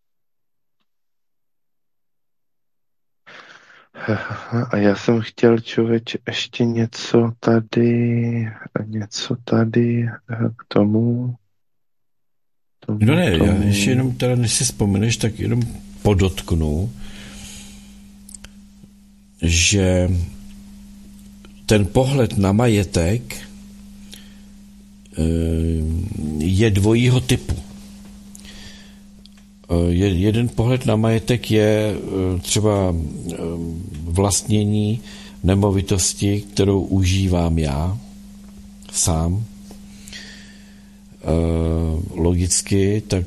[SPEAKER 3] A já jsem chtěl, člověče, ještě něco tady, něco tady k tomu. tomu
[SPEAKER 2] no ne,
[SPEAKER 3] tomu.
[SPEAKER 2] Já ještě jenom teda, než si vzpomeneš, tak jenom podotknu, že ten pohled na majetek je dvojího typu. Jeden pohled na majetek je třeba vlastnění nemovitosti, kterou užívám já sám. Logicky, tak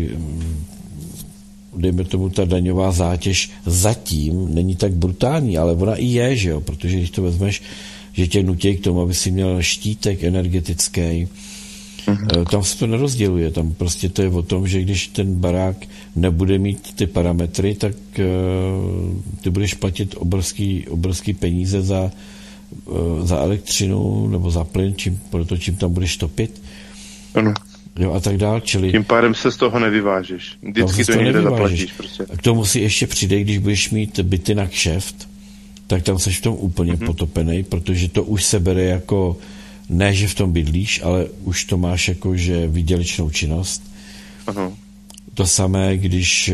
[SPEAKER 2] dejme tomu, ta daňová zátěž zatím není tak brutální, ale ona i je, že jo, protože když to vezmeš, že tě nutí k tomu, aby si měl štítek energetický, mm-hmm. tam se to nerozděluje, tam prostě to je o tom, že když ten barák nebude mít ty parametry, tak uh, ty budeš platit obrovský, obrovský peníze za, uh, za elektřinu nebo za plyn, čím, proto čím tam budeš topit.
[SPEAKER 3] Ano.
[SPEAKER 2] Jo, a tak dál, čili...
[SPEAKER 3] Tím pádem se z toho nevyvážeš. Vždycky to, to někde zaplatíš. Prostě.
[SPEAKER 2] A k tomu si ještě přidej, když budeš mít byty na kšeft, tak tam seš v tom úplně mm-hmm. potopenej, protože to už se bere jako, ne, že v tom bydlíš, ale už to máš jako, že výdělečnou činnost. Aha. To samé, když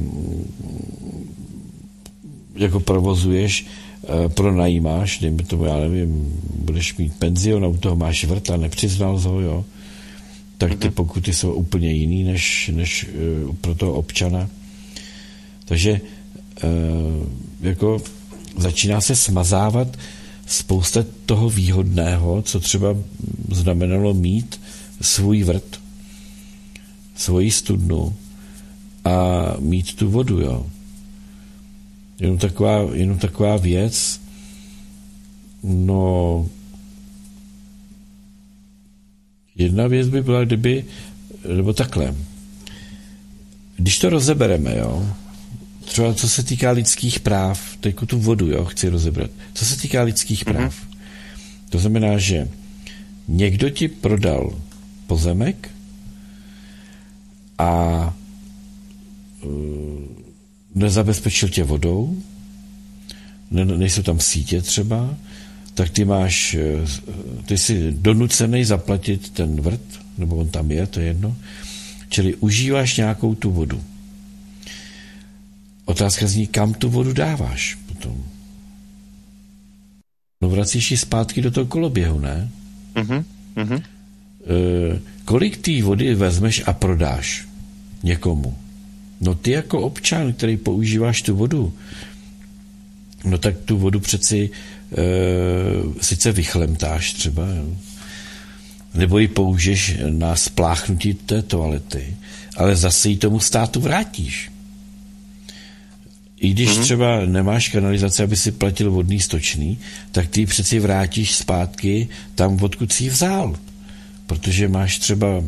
[SPEAKER 2] jako provozuješ, pronajímáš, dejme tomu, já nevím, budeš mít penzion a u toho máš vrt a nepřiznal ho, jo, tak ty pokuty jsou úplně jiný než, než uh, pro toho občana. Takže uh, jako začíná se smazávat spousta toho výhodného, co třeba znamenalo mít svůj vrt, svoji studnu a mít tu vodu, jo. Jenom taková, jenom taková věc, no jedna věc by byla, kdyby, nebo takhle, když to rozebereme, jo, třeba co se týká lidských práv, teďko tu vodu, jo, chci rozebrat, co se týká lidských práv, mm-hmm. to znamená, že někdo ti prodal pozemek a uh, nezabezpečil tě vodou, ne, nejsou tam sítě třeba, tak ty máš, ty jsi donucený zaplatit ten vrt, nebo on tam je, to je jedno, čili užíváš nějakou tu vodu. Otázka zní, kam tu vodu dáváš potom? No vracíš ji zpátky do toho koloběhu, ne? Uh-huh, uh-huh. E, kolik té vody vezmeš a prodáš někomu? No ty jako občan, který používáš tu vodu, no tak tu vodu přeci e, sice vychlemtáš třeba, jo, nebo ji použiješ na spláchnutí té toalety, ale zase ji tomu státu vrátíš. I když mm-hmm. třeba nemáš kanalizaci, aby si platil vodný stočný, tak ty ji přeci vrátíš zpátky tam, odkud jsi ji vzal. Protože máš třeba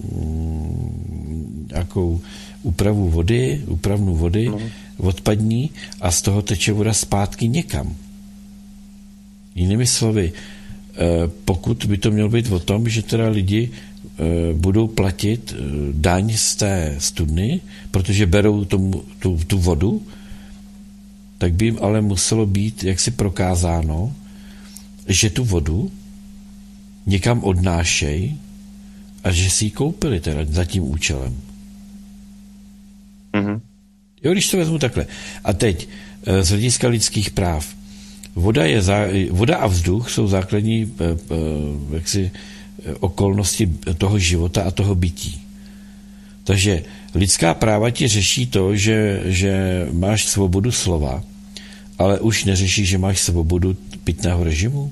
[SPEAKER 2] mm, nějakou úpravu vody, úpravnu vody, mm-hmm. odpadní a z toho teče voda zpátky někam. Jinými slovy, pokud by to mělo být o tom, že teda lidi budou platit daň z té studny, protože berou tomu, tu, tu vodu, tak by jim ale muselo být jaksi prokázáno, že tu vodu někam odnášej a že si ji koupili teda za tím účelem. Mm-hmm. Jo, když to vezmu takhle. A teď, z hlediska lidských práv, voda, je zá, voda a vzduch jsou základní jaksi, okolnosti toho života a toho bytí. Takže lidská práva ti řeší to, že, že máš svobodu slova, ale už neřeší, že máš svobodu pitného režimu?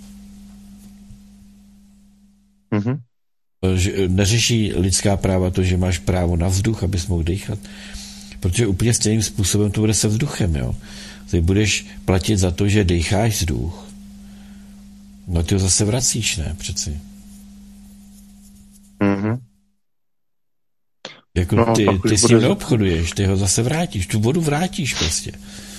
[SPEAKER 2] Mm-hmm. Neřeší lidská práva to, že máš právo na vzduch, abys mohl dýchat? Protože úplně stejným způsobem to bude se vzduchem, jo. Ty budeš platit za to, že dýcháš vzduch, no ty ho zase vracíš, ne, přeci. Mhm. Jako no, ty, ty s ním neobchoduješ, ty ho zase vrátíš, tu vodu vrátíš prostě.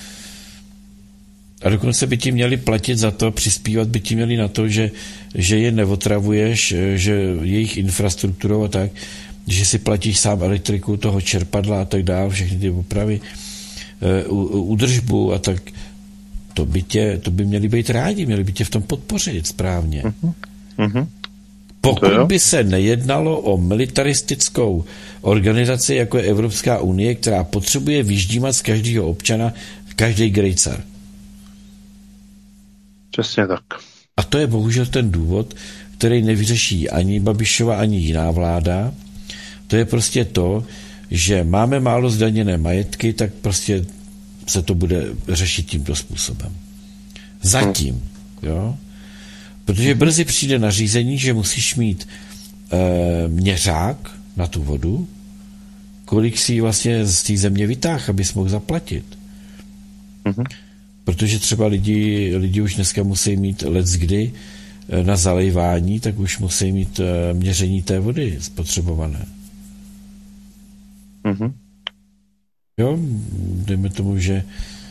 [SPEAKER 2] A dokonce by ti měli platit za to, přispívat by ti měli na to, že, že je neotravuješ, že jejich infrastrukturou a tak, že si platíš sám elektriku toho čerpadla a tak dále, všechny ty opravy, údržbu a tak, to by, tě, to by měli být rádi, měli by tě v tom podpořit správně. Uh-huh. Uh-huh. Pokud by se nejednalo o militaristickou organizaci, jako je Evropská unie, která potřebuje vyždímat z každého občana každý grejcar.
[SPEAKER 3] Přesně tak.
[SPEAKER 2] A to je bohužel ten důvod, který nevyřeší ani Babišova, ani jiná vláda. To je prostě to, že máme málo zdaněné majetky, tak prostě se to bude řešit tímto způsobem. Zatím, jo. Protože brzy přijde nařízení, že musíš mít e, měřák na tu vodu, kolik si vlastně z té země vytáh, abys mohl zaplatit. Mm-hmm. Protože třeba lidi, lidi už dneska musí mít leckdy na zalejvání, tak už musí mít e, měření té vody spotřebované.
[SPEAKER 3] Mm-hmm.
[SPEAKER 2] Jo, dejme tomu, že e,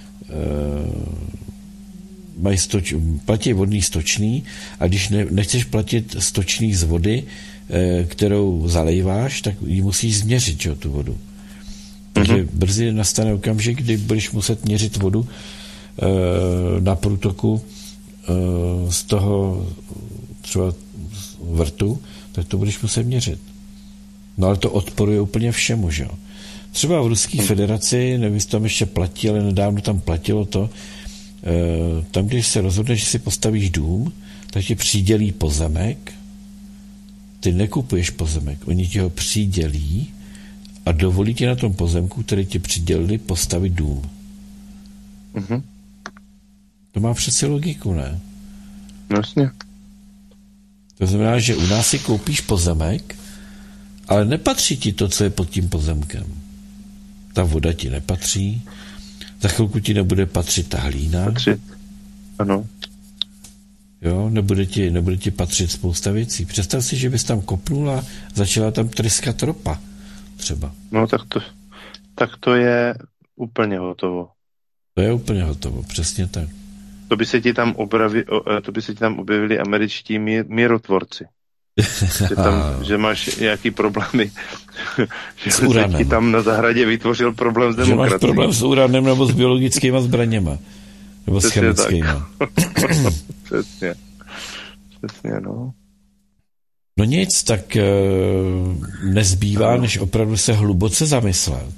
[SPEAKER 2] mají stoč, platí vodný stočný a když ne, nechceš platit stočný z vody, e, kterou zalejváš, tak ji musíš změřit, jo, tu vodu. Takže mm-hmm. brzy nastane okamžik, kdy budeš muset měřit vodu e, na průtoku e, z toho třeba vrtu, tak to budeš muset měřit. No ale to odporuje úplně všemu, že jo. Třeba v Ruské federaci, nevím, jestli tam ještě platí, ale nedávno tam platilo to, e, tam, když se rozhodneš, že si postavíš dům, tak ti přidělí pozemek, ty nekupuješ pozemek, oni ti ho přidělí a dovolí ti na tom pozemku, který ti přidělili, postavit dům.
[SPEAKER 3] Mm-hmm.
[SPEAKER 2] To má přeci logiku, ne?
[SPEAKER 3] Jasně.
[SPEAKER 2] To znamená, že u nás si koupíš pozemek, ale nepatří ti to, co je pod tím pozemkem. Ta voda ti nepatří, za chvilku ti nebude patřit ta hlína.
[SPEAKER 3] Patřit, ano.
[SPEAKER 2] Jo, nebude ti, nebude ti patřit spousta věcí. Představ si, že bys tam kopnul a začala tam tryskat ropa. Třeba.
[SPEAKER 3] No tak to, tak to je úplně hotovo.
[SPEAKER 2] To je úplně hotovo, přesně tak.
[SPEAKER 3] To by se ti tam, obravi, to by se ti tam objevili američtí mír, mírotvorci. že, tam, že máš nějaký problémy, že se ti tam na zahradě vytvořil problém s demokracií. Že máš
[SPEAKER 2] problém s uranem nebo s biologickými zbraněma. Nebo s chemickýma.
[SPEAKER 3] Přesně. Přesně, no.
[SPEAKER 2] No nic, tak e, nezbývá, než opravdu se hluboce zamyslet.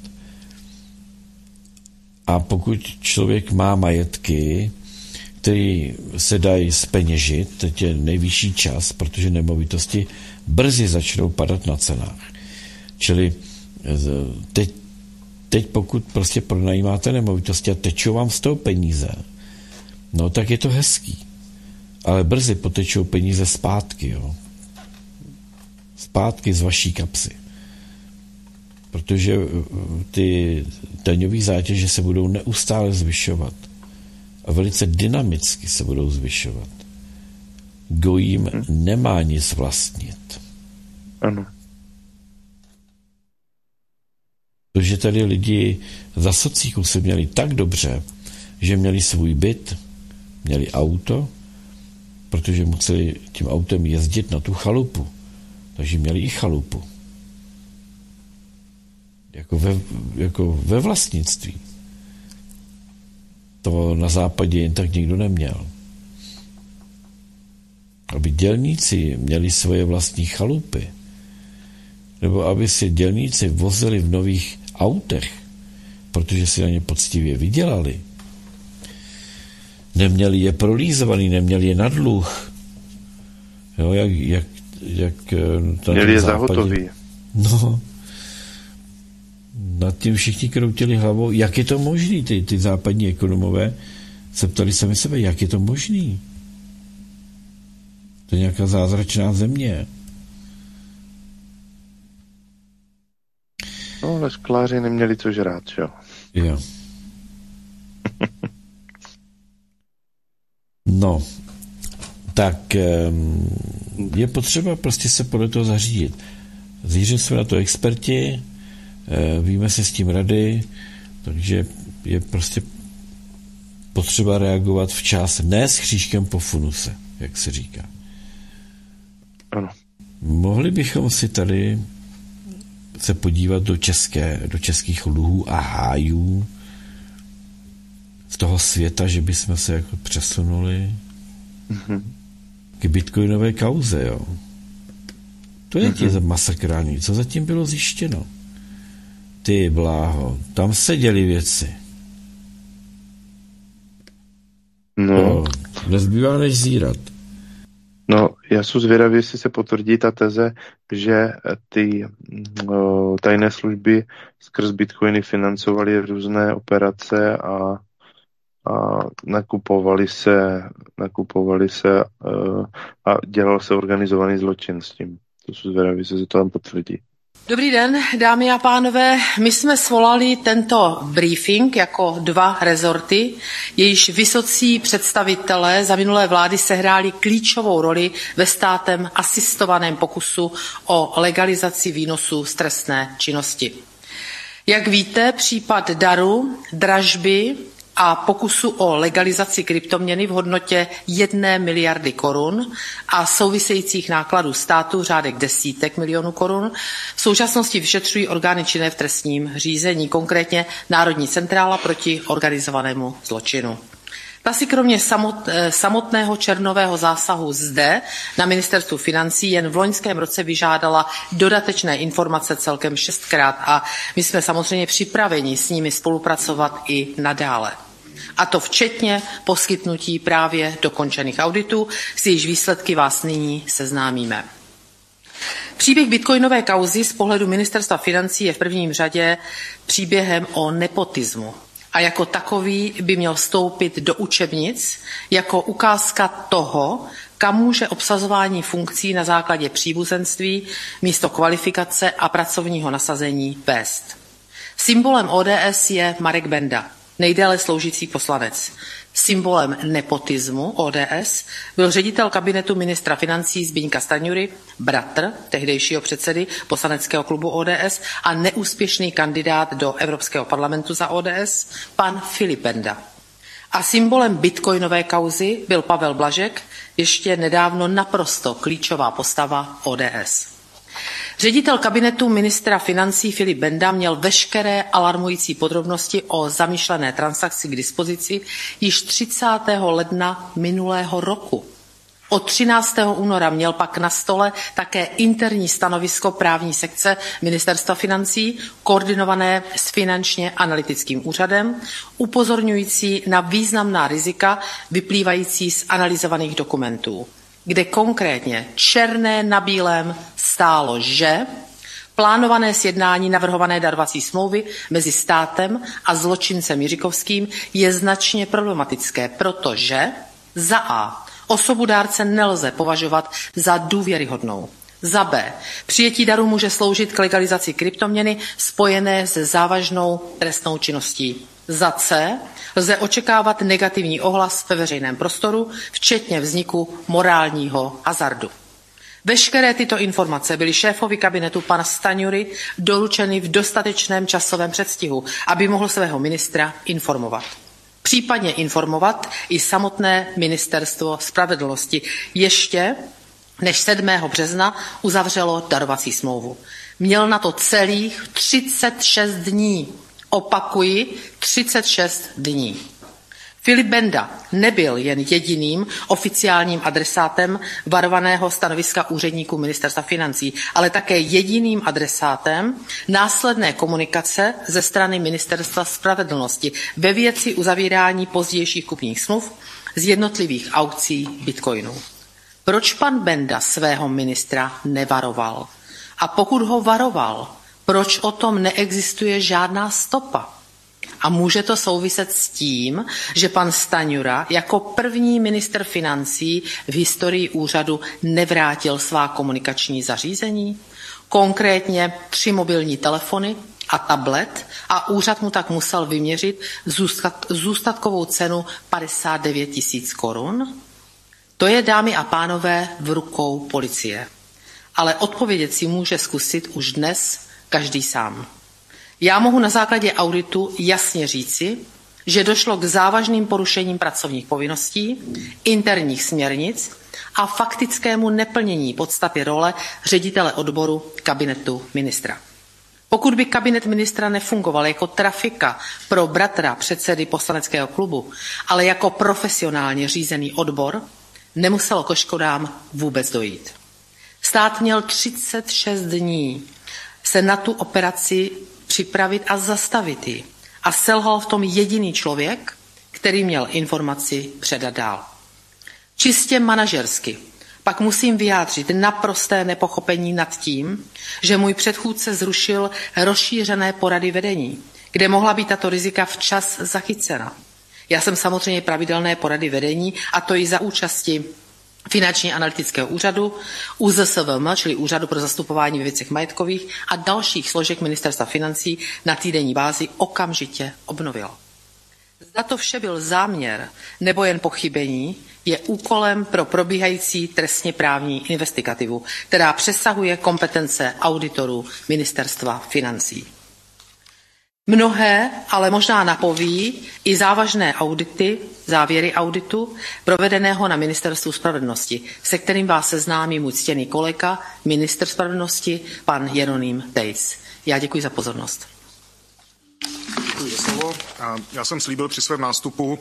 [SPEAKER 2] A pokud člověk má majetky, který se dají zpeněžit, teď je nejvyšší čas, protože nemovitosti brzy začnou padat na cenách. Čili teď, teď pokud prostě pronajímáte nemovitosti a tečou vám z toho peníze, no tak je to hezký. Ale brzy potečou peníze zpátky, jo. Zpátky z vaší kapsy. Protože ty daňové zátěže se budou neustále zvyšovat. A velice dynamicky se budou zvyšovat. Kdo jim hmm. nemá nic vlastnit.
[SPEAKER 3] Ano.
[SPEAKER 2] Protože tady lidi za socíku se měli tak dobře, že měli svůj byt, měli auto, protože museli tím autem jezdit na tu chalupu. Takže měli i chalupu. Jako ve, jako ve vlastnictví. To na západě jen tak nikdo neměl. Aby dělníci měli svoje vlastní chalupy, nebo aby si dělníci vozili v nových autech, protože si na ně poctivě vydělali. Neměli je prolízovaný, neměli je na dluh. Jo, jak, jak, jak
[SPEAKER 3] měli je zahotový.
[SPEAKER 2] No, nad tím všichni kroutili hlavou, jak je to možný, ty, ty západní ekonomové se ptali sami sebe, jak je to možný. To je nějaká zázračná země.
[SPEAKER 3] No, ale školáři neměli co žrát, jo?
[SPEAKER 2] Jo. No, tak je potřeba prostě se podle toho zařídit. Zjížděli jsme na to experti, víme si s tím rady, takže je prostě potřeba reagovat včas, ne s křížkem po funuse, jak se říká.
[SPEAKER 3] Ano.
[SPEAKER 2] Mohli bychom si tady se podívat do, české, do českých luhů a hájů z toho světa, že bychom se jako přesunuli mm-hmm. k bitcoinové kauze, jo. To je mm-hmm. ti masakrální. Co zatím bylo zjištěno? Ty bláho, tam se děly věci.
[SPEAKER 3] No.
[SPEAKER 2] no nezbývá než zírat.
[SPEAKER 3] No, já jsem zvědavý, jestli se potvrdí ta teze, že ty o, tajné služby skrz bitcoiny financovaly různé operace a, a nakupovali se, nakupovali se uh, a dělal se organizovaný zločin s tím. To jsem zvědavý, jestli se to tam potvrdí.
[SPEAKER 5] Dobrý den, dámy a pánové. My jsme svolali tento briefing jako dva rezorty, jejíž vysocí představitelé za minulé vlády sehráli klíčovou roli ve státem asistovaném pokusu o legalizaci výnosů z trestné činnosti. Jak víte, případ daru, dražby a pokusu o legalizaci kryptoměny v hodnotě jedné miliardy korun a souvisejících nákladů státu řádek desítek milionů korun v současnosti vyšetřují orgány činné v trestním řízení, konkrétně Národní centrála proti organizovanému zločinu. Ta si kromě samotného červnového zásahu zde na ministerstvu financí jen v loňském roce vyžádala dodatečné informace celkem šestkrát a my jsme samozřejmě připraveni s nimi spolupracovat i nadále. A to včetně poskytnutí právě dokončených auditů, s jejichž výsledky vás nyní seznámíme. Příběh bitcoinové kauzy z pohledu ministerstva financí je v prvním řadě příběhem o nepotismu. A jako takový by měl vstoupit do učebnic jako ukázka toho, kam může obsazování funkcí na základě příbuzenství místo kvalifikace a pracovního nasazení vést. Symbolem O D S je Marek Benda, nejdéle sloužící poslanec. Symbolem nepotismu O D S byl ředitel kabinetu ministra financí Zbyňka Stanjury, bratr tehdejšího předsedy poslaneckého klubu O D S a neúspěšný kandidát do Evropského parlamentu za O D S, pan Filip Benda. A symbolem bitcoinové kauzy byl Pavel Blažek, ještě nedávno naprosto klíčová postava O D S. Ředitel kabinetu ministra financí Filip Benda měl veškeré alarmující podrobnosti o zamýšlené transakci k dispozici již třicátého ledna minulého roku. Od třináctého února měl pak na stole také interní stanovisko právní sekce ministerstva financí, koordinované s finančně analytickým úřadem, upozorňující na významná rizika vyplývající z analyzovaných dokumentů, kde konkrétně černé na bílém stálo, že plánované sjednání navrhované darovací smlouvy mezi státem a zločincem Jiříkovským je značně problematické, protože za A. osobu dárce nelze považovat za důvěryhodnou. Za B. Přijetí daru může sloužit k legalizaci kryptoměny spojené se závažnou trestnou činností. Za C. lze očekávat negativní ohlas ve veřejném prostoru, včetně vzniku morálního hazardu. Veškeré tyto informace byly šéfovi kabinetu pana Stanjury doručeny v dostatečném časovém předstihu, aby mohl svého ministra informovat. Případně informovat i samotné ministerstvo spravedlnosti ještě než sedmého března uzavřelo darovací smlouvu. Měl na to celých třicet šest dní. Opakuji, třicet šest dní. Filip Benda nebyl jen jediným oficiálním adresátem varovaného stanoviska úředníků ministerstva financí, ale také jediným adresátem následné komunikace ze strany ministerstva spravedlnosti ve věci uzavírání pozdějších kupních smluv z jednotlivých aukcí bitcoinů. Proč pan Benda svého ministra nevaroval? A pokud ho varoval, proč o tom neexistuje žádná stopa? A může to souviset s tím, že pan Stanjura jako první ministr financí v historii úřadu nevrátil svá komunikační zařízení? Konkrétně tři mobilní telefony a tablet a úřad mu tak musel vyměřit zůstat, zůstatkovou cenu padesát devět tisíc korun? To je, dámy a pánové, v rukou policie. Ale odpovědět si může zkusit už dnes každý sám. Já mohu na základě auditu jasně říci, že došlo k závažným porušením pracovních povinností, interních směrnic a faktickému neplnění podstaty role ředitele odboru kabinetu ministra. Pokud by kabinet ministra nefungoval jako trafika pro bratra předsedy poslaneckého klubu, ale jako profesionálně řízený odbor, nemuselo ke škodám vůbec dojít. Stát měl třicet šest dní se na tu operaci připravit a zastavit ji. A selhal v tom jediný člověk, který měl informaci předat dál. Čistě manažersky pak musím vyjádřit naprosté nepochopení nad tím, že můj předchůdce zrušil rozšířené porady vedení, kde mohla být tato rizika včas zachycena. Já jsem samozřejmě pravidelné porady vedení, a to i za účasti Finančního analytického úřadu, U Z S V M, čili Úřadu pro zastupování ve věcech majetkových, a dalších složek Ministerstva financí na týdenní bázi okamžitě obnovila. Zda to vše byl záměr nebo jen pochybení, je úkolem pro probíhající trestně právní investigativu, která přesahuje kompetence auditorů Ministerstva financí. Mnohé, ale možná napoví i závažné audity, závěry auditu provedeného na Ministerstvu spravedlnosti, se kterým vás seznámí můj ctěný kolega, ministr spravedlnosti, pan Jeroným Tejc. Já děkuji za pozornost.
[SPEAKER 6] Děkuji za slovo. Já jsem slíbil při svém nástupu,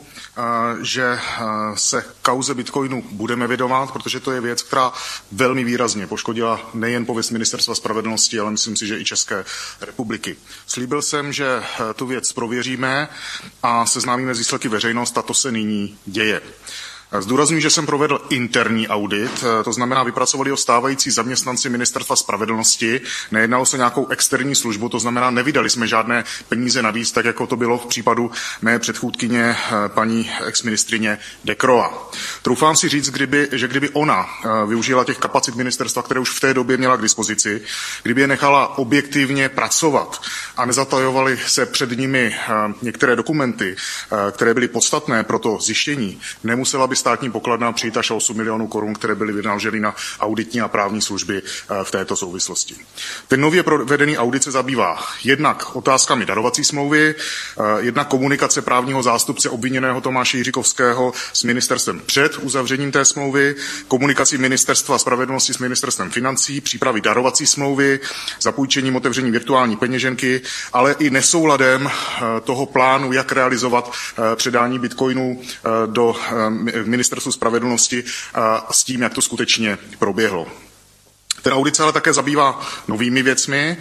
[SPEAKER 6] že se kauze Bitcoinu budeme věnovat, protože to je věc, která velmi výrazně poškodila nejen pověst Ministerstva spravedlnosti, ale myslím si, že i České republiky. Slíbil jsem, že tu věc prověříme a seznámíme s výsledky veřejnost, a to se nyní děje. Zdůrazňuji, že jsem provedl interní audit, to znamená, vypracovali ho stávající zaměstnanci Ministerstva spravedlnosti, nejednalo se nějakou externí službu, to znamená, nevydali jsme žádné peníze navíc, tak jako to bylo v případu mé předchůdkyně paní exministrině Decroix. Troufám si říct, kdyby, že kdyby ona využila těch kapacit ministerstva, které už v té době měla k dispozici, kdyby je nechala objektivně pracovat a nezatajovaly se před nimi některé dokumenty, které byly podstatné pro to zjištění, nemusela by státní pokladna přijít až osm milionů korun, které byly vynaloženy na auditní a právní služby v této souvislosti. Ten nově provedený audit se zabývá jednak otázkami darovací smlouvy, jednak komunikace právního zástupce obviněného Tomáše Jiříkovského s ministerstvem před uzavřením té smlouvy, komunikací Ministerstva spravedlnosti s Ministerstvem financí, přípravy darovací smlouvy, zapůjčením otevření virtuální peněženky, ale i nesouladem toho plánu, jak realizovat předání bitcoinů do Ministerstvu spravedlnosti s tím, jak to skutečně proběhlo. Ten audit se ale také zabývá novými věcmi,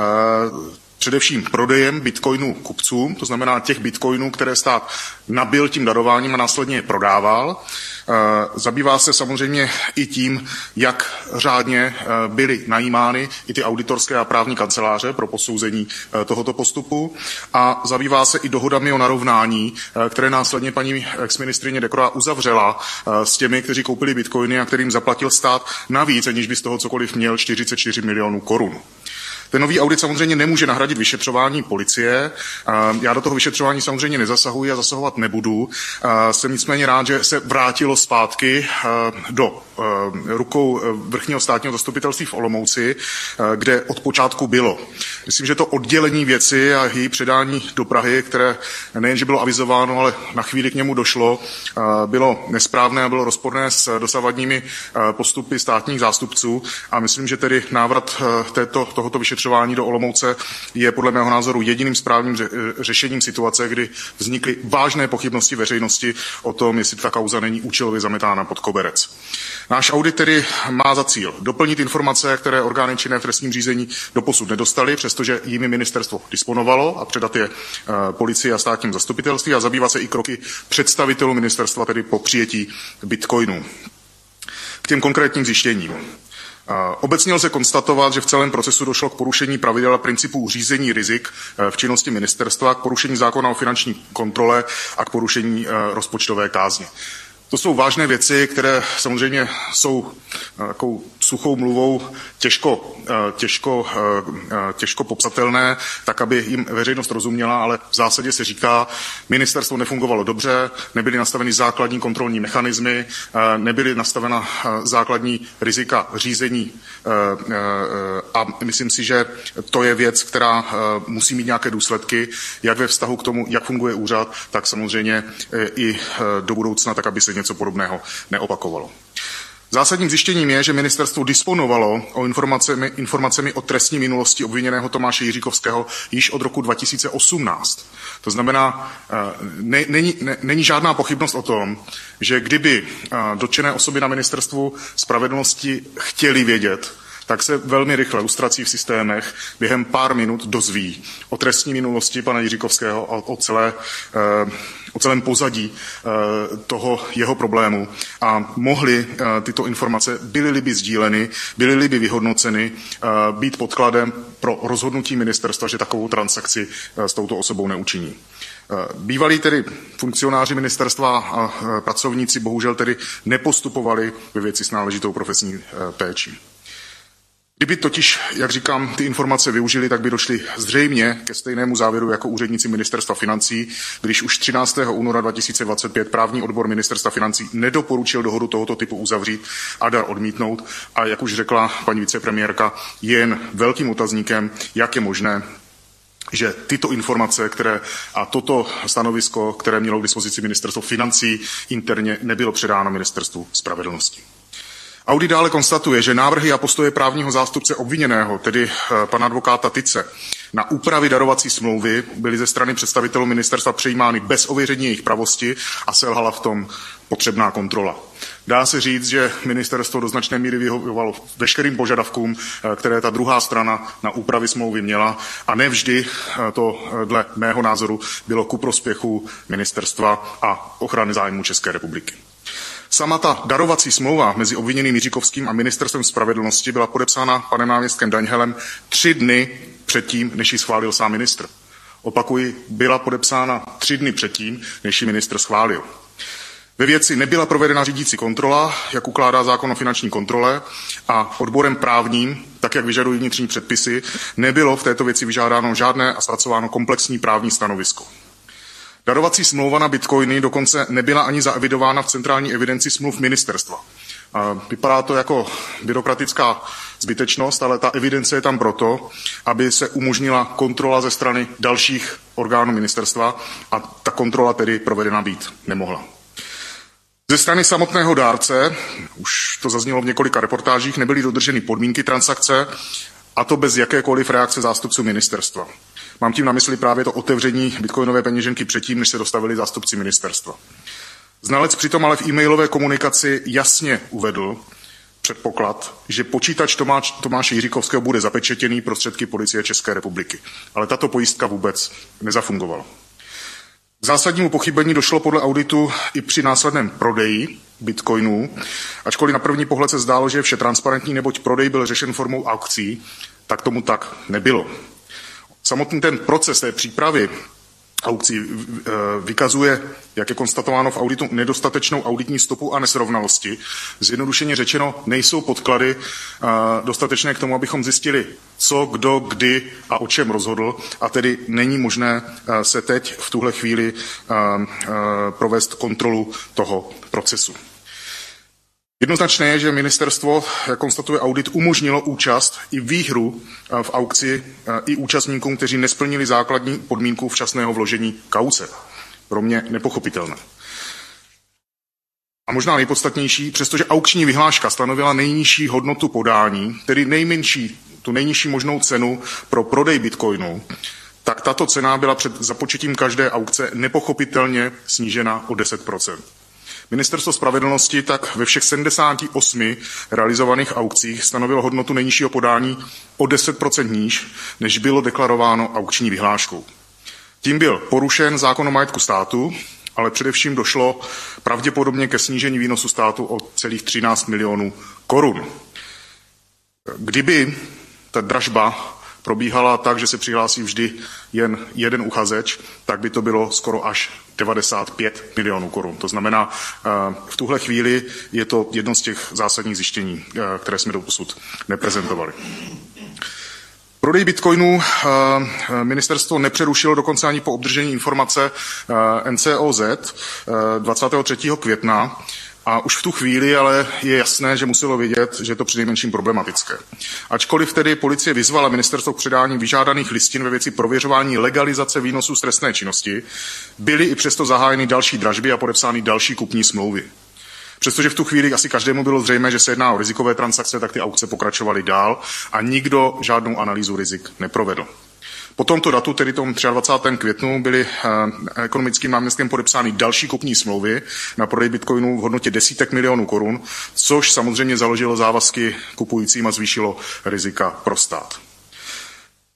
[SPEAKER 6] především prodejem bitcoinů kupcům, to znamená těch bitcoinů, které stát nabil tím darováním a následně je prodával. Zabývá se samozřejmě i tím, jak řádně byly najímány i ty auditorské a právní kanceláře pro posouzení tohoto postupu, a zabývá se i dohodami o narovnání, které následně paní exministrině Decroix uzavřela s těmi, kteří koupili bitcoiny a kterým zaplatil stát navíc, aniž by z toho cokoliv měl, čtyřicet čtyři milionů korun. Ten nový audit samozřejmě nemůže nahradit vyšetřování policie. Já do toho vyšetřování samozřejmě nezasahuji a zasahovat nebudu. Jsem nicméně rád, že se vrátilo zpátky do rukou vrchního státního zastupitelství v Olomouci, kde od počátku bylo. Myslím, že to oddělení věci a její předání do Prahy, které nejenže bylo avizováno, ale na chvíli k němu došlo, bylo nesprávné a bylo rozporné s dosavadními postupy státních zástupců, a myslím, že tedy návrat této, tohoto vyšetřování do Olomouce je podle mého názoru jediným správným řešením situace, kdy vznikly vážné pochybnosti veřejnosti o tom, jestli ta kauza není účelově zametána pod koberec. Náš audit tedy má za cíl doplnit informace, které orgány činné v trestním řízení doposud nedostaly, přestože jimi ministerstvo disponovalo, a předat je policii a státním zastupitelství, a zabývat se i kroky představitelů ministerstva, tedy po přijetí bitcoinů. K těm konkrétním zjištěním. Obecně lze konstatovat, že v celém procesu došlo k porušení pravidel a principů řízení rizik v činnosti ministerstva, k porušení zákona o finanční kontrole a k porušení rozpočtové kázně. To jsou vážné věci, které samozřejmě jsou takovou suchou mluvou těžko, těžko, těžko popsatelné, tak aby jim veřejnost rozuměla, ale v zásadě se říká, ministerstvo nefungovalo dobře, nebyly nastaveny základní kontrolní mechanismy, nebyly nastavena základní rizika řízení, a myslím si, že to je věc, která musí mít nějaké důsledky, jak ve vztahu k tomu, jak funguje úřad, tak samozřejmě i do budoucna, tak aby se něco podobného neopakovalo. Zásadním zjištěním je, že ministerstvo disponovalo o informacemi, informacemi o trestní minulosti obviněného Tomáše Jiříkovského již od roku dva tisíce osmnáct. To znamená, ne, není, ne, není žádná pochybnost o tom, že kdyby dotčené osoby na ministerstvu spravedlnosti chtěli vědět, tak se velmi rychle lustrací v systémech během pár minut dozví o trestní minulosti pana Jiříkovského a o celé, o celém pozadí toho jeho problému a mohly tyto informace, byly-li by sdíleny, byly-li by vyhodnoceny, být podkladem pro rozhodnutí ministerstva, že takovou transakci s touto osobou neučiní. Bývalí tedy funkcionáři ministerstva a pracovníci bohužel tedy nepostupovali ve věci s náležitou profesní péčí. Kdyby totiž, jak říkám, ty informace využili, tak by došli zřejmě ke stejnému závěru jako úředníci ministerstva financí, když už třináctého února dva tisíce dvacet pět právní odbor ministerstva financí nedoporučil dohodu tohoto typu uzavřít a dar odmítnout. A jak už řekla paní vicepremiérka, je jen velkým otazníkem, jak je možné, že tyto informace, které a toto stanovisko, které mělo k dispozici ministerstvo financí, interně nebylo předáno ministerstvu spravedlnosti. Audit dále konstatuje, že návrhy a postoje právního zástupce obviněného, tedy pana advokáta Tyce, na úpravy darovací smlouvy byly ze strany představitelů ministerstva přejímány bez ověření jejich pravosti a selhala v tom potřebná kontrola. Dá se říct, že ministerstvo do značné míry vyhovovalo veškerým požadavkům, které ta druhá strana na úpravy smlouvy měla, a nevždy to dle mého názoru bylo ku prospěchu ministerstva a ochrany zájmů České republiky. Sama ta darovací smlouva mezi obviněným Jiříkovským a ministerstvem spravedlnosti byla podepsána panem náměstkem Daňhelem tři dny předtím, než ji schválil sám ministr. Opakuji, byla podepsána tři dny předtím, než ji ministr schválil. Ve věci nebyla provedena řídící kontrola, jak ukládá zákon o finanční kontrole, a odborem právním, tak jak vyžadují vnitřní předpisy, nebylo v této věci vyžádáno žádné a zpracováno komplexní právní stanovisko. Darovací smlouva na bitcoiny dokonce nebyla ani zaevidována v centrální evidenci smluv ministerstva. Vypadá to jako byrokratická zbytečnost, ale ta evidence je tam proto, aby se umožnila kontrola ze strany dalších orgánů ministerstva a ta kontrola tedy provedena být nemohla. Ze strany samotného dárce, už to zaznělo v několika reportážích, nebyly dodrženy podmínky transakce, a to bez jakékoliv reakce zástupců ministerstva. Mám tím na mysli právě to otevření bitcoinové peněženky předtím, než se dostavili zástupci ministerstva. Znalec přitom ale v e-mailové komunikaci jasně uvedl předpoklad, že počítač Tomáš, Tomáše Jiříkovského bude zapečetěný prostředky Policie České republiky. Ale tato pojistka vůbec nezafungovala. K zásadnímu pochybení došlo podle auditu i při následném prodeji bitcoinů, ačkoliv na první pohled se zdálo, že je vše transparentní, neboť prodej byl řešen formou aukcí, tak tomu tak nebylo. Samotný ten proces té přípravy aukcí vykazuje, jak je konstatováno v auditu, nedostatečnou auditní stopu a nesrovnalosti. Zjednodušeně řečeno, nejsou podklady dostatečné k tomu, abychom zjistili, co, kdo, kdy a o čem rozhodl, a tedy není možné se teď v tuhle chvíli provést kontrolu toho procesu. Jednoznačné je, že ministerstvo, jak konstatuje audit, umožnilo účast i výhru v aukci i účastníkům, kteří nesplnili základní podmínku včasného vložení kauce. Pro mě nepochopitelné. A možná nejpodstatnější, přestože aukční vyhláška stanovila nejnižší hodnotu podání, tedy nejmenší, tu nejnižší možnou cenu pro prodej bitcoinu, tak tato cena byla před započetím každé aukce nepochopitelně snížena o deset procent. Ministerstvo spravedlnosti tak ve všech sedmdesáti osmi realizovaných aukcích stanovilo hodnotu nejnižšího podání o deset procent níž, než bylo deklarováno aukční vyhláškou. Tím byl porušen zákon o majetku státu, ale především došlo pravděpodobně ke snížení výnosu státu o celých třináct milionů korun. Kdyby ta dražba probíhala tak, že se přihlásí vždy jen jeden uchazeč, tak by to bylo skoro až devadesát pět milionů korun. To znamená, v tuhle chvíli je to jedno z těch zásadních zjištění, které jsme doposud neprezentovali. Prodej bitcoinů ministerstvo nepřerušilo dokonce ani po obdržení informace N C O Z dvacátého třetího května, a už v tu chvíli ale je jasné, že muselo vědět, že je to přinejmenším problematické. Ačkoliv tedy policie vyzvala ministerstvo k předání vyžádaných listin ve věci prověřování legalizace výnosů z trestné činnosti, byly i přesto zahájeny další dražby a podepsány další kupní smlouvy. Přestože v tu chvíli asi každému bylo zřejmé, že se jedná o rizikové transakce, tak ty aukce pokračovaly dál a nikdo žádnou analýzu rizik neprovedl. Po tomto datu, tedy tom dvacátého třetího květnu, byly ekonomickým náměstkem podepsány další kupní smlouvy na prodej bitcoinů v hodnotě desítek milionů korun, což samozřejmě založilo závazky kupujícím a zvýšilo rizika pro stát.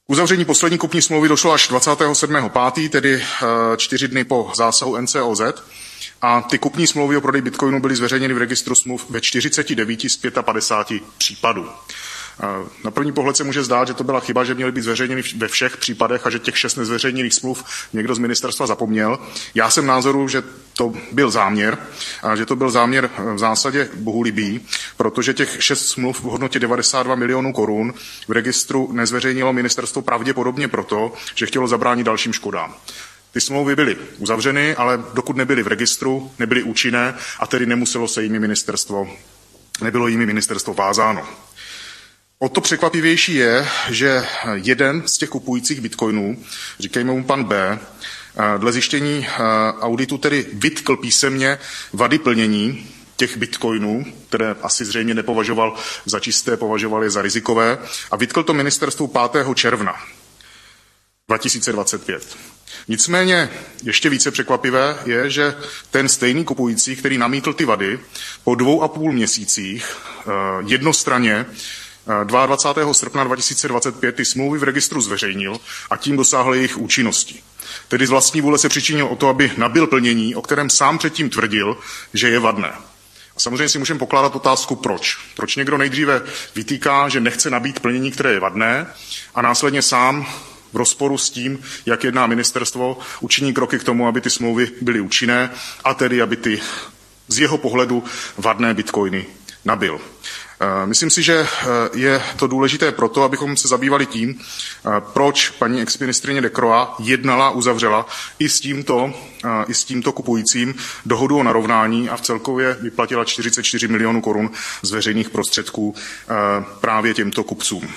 [SPEAKER 6] Uzavření poslední kupní smlouvy došlo až dvacátého sedmého pátého tedy čtyři dny po zásahu N C O Z. A ty kupní smlouvy o prodeji bitcoinu byly zveřejněny v registru smluv ve čtyřiceti devíti z padesát pěti případů. Na první pohled se může zdát, že to byla chyba, že měly být zveřejněny ve všech případech a že těch šest nezveřejněných smluv někdo z ministerstva zapomněl. Já jsem názoru, že to byl záměr, a že to byl záměr v zásadě bohulibý, protože těch šest smluv v hodnotě devadesát dva milionů korun v registru nezveřejnilo ministerstvo pravděpodobně proto, že chtělo zabránit dalším škodám. Ty smlouvy byly uzavřeny, ale dokud nebyly v registru, nebyly účinné a tedy nemuselo se jimi ministerstvo, nebylo jimi ministerstvo vázáno. O to překvapivější je, že jeden z těch kupujících bitcoinů, říkejme mu pan B, dle zjištění auditu tedy vytkl písemně vady plnění těch bitcoinů, které asi zřejmě nepovažoval za čisté, považoval je za rizikové, a vytkl to ministerstvu pátého června dva tisíce dvacet pět. Nicméně ještě více překvapivé je, že ten stejný kupující, který namítl ty vady, po dvou a půl měsících jednostranně dvacátého druhého srpna dva tisíce dvacet pět ty smlouvy v registru zveřejnil a tím dosáhl jejich účinnosti. Tedy z vlastní vůle se přičinil o to, aby nabyl plnění, o kterém sám předtím tvrdil, že je vadné. A samozřejmě si můžeme pokládat otázku, proč. Proč někdo nejdříve vytýká, že nechce nabít plnění, které je vadné, a následně sám v rozporu s tím, jak jedná ministerstvo, učiní kroky k tomu, aby ty smlouvy byly účinné a tedy, aby ty z jeho pohledu vadné bitcoiny nabyl. Myslím si, že je to důležité proto, abychom se zabývali tím, proč paní exministryně Decroix jednala, uzavřela i s tímto, i s tímto kupujícím dohodu o narovnání a v celkově vyplatila čtyřicet čtyři milionů korun z veřejných prostředků právě těmto kupcům.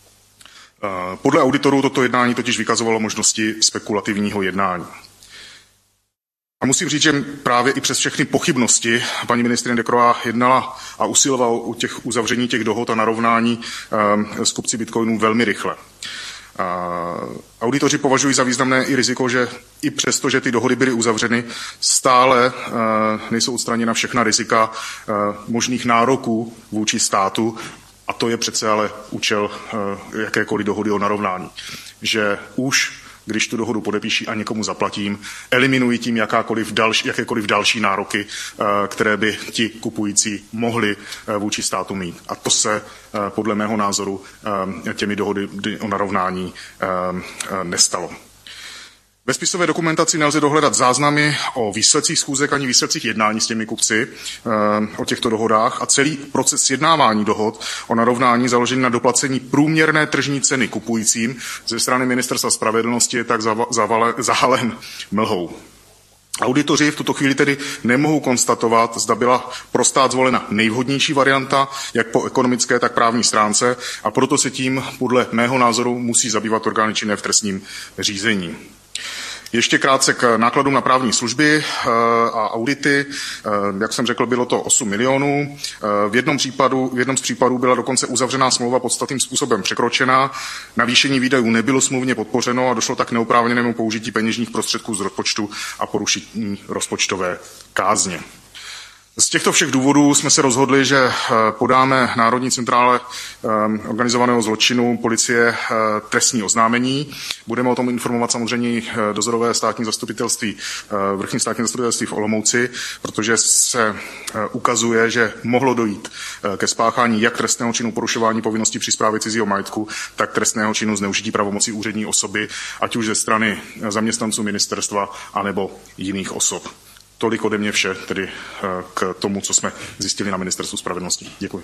[SPEAKER 6] Podle auditorů toto jednání totiž vykazovalo možnosti spekulativního jednání. A musím říct, že právě i přes všechny pochybnosti paní ministryně Decroix jednala a usilovala u těch uzavření těch dohod a narovnání s kupci bitcoinů velmi rychle. Auditoři považují za významné i riziko, že i přesto, že ty dohody byly uzavřeny, stále nejsou odstraněna všechna rizika možných nároků vůči státu. A to je přece ale účel jakékoliv dohody o narovnání. Že už, když tu dohodu podepíší a někomu zaplatím, eliminují tím jakákoliv další, jakékoliv další nároky, které by ti kupující mohli vůči státu mít. A to se podle mého názoru těmi dohody o narovnání nestalo. Ve spisové dokumentaci nelze dohledat záznamy o výsledcích schůzek ani výsledcích jednání s těmi kupci o těchto dohodách a celý proces sjednávání dohod o narovnání založený na doplacení průměrné tržní ceny kupujícím ze strany Ministerstva spravedlnosti je tak zahalen mlhou. Auditoři v tuto chvíli tedy nemohou konstatovat, zda byla pro stát zvolena nejvhodnější varianta, jak po ekonomické, tak právní stránce, a proto se tím podle mého názoru musí zabývat orgány činné v trestním řízení. Ještě krátce k nákladům na právní služby a audity. Jak jsem řekl, bylo to osm milionů. V jednom, případu, v jednom z případů byla dokonce uzavřená smlouva podstatným způsobem překročena. Navýšení výdajů nebylo smluvně podpořeno a došlo tak k neoprávněnému použití peněžních prostředků z rozpočtu a porušení rozpočtové kázně. Z těchto všech důvodů jsme se rozhodli, že podáme Národní centrále organizovaného zločinu policie trestní oznámení. Budeme o tom informovat samozřejmě dozorové státní zastupitelství, vrchní státní zastupitelství v Olomouci, protože se ukazuje, že mohlo dojít ke spáchání jak trestného činu porušování povinností při správě cizího majetku, tak trestného činu zneužití pravomocí úřední osoby, ať už ze strany zaměstnanců ministerstva, anebo jiných osob. Tolik ode mě vše, tedy k tomu, co jsme zjistili na Ministerstvu spravedlnosti. Děkuji.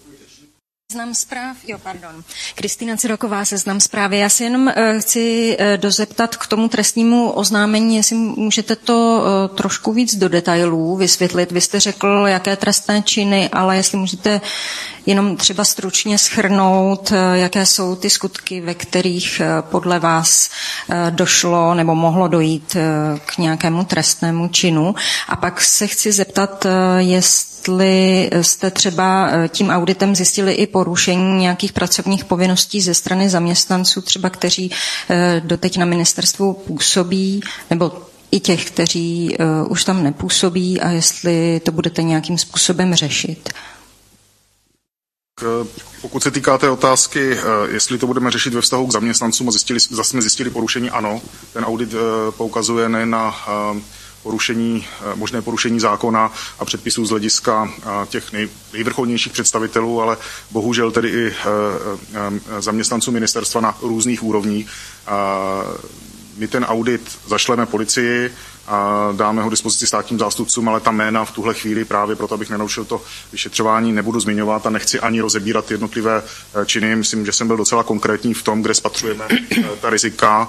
[SPEAKER 7] Seznam zpráv, jo, pardon. Kristýna Ciroková, Seznam zprávy. Já si jenom uh, chci uh, dozeptat k tomu trestnímu oznámení, jestli můžete to uh, trošku víc do detailů vysvětlit. Vy jste řekl, jaké trestné činy, ale jestli můžete jenom třeba stručně shrnout, uh, jaké jsou ty skutky, ve kterých uh, podle vás uh, došlo nebo mohlo dojít uh, k nějakému trestnému činu. A pak se chci zeptat, uh, jestli jestli jste třeba tím auditem zjistili i porušení nějakých pracovních povinností ze strany zaměstnanců, třeba kteří doteď na ministerstvu působí, nebo i těch, kteří už tam nepůsobí, a jestli to budete nějakým způsobem řešit.
[SPEAKER 6] Pokud se týká té otázky, jestli to budeme řešit ve vztahu k zaměstnancům a zjistili, zase jsme zjistili porušení, ano, ten audit poukazuje nejen na porušení, možné porušení zákona a předpisů z hlediska těch nej, nejvrcholnějších představitelů, ale bohužel tedy i zaměstnanců ministerstva na různých úrovních. My ten audit zašleme policii a dáme ho dispozici státním zástupcům, ale ta jména v tuhle chvíli právě proto, abych nenaučil to vyšetřování, nebudu zmiňovat a nechci ani rozebírat jednotlivé činy. Myslím, že jsem byl docela konkrétní v tom, kde spatřujeme ta rizika.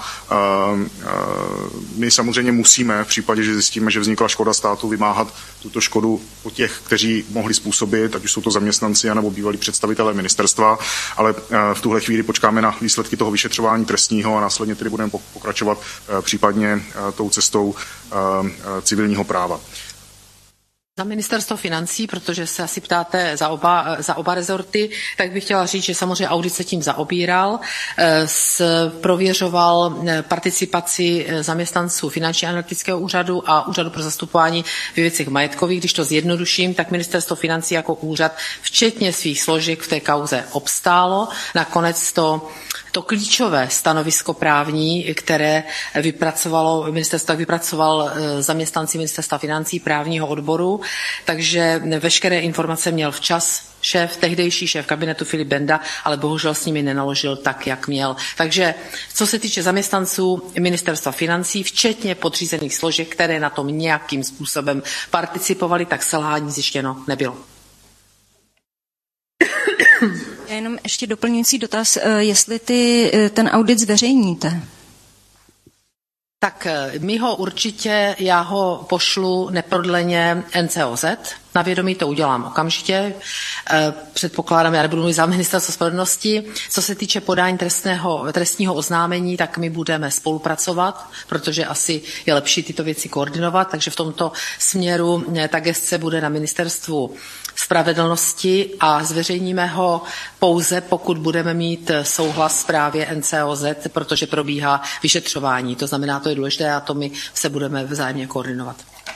[SPEAKER 6] My samozřejmě musíme v případě, že zjistíme, že vznikla škoda státu, vymáhat tuto škodu po těch, kteří mohli způsobit, ať už jsou to zaměstnanci nebo bývalí představitelé ministerstva, ale v tuhle chvíli počkáme na výsledky toho vyšetřování trestního a následně tedy budeme pokračovat případně tou cestou civilního práva.
[SPEAKER 5] Za ministerstvo financí, protože se asi ptáte za oba, za oba rezorty, tak bych chtěla říct, že samozřejmě audit se tím zaobíral, s, prověřoval participaci zaměstnanců Finančního analytického úřadu a Úřadu pro zastupování ve věcech majetkových. Když to zjednoduším, tak ministerstvo financí jako úřad, včetně svých složek v té kauze obstálo. Nakonec to To klíčové stanovisko právní, které vypracovalo ministerstvo, tak vypracoval zaměstnanci ministerstva financí právního odboru, takže veškeré informace měl včas šéf, tehdejší šéf kabinetu Filip Benda, ale bohužel s nimi nenaložil tak, jak měl. Takže co se týče zaměstnanců ministerstva financí, včetně podřízených složek, které na tom nějakým způsobem participovali, tak selhání zjištěno nebylo.
[SPEAKER 7] Já jenom ještě doplňující dotaz, jestli ty, ten audit zveřejníte.
[SPEAKER 5] Tak my ho určitě, já ho pošlu neprodleně N C O Z, na vědomí to udělám okamžitě. Předpokládám, já nebudu mluvit za ministerstvo spravedlnosti. Co se týče podání trestného, trestního oznámení, tak my budeme spolupracovat, protože asi je lepší tyto věci koordinovat, takže v tomto směru ta gesce bude na ministerstvu spravedlnosti a zveřejníme ho pouze, pokud budeme mít souhlas právě N C O Z, protože probíhá vyšetřování. To znamená, to je důležité a to my se budeme vzájemně koordinovat.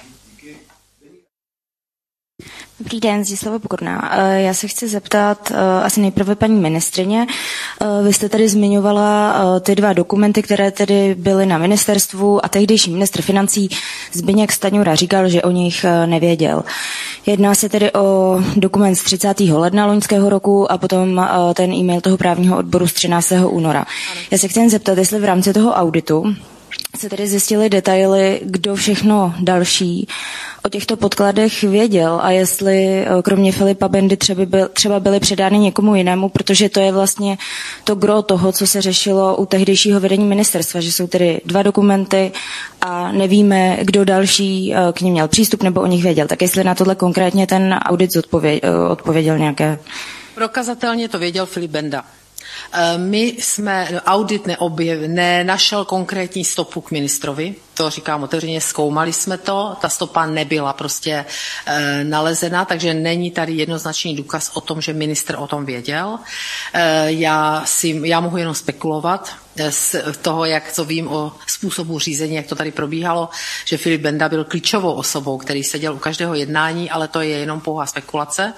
[SPEAKER 8] Dobrý den, Zdislava Pokorná. Já se chci zeptat asi nejprve paní ministryně. Vy jste tady zmiňovala ty dva dokumenty, které tedy byly na ministerstvu a tehdejší ministr financí Zbyněk Stanjura říkal, že o nich nevěděl. Jedná se tedy o dokument z třicátého ledna loňského roku a potom ten e-mail toho právního odboru z třináctého února. Já se chci zeptat, jestli v rámci toho auditu se tedy zjistily detaily, kdo všechno další o těchto podkladech věděl a jestli kromě Filipa Bendy třeba, byl, třeba byly předány někomu jinému, protože to je vlastně to gro toho, co se řešilo u tehdejšího vedení ministerstva, že jsou tedy dva dokumenty a nevíme, kdo další k nim měl přístup nebo o nich věděl. Tak jestli na tohle konkrétně ten audit odpověděl, odpověděl nějaké...
[SPEAKER 5] Prokazatelně to věděl Filip Benda. My jsme, audit neobjev, nenašel konkrétní stopu k ministrovi, to říkám otevřeně, zkoumali jsme to, ta stopa nebyla prostě e, nalezena, takže není tady jednoznačný důkaz o tom, že ministr o tom věděl. E, já, si, já mohu jenom spekulovat z toho, jak co vím o způsobu řízení, jak to tady probíhalo, že Filip Benda byl klíčovou osobou, který seděl u každého jednání, ale to je jenom pouhá spekulace.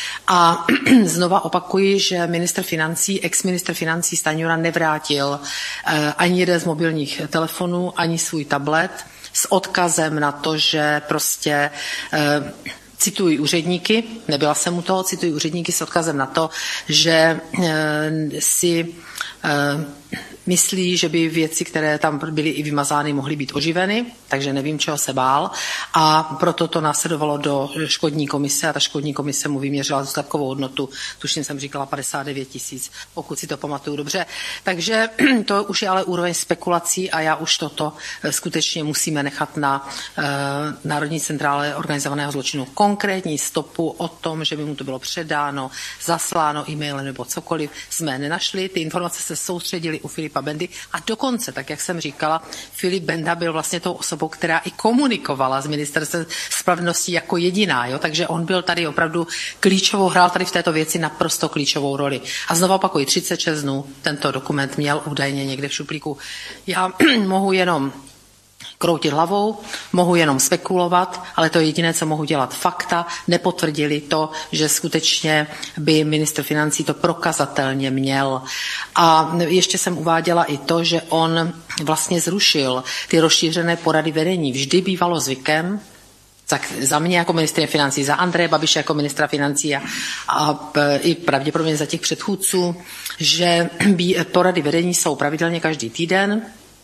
[SPEAKER 5] A znova opakuji, že ministr financí, ex-ministr financí Stanjura nevrátil eh, ani jeden z mobilních telefonů, ani svůj tablet s odkazem na to, že prostě eh, cituji úředníky, nebyla jsem u toho, cituji úředníky s odkazem na to, že eh, si eh, myslí, že by věci, které tam byly i vymazány, mohly být oživeny, takže nevím, čeho se bál. A proto to následovalo do škodní komise a ta škodní komise mu vyměřila zůstatkovou hodnotu, tuším jsem říkala padesát devět tisíc, pokud si to pamatuju dobře. Takže to už je ale úroveň spekulací a já už toto skutečně musíme nechat na uh, Národní centrále organizovaného zločinu. Konkrétní stopu o tom, že by mu to bylo předáno, zasláno e-mailem nebo cokoliv, jsme nenašli. Ty informace se soustředily u Filipa Bendy a dokonce, tak jak jsem říkala, Filip Benda byl vlastně tou osobou, která i komunikovala s ministerstvem spravedlnosti jako jediná, jo? Takže on byl tady opravdu klíčovou, hrál tady v této věci naprosto klíčovou roli. A znovu opakuji, třicet šest dnů tento dokument měl údajně někde v šuplíku. Já mohu jenom kroutit hlavou, mohu jenom spekulovat, ale to je jediné, co mohu dělat. Fakta nepotvrdili to, že skutečně by ministr financí to prokazatelně měl. A ještě jsem uváděla i to, že on vlastně zrušil ty rozšířené porady vedení. Vždy bývalo zvykem, tak za mě jako ministryně financí, za Andreje Babiše jako ministra financí a, a i pravděpodobně za těch předchůdců, že porady vedení jsou pravidelně každý týden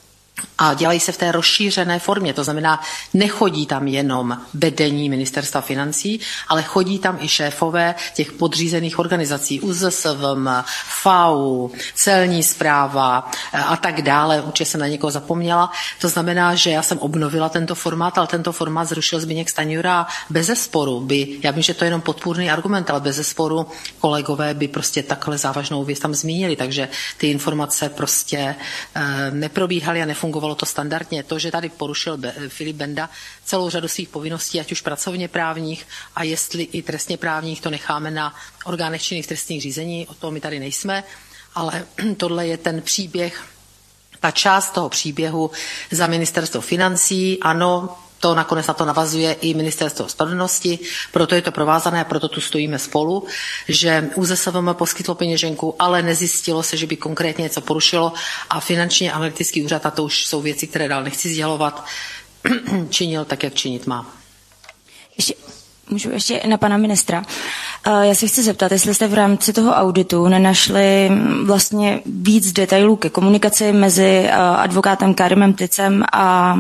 [SPEAKER 5] a dělají se v té rozšířené formě. To znamená, nechodí tam jenom vedení ministerstva financí, ale chodí tam i šéfové těch podřízených organizací, U Z S V M, F A U, celní správa a tak dále. Určitě jsem na někoho zapomněla. To znamená, že já jsem obnovila tento formát, ale tento formát zrušil Zbyněk Stanjura bezesporu. By, já vím, že to je jenom podpůrný argument, ale bezesporu kolegové by prostě takhle závažnou věc tam zmínili, takže ty informace prostě e, neprobíhaly a nefungovalo to standardně. To, že tady porušil Be- Filip Benda celou řadu svých povinností, ať už pracovně právních a jestli i trestně právních, to necháme na orgánech činných trestních řízení, o toho my tady nejsme, ale tohle je ten příběh, ta část toho příběhu za ministerstvo financí. Ano, to nakonec na to navazuje i ministerstvo spravedlnosti, proto je to provázané a proto tu stojíme spolu, že U Z S V M poskytlo peněženku, ale nezjistilo se, že by konkrétně něco porušilo a finančně analytický úřad, a to už jsou věci, které dál nechci sdělovat, činil tak, jak činit má.
[SPEAKER 8] Ještě, můžu ještě na pana ministra. Já se chci zeptat, jestli jste v rámci toho auditu nenašli vlastně víc detailů ke komunikaci mezi advokátem Karimem Tycem a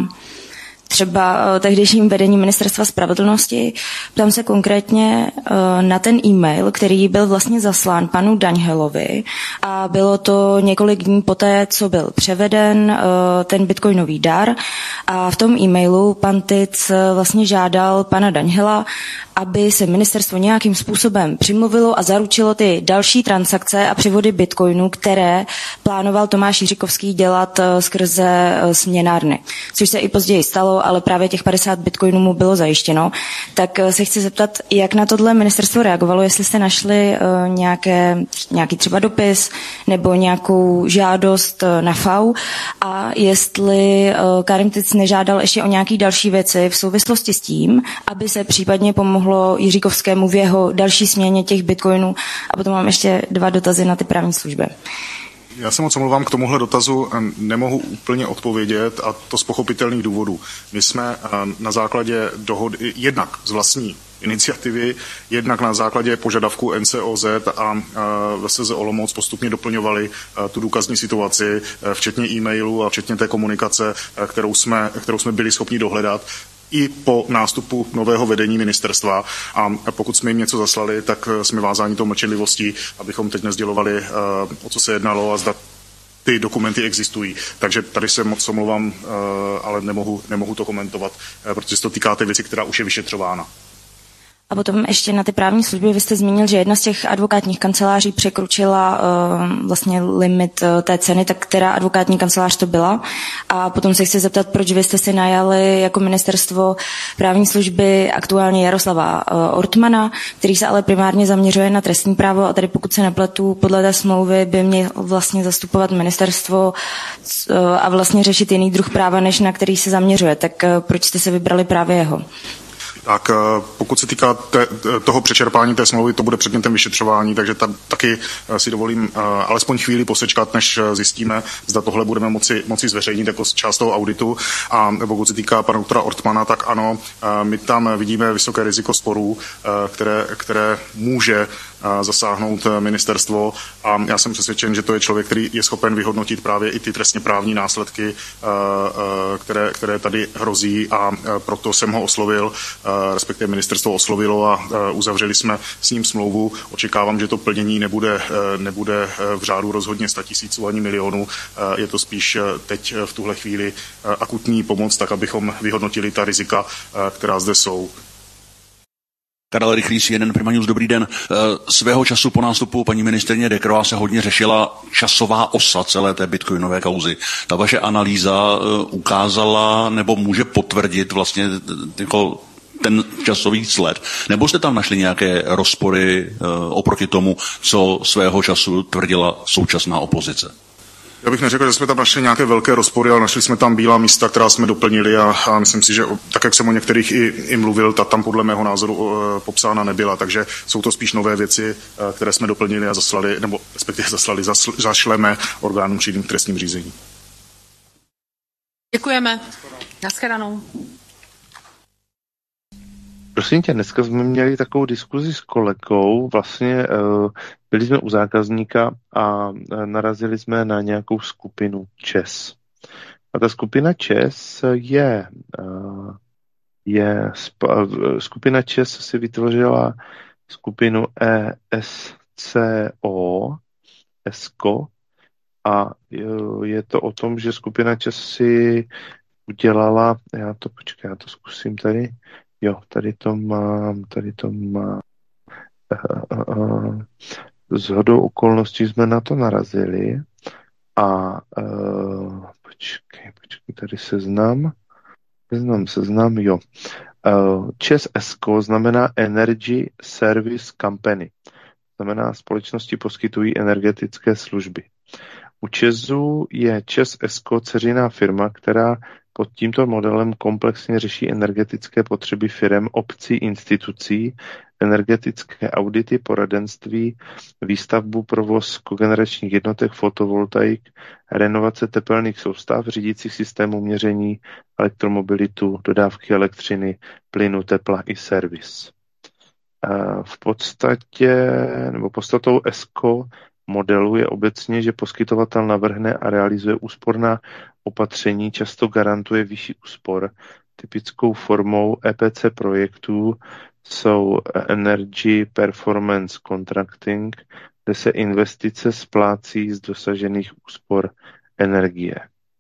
[SPEAKER 8] třeba tehdejším vedením ministerstva spravedlnosti. Ptám se konkrétně na ten e-mail, který byl vlastně zaslán panu Daňhelovi a bylo to několik dní poté, co byl převeden ten bitcoinový dar a v tom e-mailu pan Tyc vlastně žádal pana Daňhela, aby se ministerstvo nějakým způsobem přimluvilo a zaručilo ty další transakce a převody bitcoinů, které plánoval Tomáš Jiříkovský dělat skrze směnárny, což se i později stalo, ale právě těch padesát bitcoinů mu bylo zajištěno. Tak se chci zeptat, jak na tohle ministerstvo reagovalo, jestli jste našli nějaké, nějaký třeba dopis nebo nějakou žádost na F A U a jestli Karim Tyc nežádal ještě o nějaké další věci v souvislosti s tím, aby se případně pomohlo Jiříkovskému v jeho další směně těch bitcoinů. A potom mám ještě dva dotazy na ty právní služby.
[SPEAKER 6] Já se moc omlouvám, k tomuhle dotazu nemohu úplně odpovědět a to z pochopitelných důvodů. My jsme na základě dohody, jednak z vlastní iniciativy, jednak na základě požadavku N C O Z a V S Z Olomouc postupně doplňovali tu důkazní situaci, včetně e-mailu a včetně té komunikace, kterou jsme, kterou jsme byli schopni dohledat i po nástupu nového vedení ministerstva. A pokud jsme jim něco zaslali, tak jsme vázáni tou mlčenlivostí, abychom teď nesdělovali, o co se jednalo a zda ty dokumenty existují. Takže tady se moc omlouvám, ale nemohu, nemohu to komentovat, protože se to týká té věci, která už je vyšetřována.
[SPEAKER 8] A potom ještě na ty právní služby, vy jste zmínil, že jedna z těch advokátních kanceláří překročila uh, vlastně limit uh, té ceny, tak která advokátní kancelář to byla. A potom se chci zeptat, proč vy jste si najali jako ministerstvo právní služby aktuálně Jaroslava uh, Ortmana, který se ale primárně zaměřuje na trestní právo a tady pokud se nepletu, podle té smlouvy by měl vlastně zastupovat ministerstvo uh, a vlastně řešit jiný druh práva, než na který se zaměřuje. Tak uh, proč jste se vybrali právě jeho?
[SPEAKER 6] Tak pokud se týká te, toho přečerpání té smlouvy, to bude předmětem vyšetřování, takže tam taky si dovolím alespoň chvíli posečkat, než zjistíme, zda tohle budeme moci, moci zveřejnit jako část toho auditu. A pokud se týká pana doktora Ortmana, tak ano, my tam vidíme vysoké riziko sporů, které, které může zasáhnout ministerstvo a já jsem přesvědčen, že to je člověk, který je schopen vyhodnotit právě i ty trestně právní následky, které, které tady hrozí a proto jsem ho oslovil, respektive ministerstvo oslovilo a uzavřeli jsme s ním smlouvu. Očekávám, že to plnění nebude, nebude v řádu rozhodně statisíců ani milionů. Je to spíš teď v tuhle chvíli akutní pomoc, tak abychom vyhodnotili ta rizika, která zde jsou.
[SPEAKER 9] Karel Rychlý, C N N Prima News, dobrý den. Svého času po nástupu paní ministryně Decroix se hodně řešila časová osa celé té bitcoinové kauzy. Ta vaše analýza ukázala nebo může potvrdit vlastně jako ten časový sled. Nebo jste tam našli nějaké rozpory oproti tomu, co svého času tvrdila současná opozice?
[SPEAKER 6] Já bych neřekl, že jsme tam našli nějaké velké rozpory, ale našli jsme tam bílá místa, která jsme doplnili a, a myslím si, že tak, jak jsem o některých i, i mluvil, ta tam podle mého názoru uh, popsána nebyla, takže jsou to spíš nové věci, uh, které jsme doplnili a zaslali, nebo respektive zaslali, zasl, zašleme orgánům činným v trestním řízení.
[SPEAKER 5] Děkujeme. Naschledanou.
[SPEAKER 3] Prosím tě, dneska jsme měli takovou diskuzi s kolegou, vlastně byli jsme u zákazníka a narazili jsme na nějakou skupinu ČES. A ta skupina ČES je, je skupina ČES si vytvořila skupinu E S C O, ESCO, a je to o tom, že skupina ČES si udělala, já to počkej, já to zkusím tady, jo, tady to mám, tady to mám, shodou okolností jsme na to narazili a uh, počkej, počkej, tady seznam, seznam, seznam, jo. Uh, ČES ESCO znamená Energy Service Company, znamená společnosti poskytují energetické služby. U ČESu je ČES ESCO dceřiná firma, která pod tímto modelem komplexně řeší energetické potřeby firem, obcí, institucí, energetické audity, poradenství, výstavbu, provoz kogeneračních jednotek, fotovoltaik, renovace tepelných soustav, řídících systémů měření, elektromobilitu, dodávky elektřiny, plynu, tepla i servis. V podstatě, nebo podstatou ESCO modelu je obecně, že poskytovatel navrhne a realizuje úsporná opatření, často garantuje vyšší úspor. Typickou formou E P C projektů jsou Energy Performance Contracting, kde se investice splácí z dosažených úspor energie.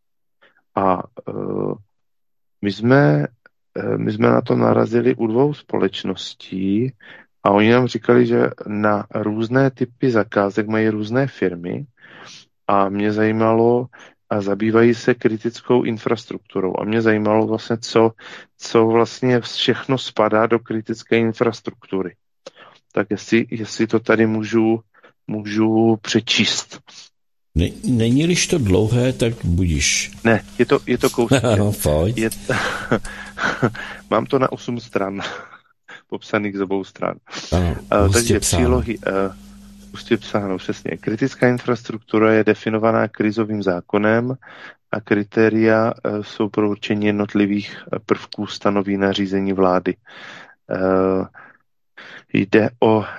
[SPEAKER 3] A uh, my jsme, uh, my jsme na to narazili u dvou společností, a oni nám říkali, že na různé typy zakázek mají různé firmy a mě zajímalo, a zabývají se kritickou infrastrukturou. A mě zajímalo vlastně, co, co vlastně všechno spadá do kritické infrastruktury. Tak jestli, jestli to tady můžu, můžu přečíst.
[SPEAKER 2] Ne, není-liž to dlouhé, tak budíš.
[SPEAKER 3] Ne, je to, je to kousek.
[SPEAKER 2] No, pojď.
[SPEAKER 3] Je, mám to na osm stran. Popsaných z obou stran.
[SPEAKER 2] Ano,
[SPEAKER 3] uh, takže přílohy, uh, hustě psáno, přesně. Kritická infrastruktura je definovaná krizovým zákonem a kritéria uh, jsou pro určení jednotlivých prvků stanoví nařízení vlády. Uh, jde o, uh,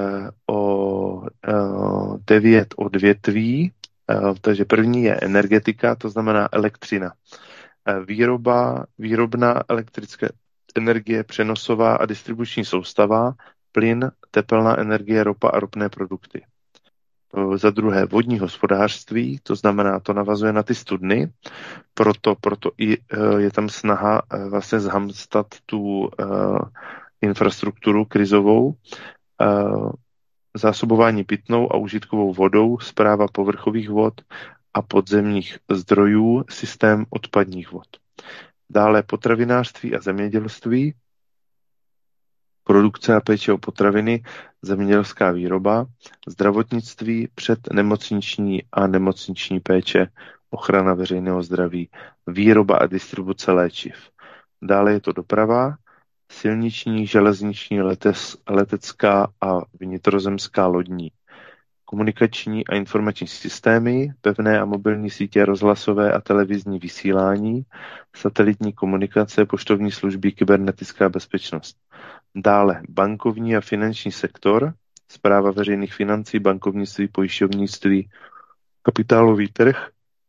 [SPEAKER 3] o uh, devět odvětví, uh, takže první je energetika, to znamená elektřina. Uh, výroba, výrobná elektrické energie, přenosová a distribuční soustava, plyn, tepelná energie, ropa a ropné produkty. Za druhé vodní hospodářství, to znamená, to navazuje na ty studny, proto, proto i je tam snaha vlastně zhamstat tu uh, infrastrukturu krizovou, uh, zásobování pitnou a užitkovou vodou, správa povrchových vod a podzemních zdrojů, systém odpadních vod. Dále potravinářství a zemědělství, produkce a péče o potraviny, zemědělská výroba, zdravotnictví, přednemocniční a nemocniční péče, ochrana veřejného zdraví, výroba a distribuce léčiv. Dále je to doprava, silniční, železniční, letes, letecká a vnitrozemská lodní, komunikační a informační systémy, pevné a mobilní sítě, rozhlasové a televizní vysílání, satelitní komunikace, poštovní služby, kybernetická bezpečnost. Dále bankovní a finanční sektor, správa veřejných financí, bankovnictví, pojišťovnictví, kapitálový trh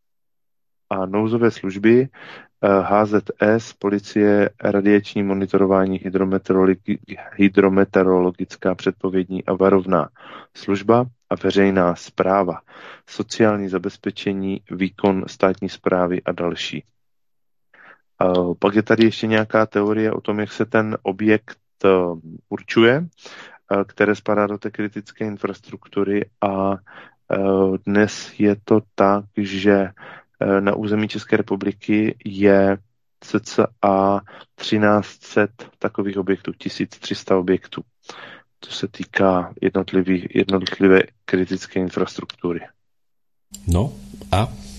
[SPEAKER 3] a nouzové služby, H Z S, policie, radiační monitorování, hydrometeorologi- hydrometeorologická předpovědní a varovná služba a veřejná správa, sociální zabezpečení, výkon státní správy a další. Uh, pak je tady ještě nějaká teorie o tom, jak se ten objekt uh, určuje, uh, které spadá do té kritické infrastruktury a uh, dnes je to tak, že uh, na území České republiky je cca třináct set takových objektů, tisíc tři sta objektů. To se týká jednotlivé kritické infrastruktury.
[SPEAKER 2] No a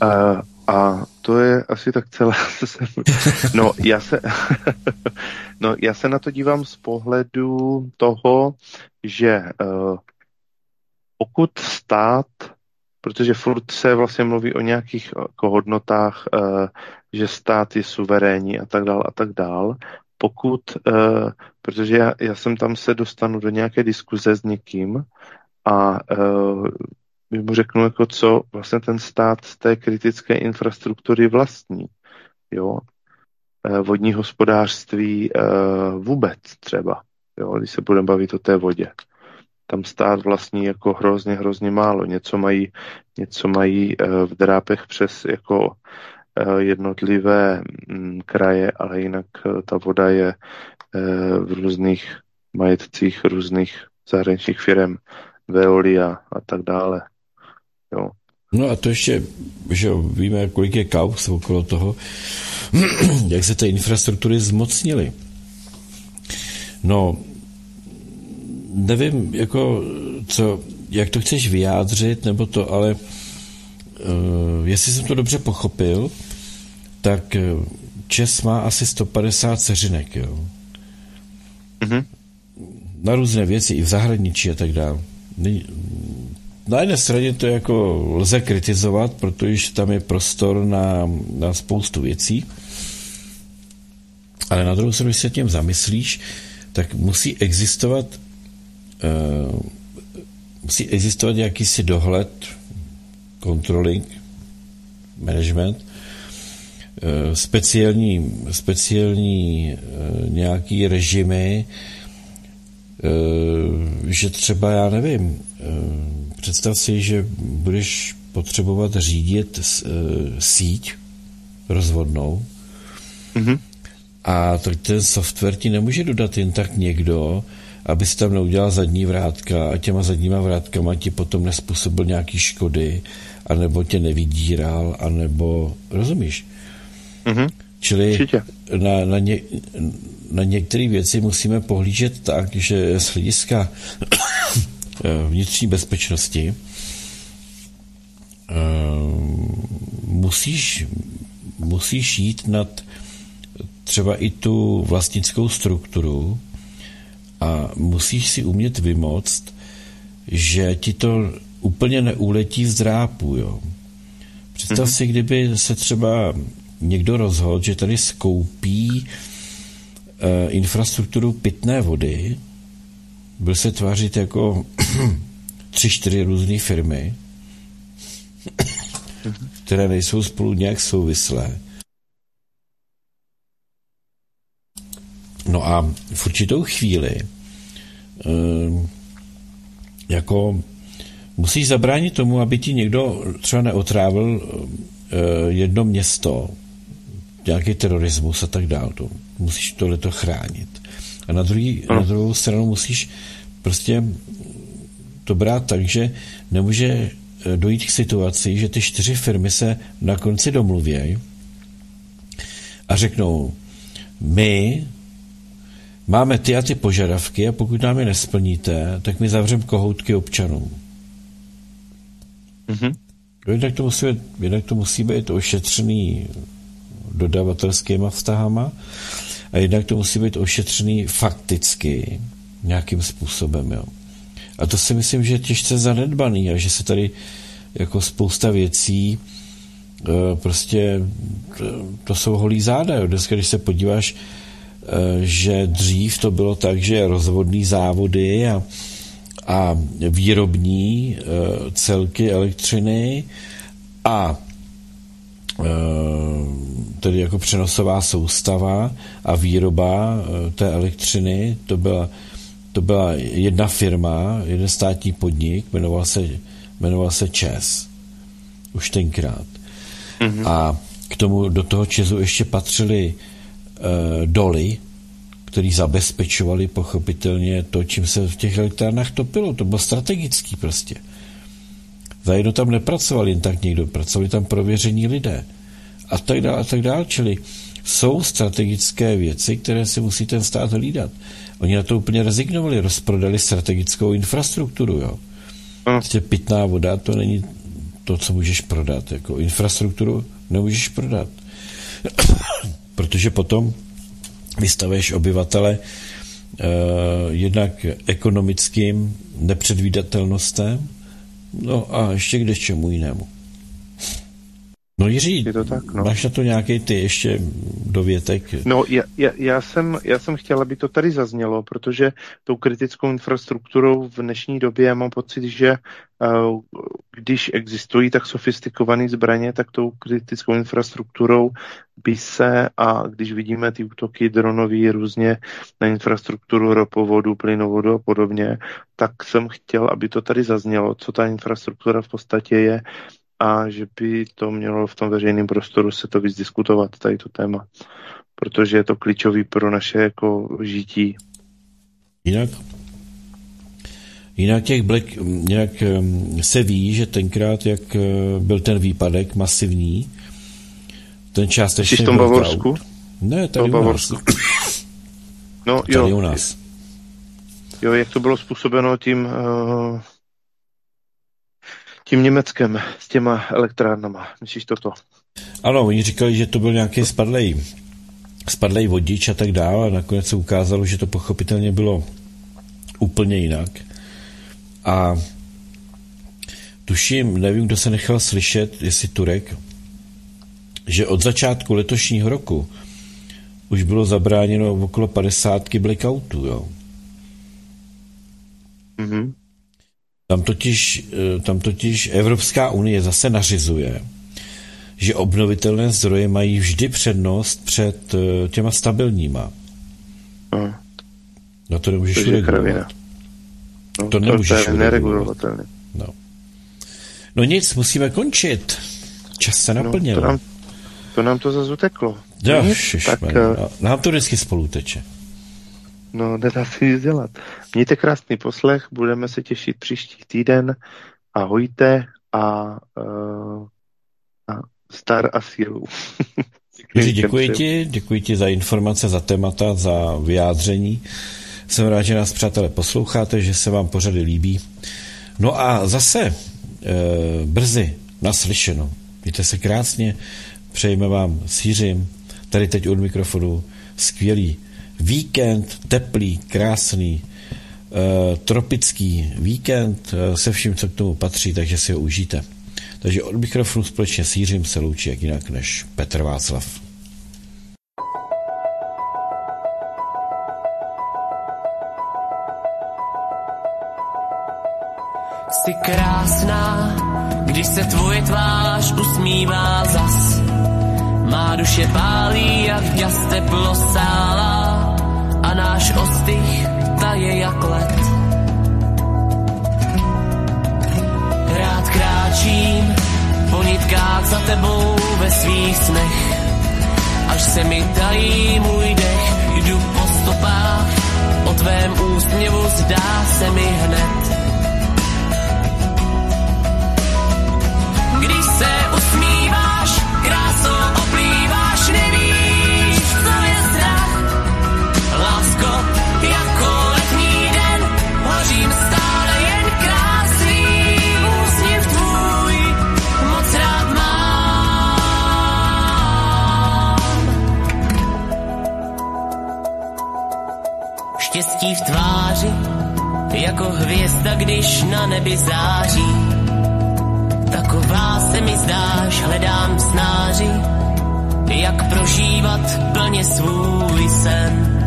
[SPEAKER 3] Uh, a to je asi tak celé. No, já se, no, já se na to dívám z pohledu toho, že uh, pokud stát, protože furt se vlastně mluví o nějakých jako hodnotách, uh, že stát je suverénní a tak dál a tak dál, pokud, uh, protože já, já jsem tam se dostanu do nějaké diskuze s někým a uh, mu řeknu, jako co vlastně ten stát z té kritické infrastruktury vlastní. Jo? Vodní hospodářství vůbec třeba, jo? Když se budeme bavit o té vodě. Tam stát vlastní jako hrozně, hrozně málo. Něco mají, něco mají v drápech přes jako jednotlivé kraje, ale jinak ta voda je v různých majetcích různých zahraničních firem, Veolia a tak dále. Jo.
[SPEAKER 2] No a to ještě, že víme, kolik je kauz okolo toho, jak se ty infrastruktury zmocnily. No, nevím, jako, co, jak to chceš vyjádřit, nebo to, ale uh, jestli jsem to dobře pochopil, tak ČEZ má asi sto padesát dceřinek, jo. Mm-hmm. Na různé věci, i v zahraničí a tak dále. Na jedné straně to jako lze kritizovat, protože tam je prostor na, na spoustu věcí, ale na druhou stranu, když se tím zamyslíš, tak musí existovat uh, musí existovat jakýsi dohled, controlling, management, uh, speciální, speciální uh, nějaký režimy, uh, že třeba, já nevím, uh, představ si, že budeš potřebovat řídit uh, síť rozvodnou, mm-hmm. a tak ten software ti nemůže dodat jen tak někdo, aby si tam neudělal zadní vrátka a těma zadníma vrátkama ti potom nespůsobil nějaký škody, anebo tě nevydíral, anebo, rozumíš? Mm-hmm. Čili na, na, ně, na některé věci musíme pohlížet tak, že z hlediska vnitřní bezpečnosti musíš, musíš jít nad třeba i tu vlastnickou strukturu a musíš si umět vymoct, že ti to úplně neuletí z drápu, jo. Představ mm-hmm. si, kdyby se třeba někdo rozhodl, že tady skoupí uh, infrastrukturu pitné vody, byl se tvářit jako tři, čtyři různé firmy, mm-hmm. které nejsou spolu nějak souvislé. No a v určitou chvíli uh, jako musíš zabránit tomu, aby ti někdo třeba neotrávil uh, jedno město, nějaký terorismus a tak dále. To, musíš tohleto chránit. A na, druhý, na druhou stranu musíš prostě to brát tak, že nemůže dojít k situaci, že ty čtyři firmy se na konci domluvějí a řeknou, my máme ty a ty požadavky a pokud nám je nesplníte, tak my zavřeme kohoutky občanům. Mm-hmm. Jednak to musí být, jednak to musí být ošetřený dodavatelskýma vztahama a jednak to musí být ošetřený fakticky nějakým způsobem. Jo. A to si myslím, že je těžce zanedbaný a že se tady jako spousta věcí prostě to, to jsou holý záda. Jo. Dneska, když se podíváš, že dřív to bylo tak, že rozvodný závody a, a výrobní celky elektřiny a tedy jako přenosová soustava a výroba té elektřiny, to byla, to byla jedna firma, jeden státní podnik, jmenoval se, jmenoval se ČEZ. Už tenkrát. Mm-hmm. A k tomu, do toho ČEZu ještě patřily uh, doly, který zabezpečovali pochopitelně to, čím se v těch elektrárnách topilo. To bylo strategický prostě. Za jedno tam nepracovali jen tak někdo, pracovali tam prověření lidé. A tak dále, a tak dále. Čili jsou strategické věci, které si musí ten stát hlídat. Oni na to úplně rezignovali, rozprodali strategickou infrastrukturu, jo. Prostě pitná voda, to není, to, co můžeš prodat. Jako infrastrukturu nemůžeš prodat. Protože potom vystavuješ obyvatele eh, jednak ekonomickým nepředvídatelnostem, no a ještě kde čemu jinému. No Jiří,
[SPEAKER 3] je to tak, no.
[SPEAKER 2] Máš na to nějaký ty ještě dovětek?
[SPEAKER 3] No já, já, já, jsem, já jsem chtěl, aby to tady zaznělo, protože tou kritickou infrastrukturou v dnešní době já mám pocit, že uh, když existují tak sofistikované zbraně, tak tou kritickou infrastrukturou by se, a když vidíme ty útoky dronový různě na infrastrukturu ropovodu, plynovodu a podobně, tak jsem chtěl, aby to tady zaznělo, co ta infrastruktura v podstatě je, a že by to mělo v tom veřejném prostoru se to víc diskutovat, tady to téma. Protože je to klíčový pro naše jako žití.
[SPEAKER 2] Jinak, jinak, těch Black, jinak se ví, že tenkrát, jak byl ten výpadek masivní, ten částečně
[SPEAKER 3] v tom Bavorsku?
[SPEAKER 2] Ne, tady u nás.
[SPEAKER 3] No,
[SPEAKER 2] tady
[SPEAKER 3] jo.
[SPEAKER 2] u nás.
[SPEAKER 3] Jo, jak to bylo způsobeno tím... Uh... tím Německem, s těma elektrárnama. Myslíš toto?
[SPEAKER 2] Ano, oni říkali, že to byl nějaký spadlej, spadlej vodič a tak dále, a nakonec se ukázalo, že to pochopitelně bylo úplně jinak. A tuším, nevím, kdo se nechal slyšet, jestli Turek, že od začátku letošního roku už bylo zabráněno okolo padesátky blackoutů, jo.
[SPEAKER 3] Mhm.
[SPEAKER 2] Tam totiž, tam totiž Evropská unie zase nařizuje, že obnovitelné zdroje mají vždy přednost před těma stabilníma.
[SPEAKER 3] No,
[SPEAKER 2] no to nemůžeš regulovat.
[SPEAKER 3] No,
[SPEAKER 2] to nemůžeš
[SPEAKER 3] to je neregulovatelné.
[SPEAKER 2] No. no nic, musíme končit. Čas se naplnil.
[SPEAKER 3] No, to, nám, to nám to zase uteklo.
[SPEAKER 2] Jo,
[SPEAKER 3] nic,
[SPEAKER 2] šiš,
[SPEAKER 3] tak,
[SPEAKER 2] no, nám to vždycky spolu teče.
[SPEAKER 3] No, nedá se nic dělat. Mějte krásný poslech, budeme se těšit příští týden. Ahojte a, uh, a star a sílu.
[SPEAKER 2] Děkuji, děkuji ti, děkuji ti za informace, za témata, za vyjádření. Jsem rád, že nás, přátelé, posloucháte, že se vám pořady líbí. No a zase e, brzy naslyšeno. Mějte se krásně, přejeme vám s Jiřím, tady teď od mikrofonu, skvělý víkend, teplý, krásný, e, tropický víkend e, se vším, co k tomu patří, takže si ho užijte. Takže od mikrofonu společně s Jiřím se loučí jak jinak než Petr Václav.
[SPEAKER 10] Jsi krásná, když se tvoje tvář usmívá zas. Má duše pálí, jak ďas teplo sála a náš ostych taje jak led. Rád kráčím po nitkách za tebou ve svých snech. Až se mi tají můj dech, jdu po stopách, o tvém úsměvu zdá se mi hned. Když se usmíváš, krásou oplýváš, nevíš, co je strach. Lásko, jako letní den, hořím stále jen krásný úsměv tvůj, moc rád mám. Štěstí v tváři, jako hvězda, když na nebi září. Taková se mi zdáš, hledám v snáři, jak prožívat plně svůj sen.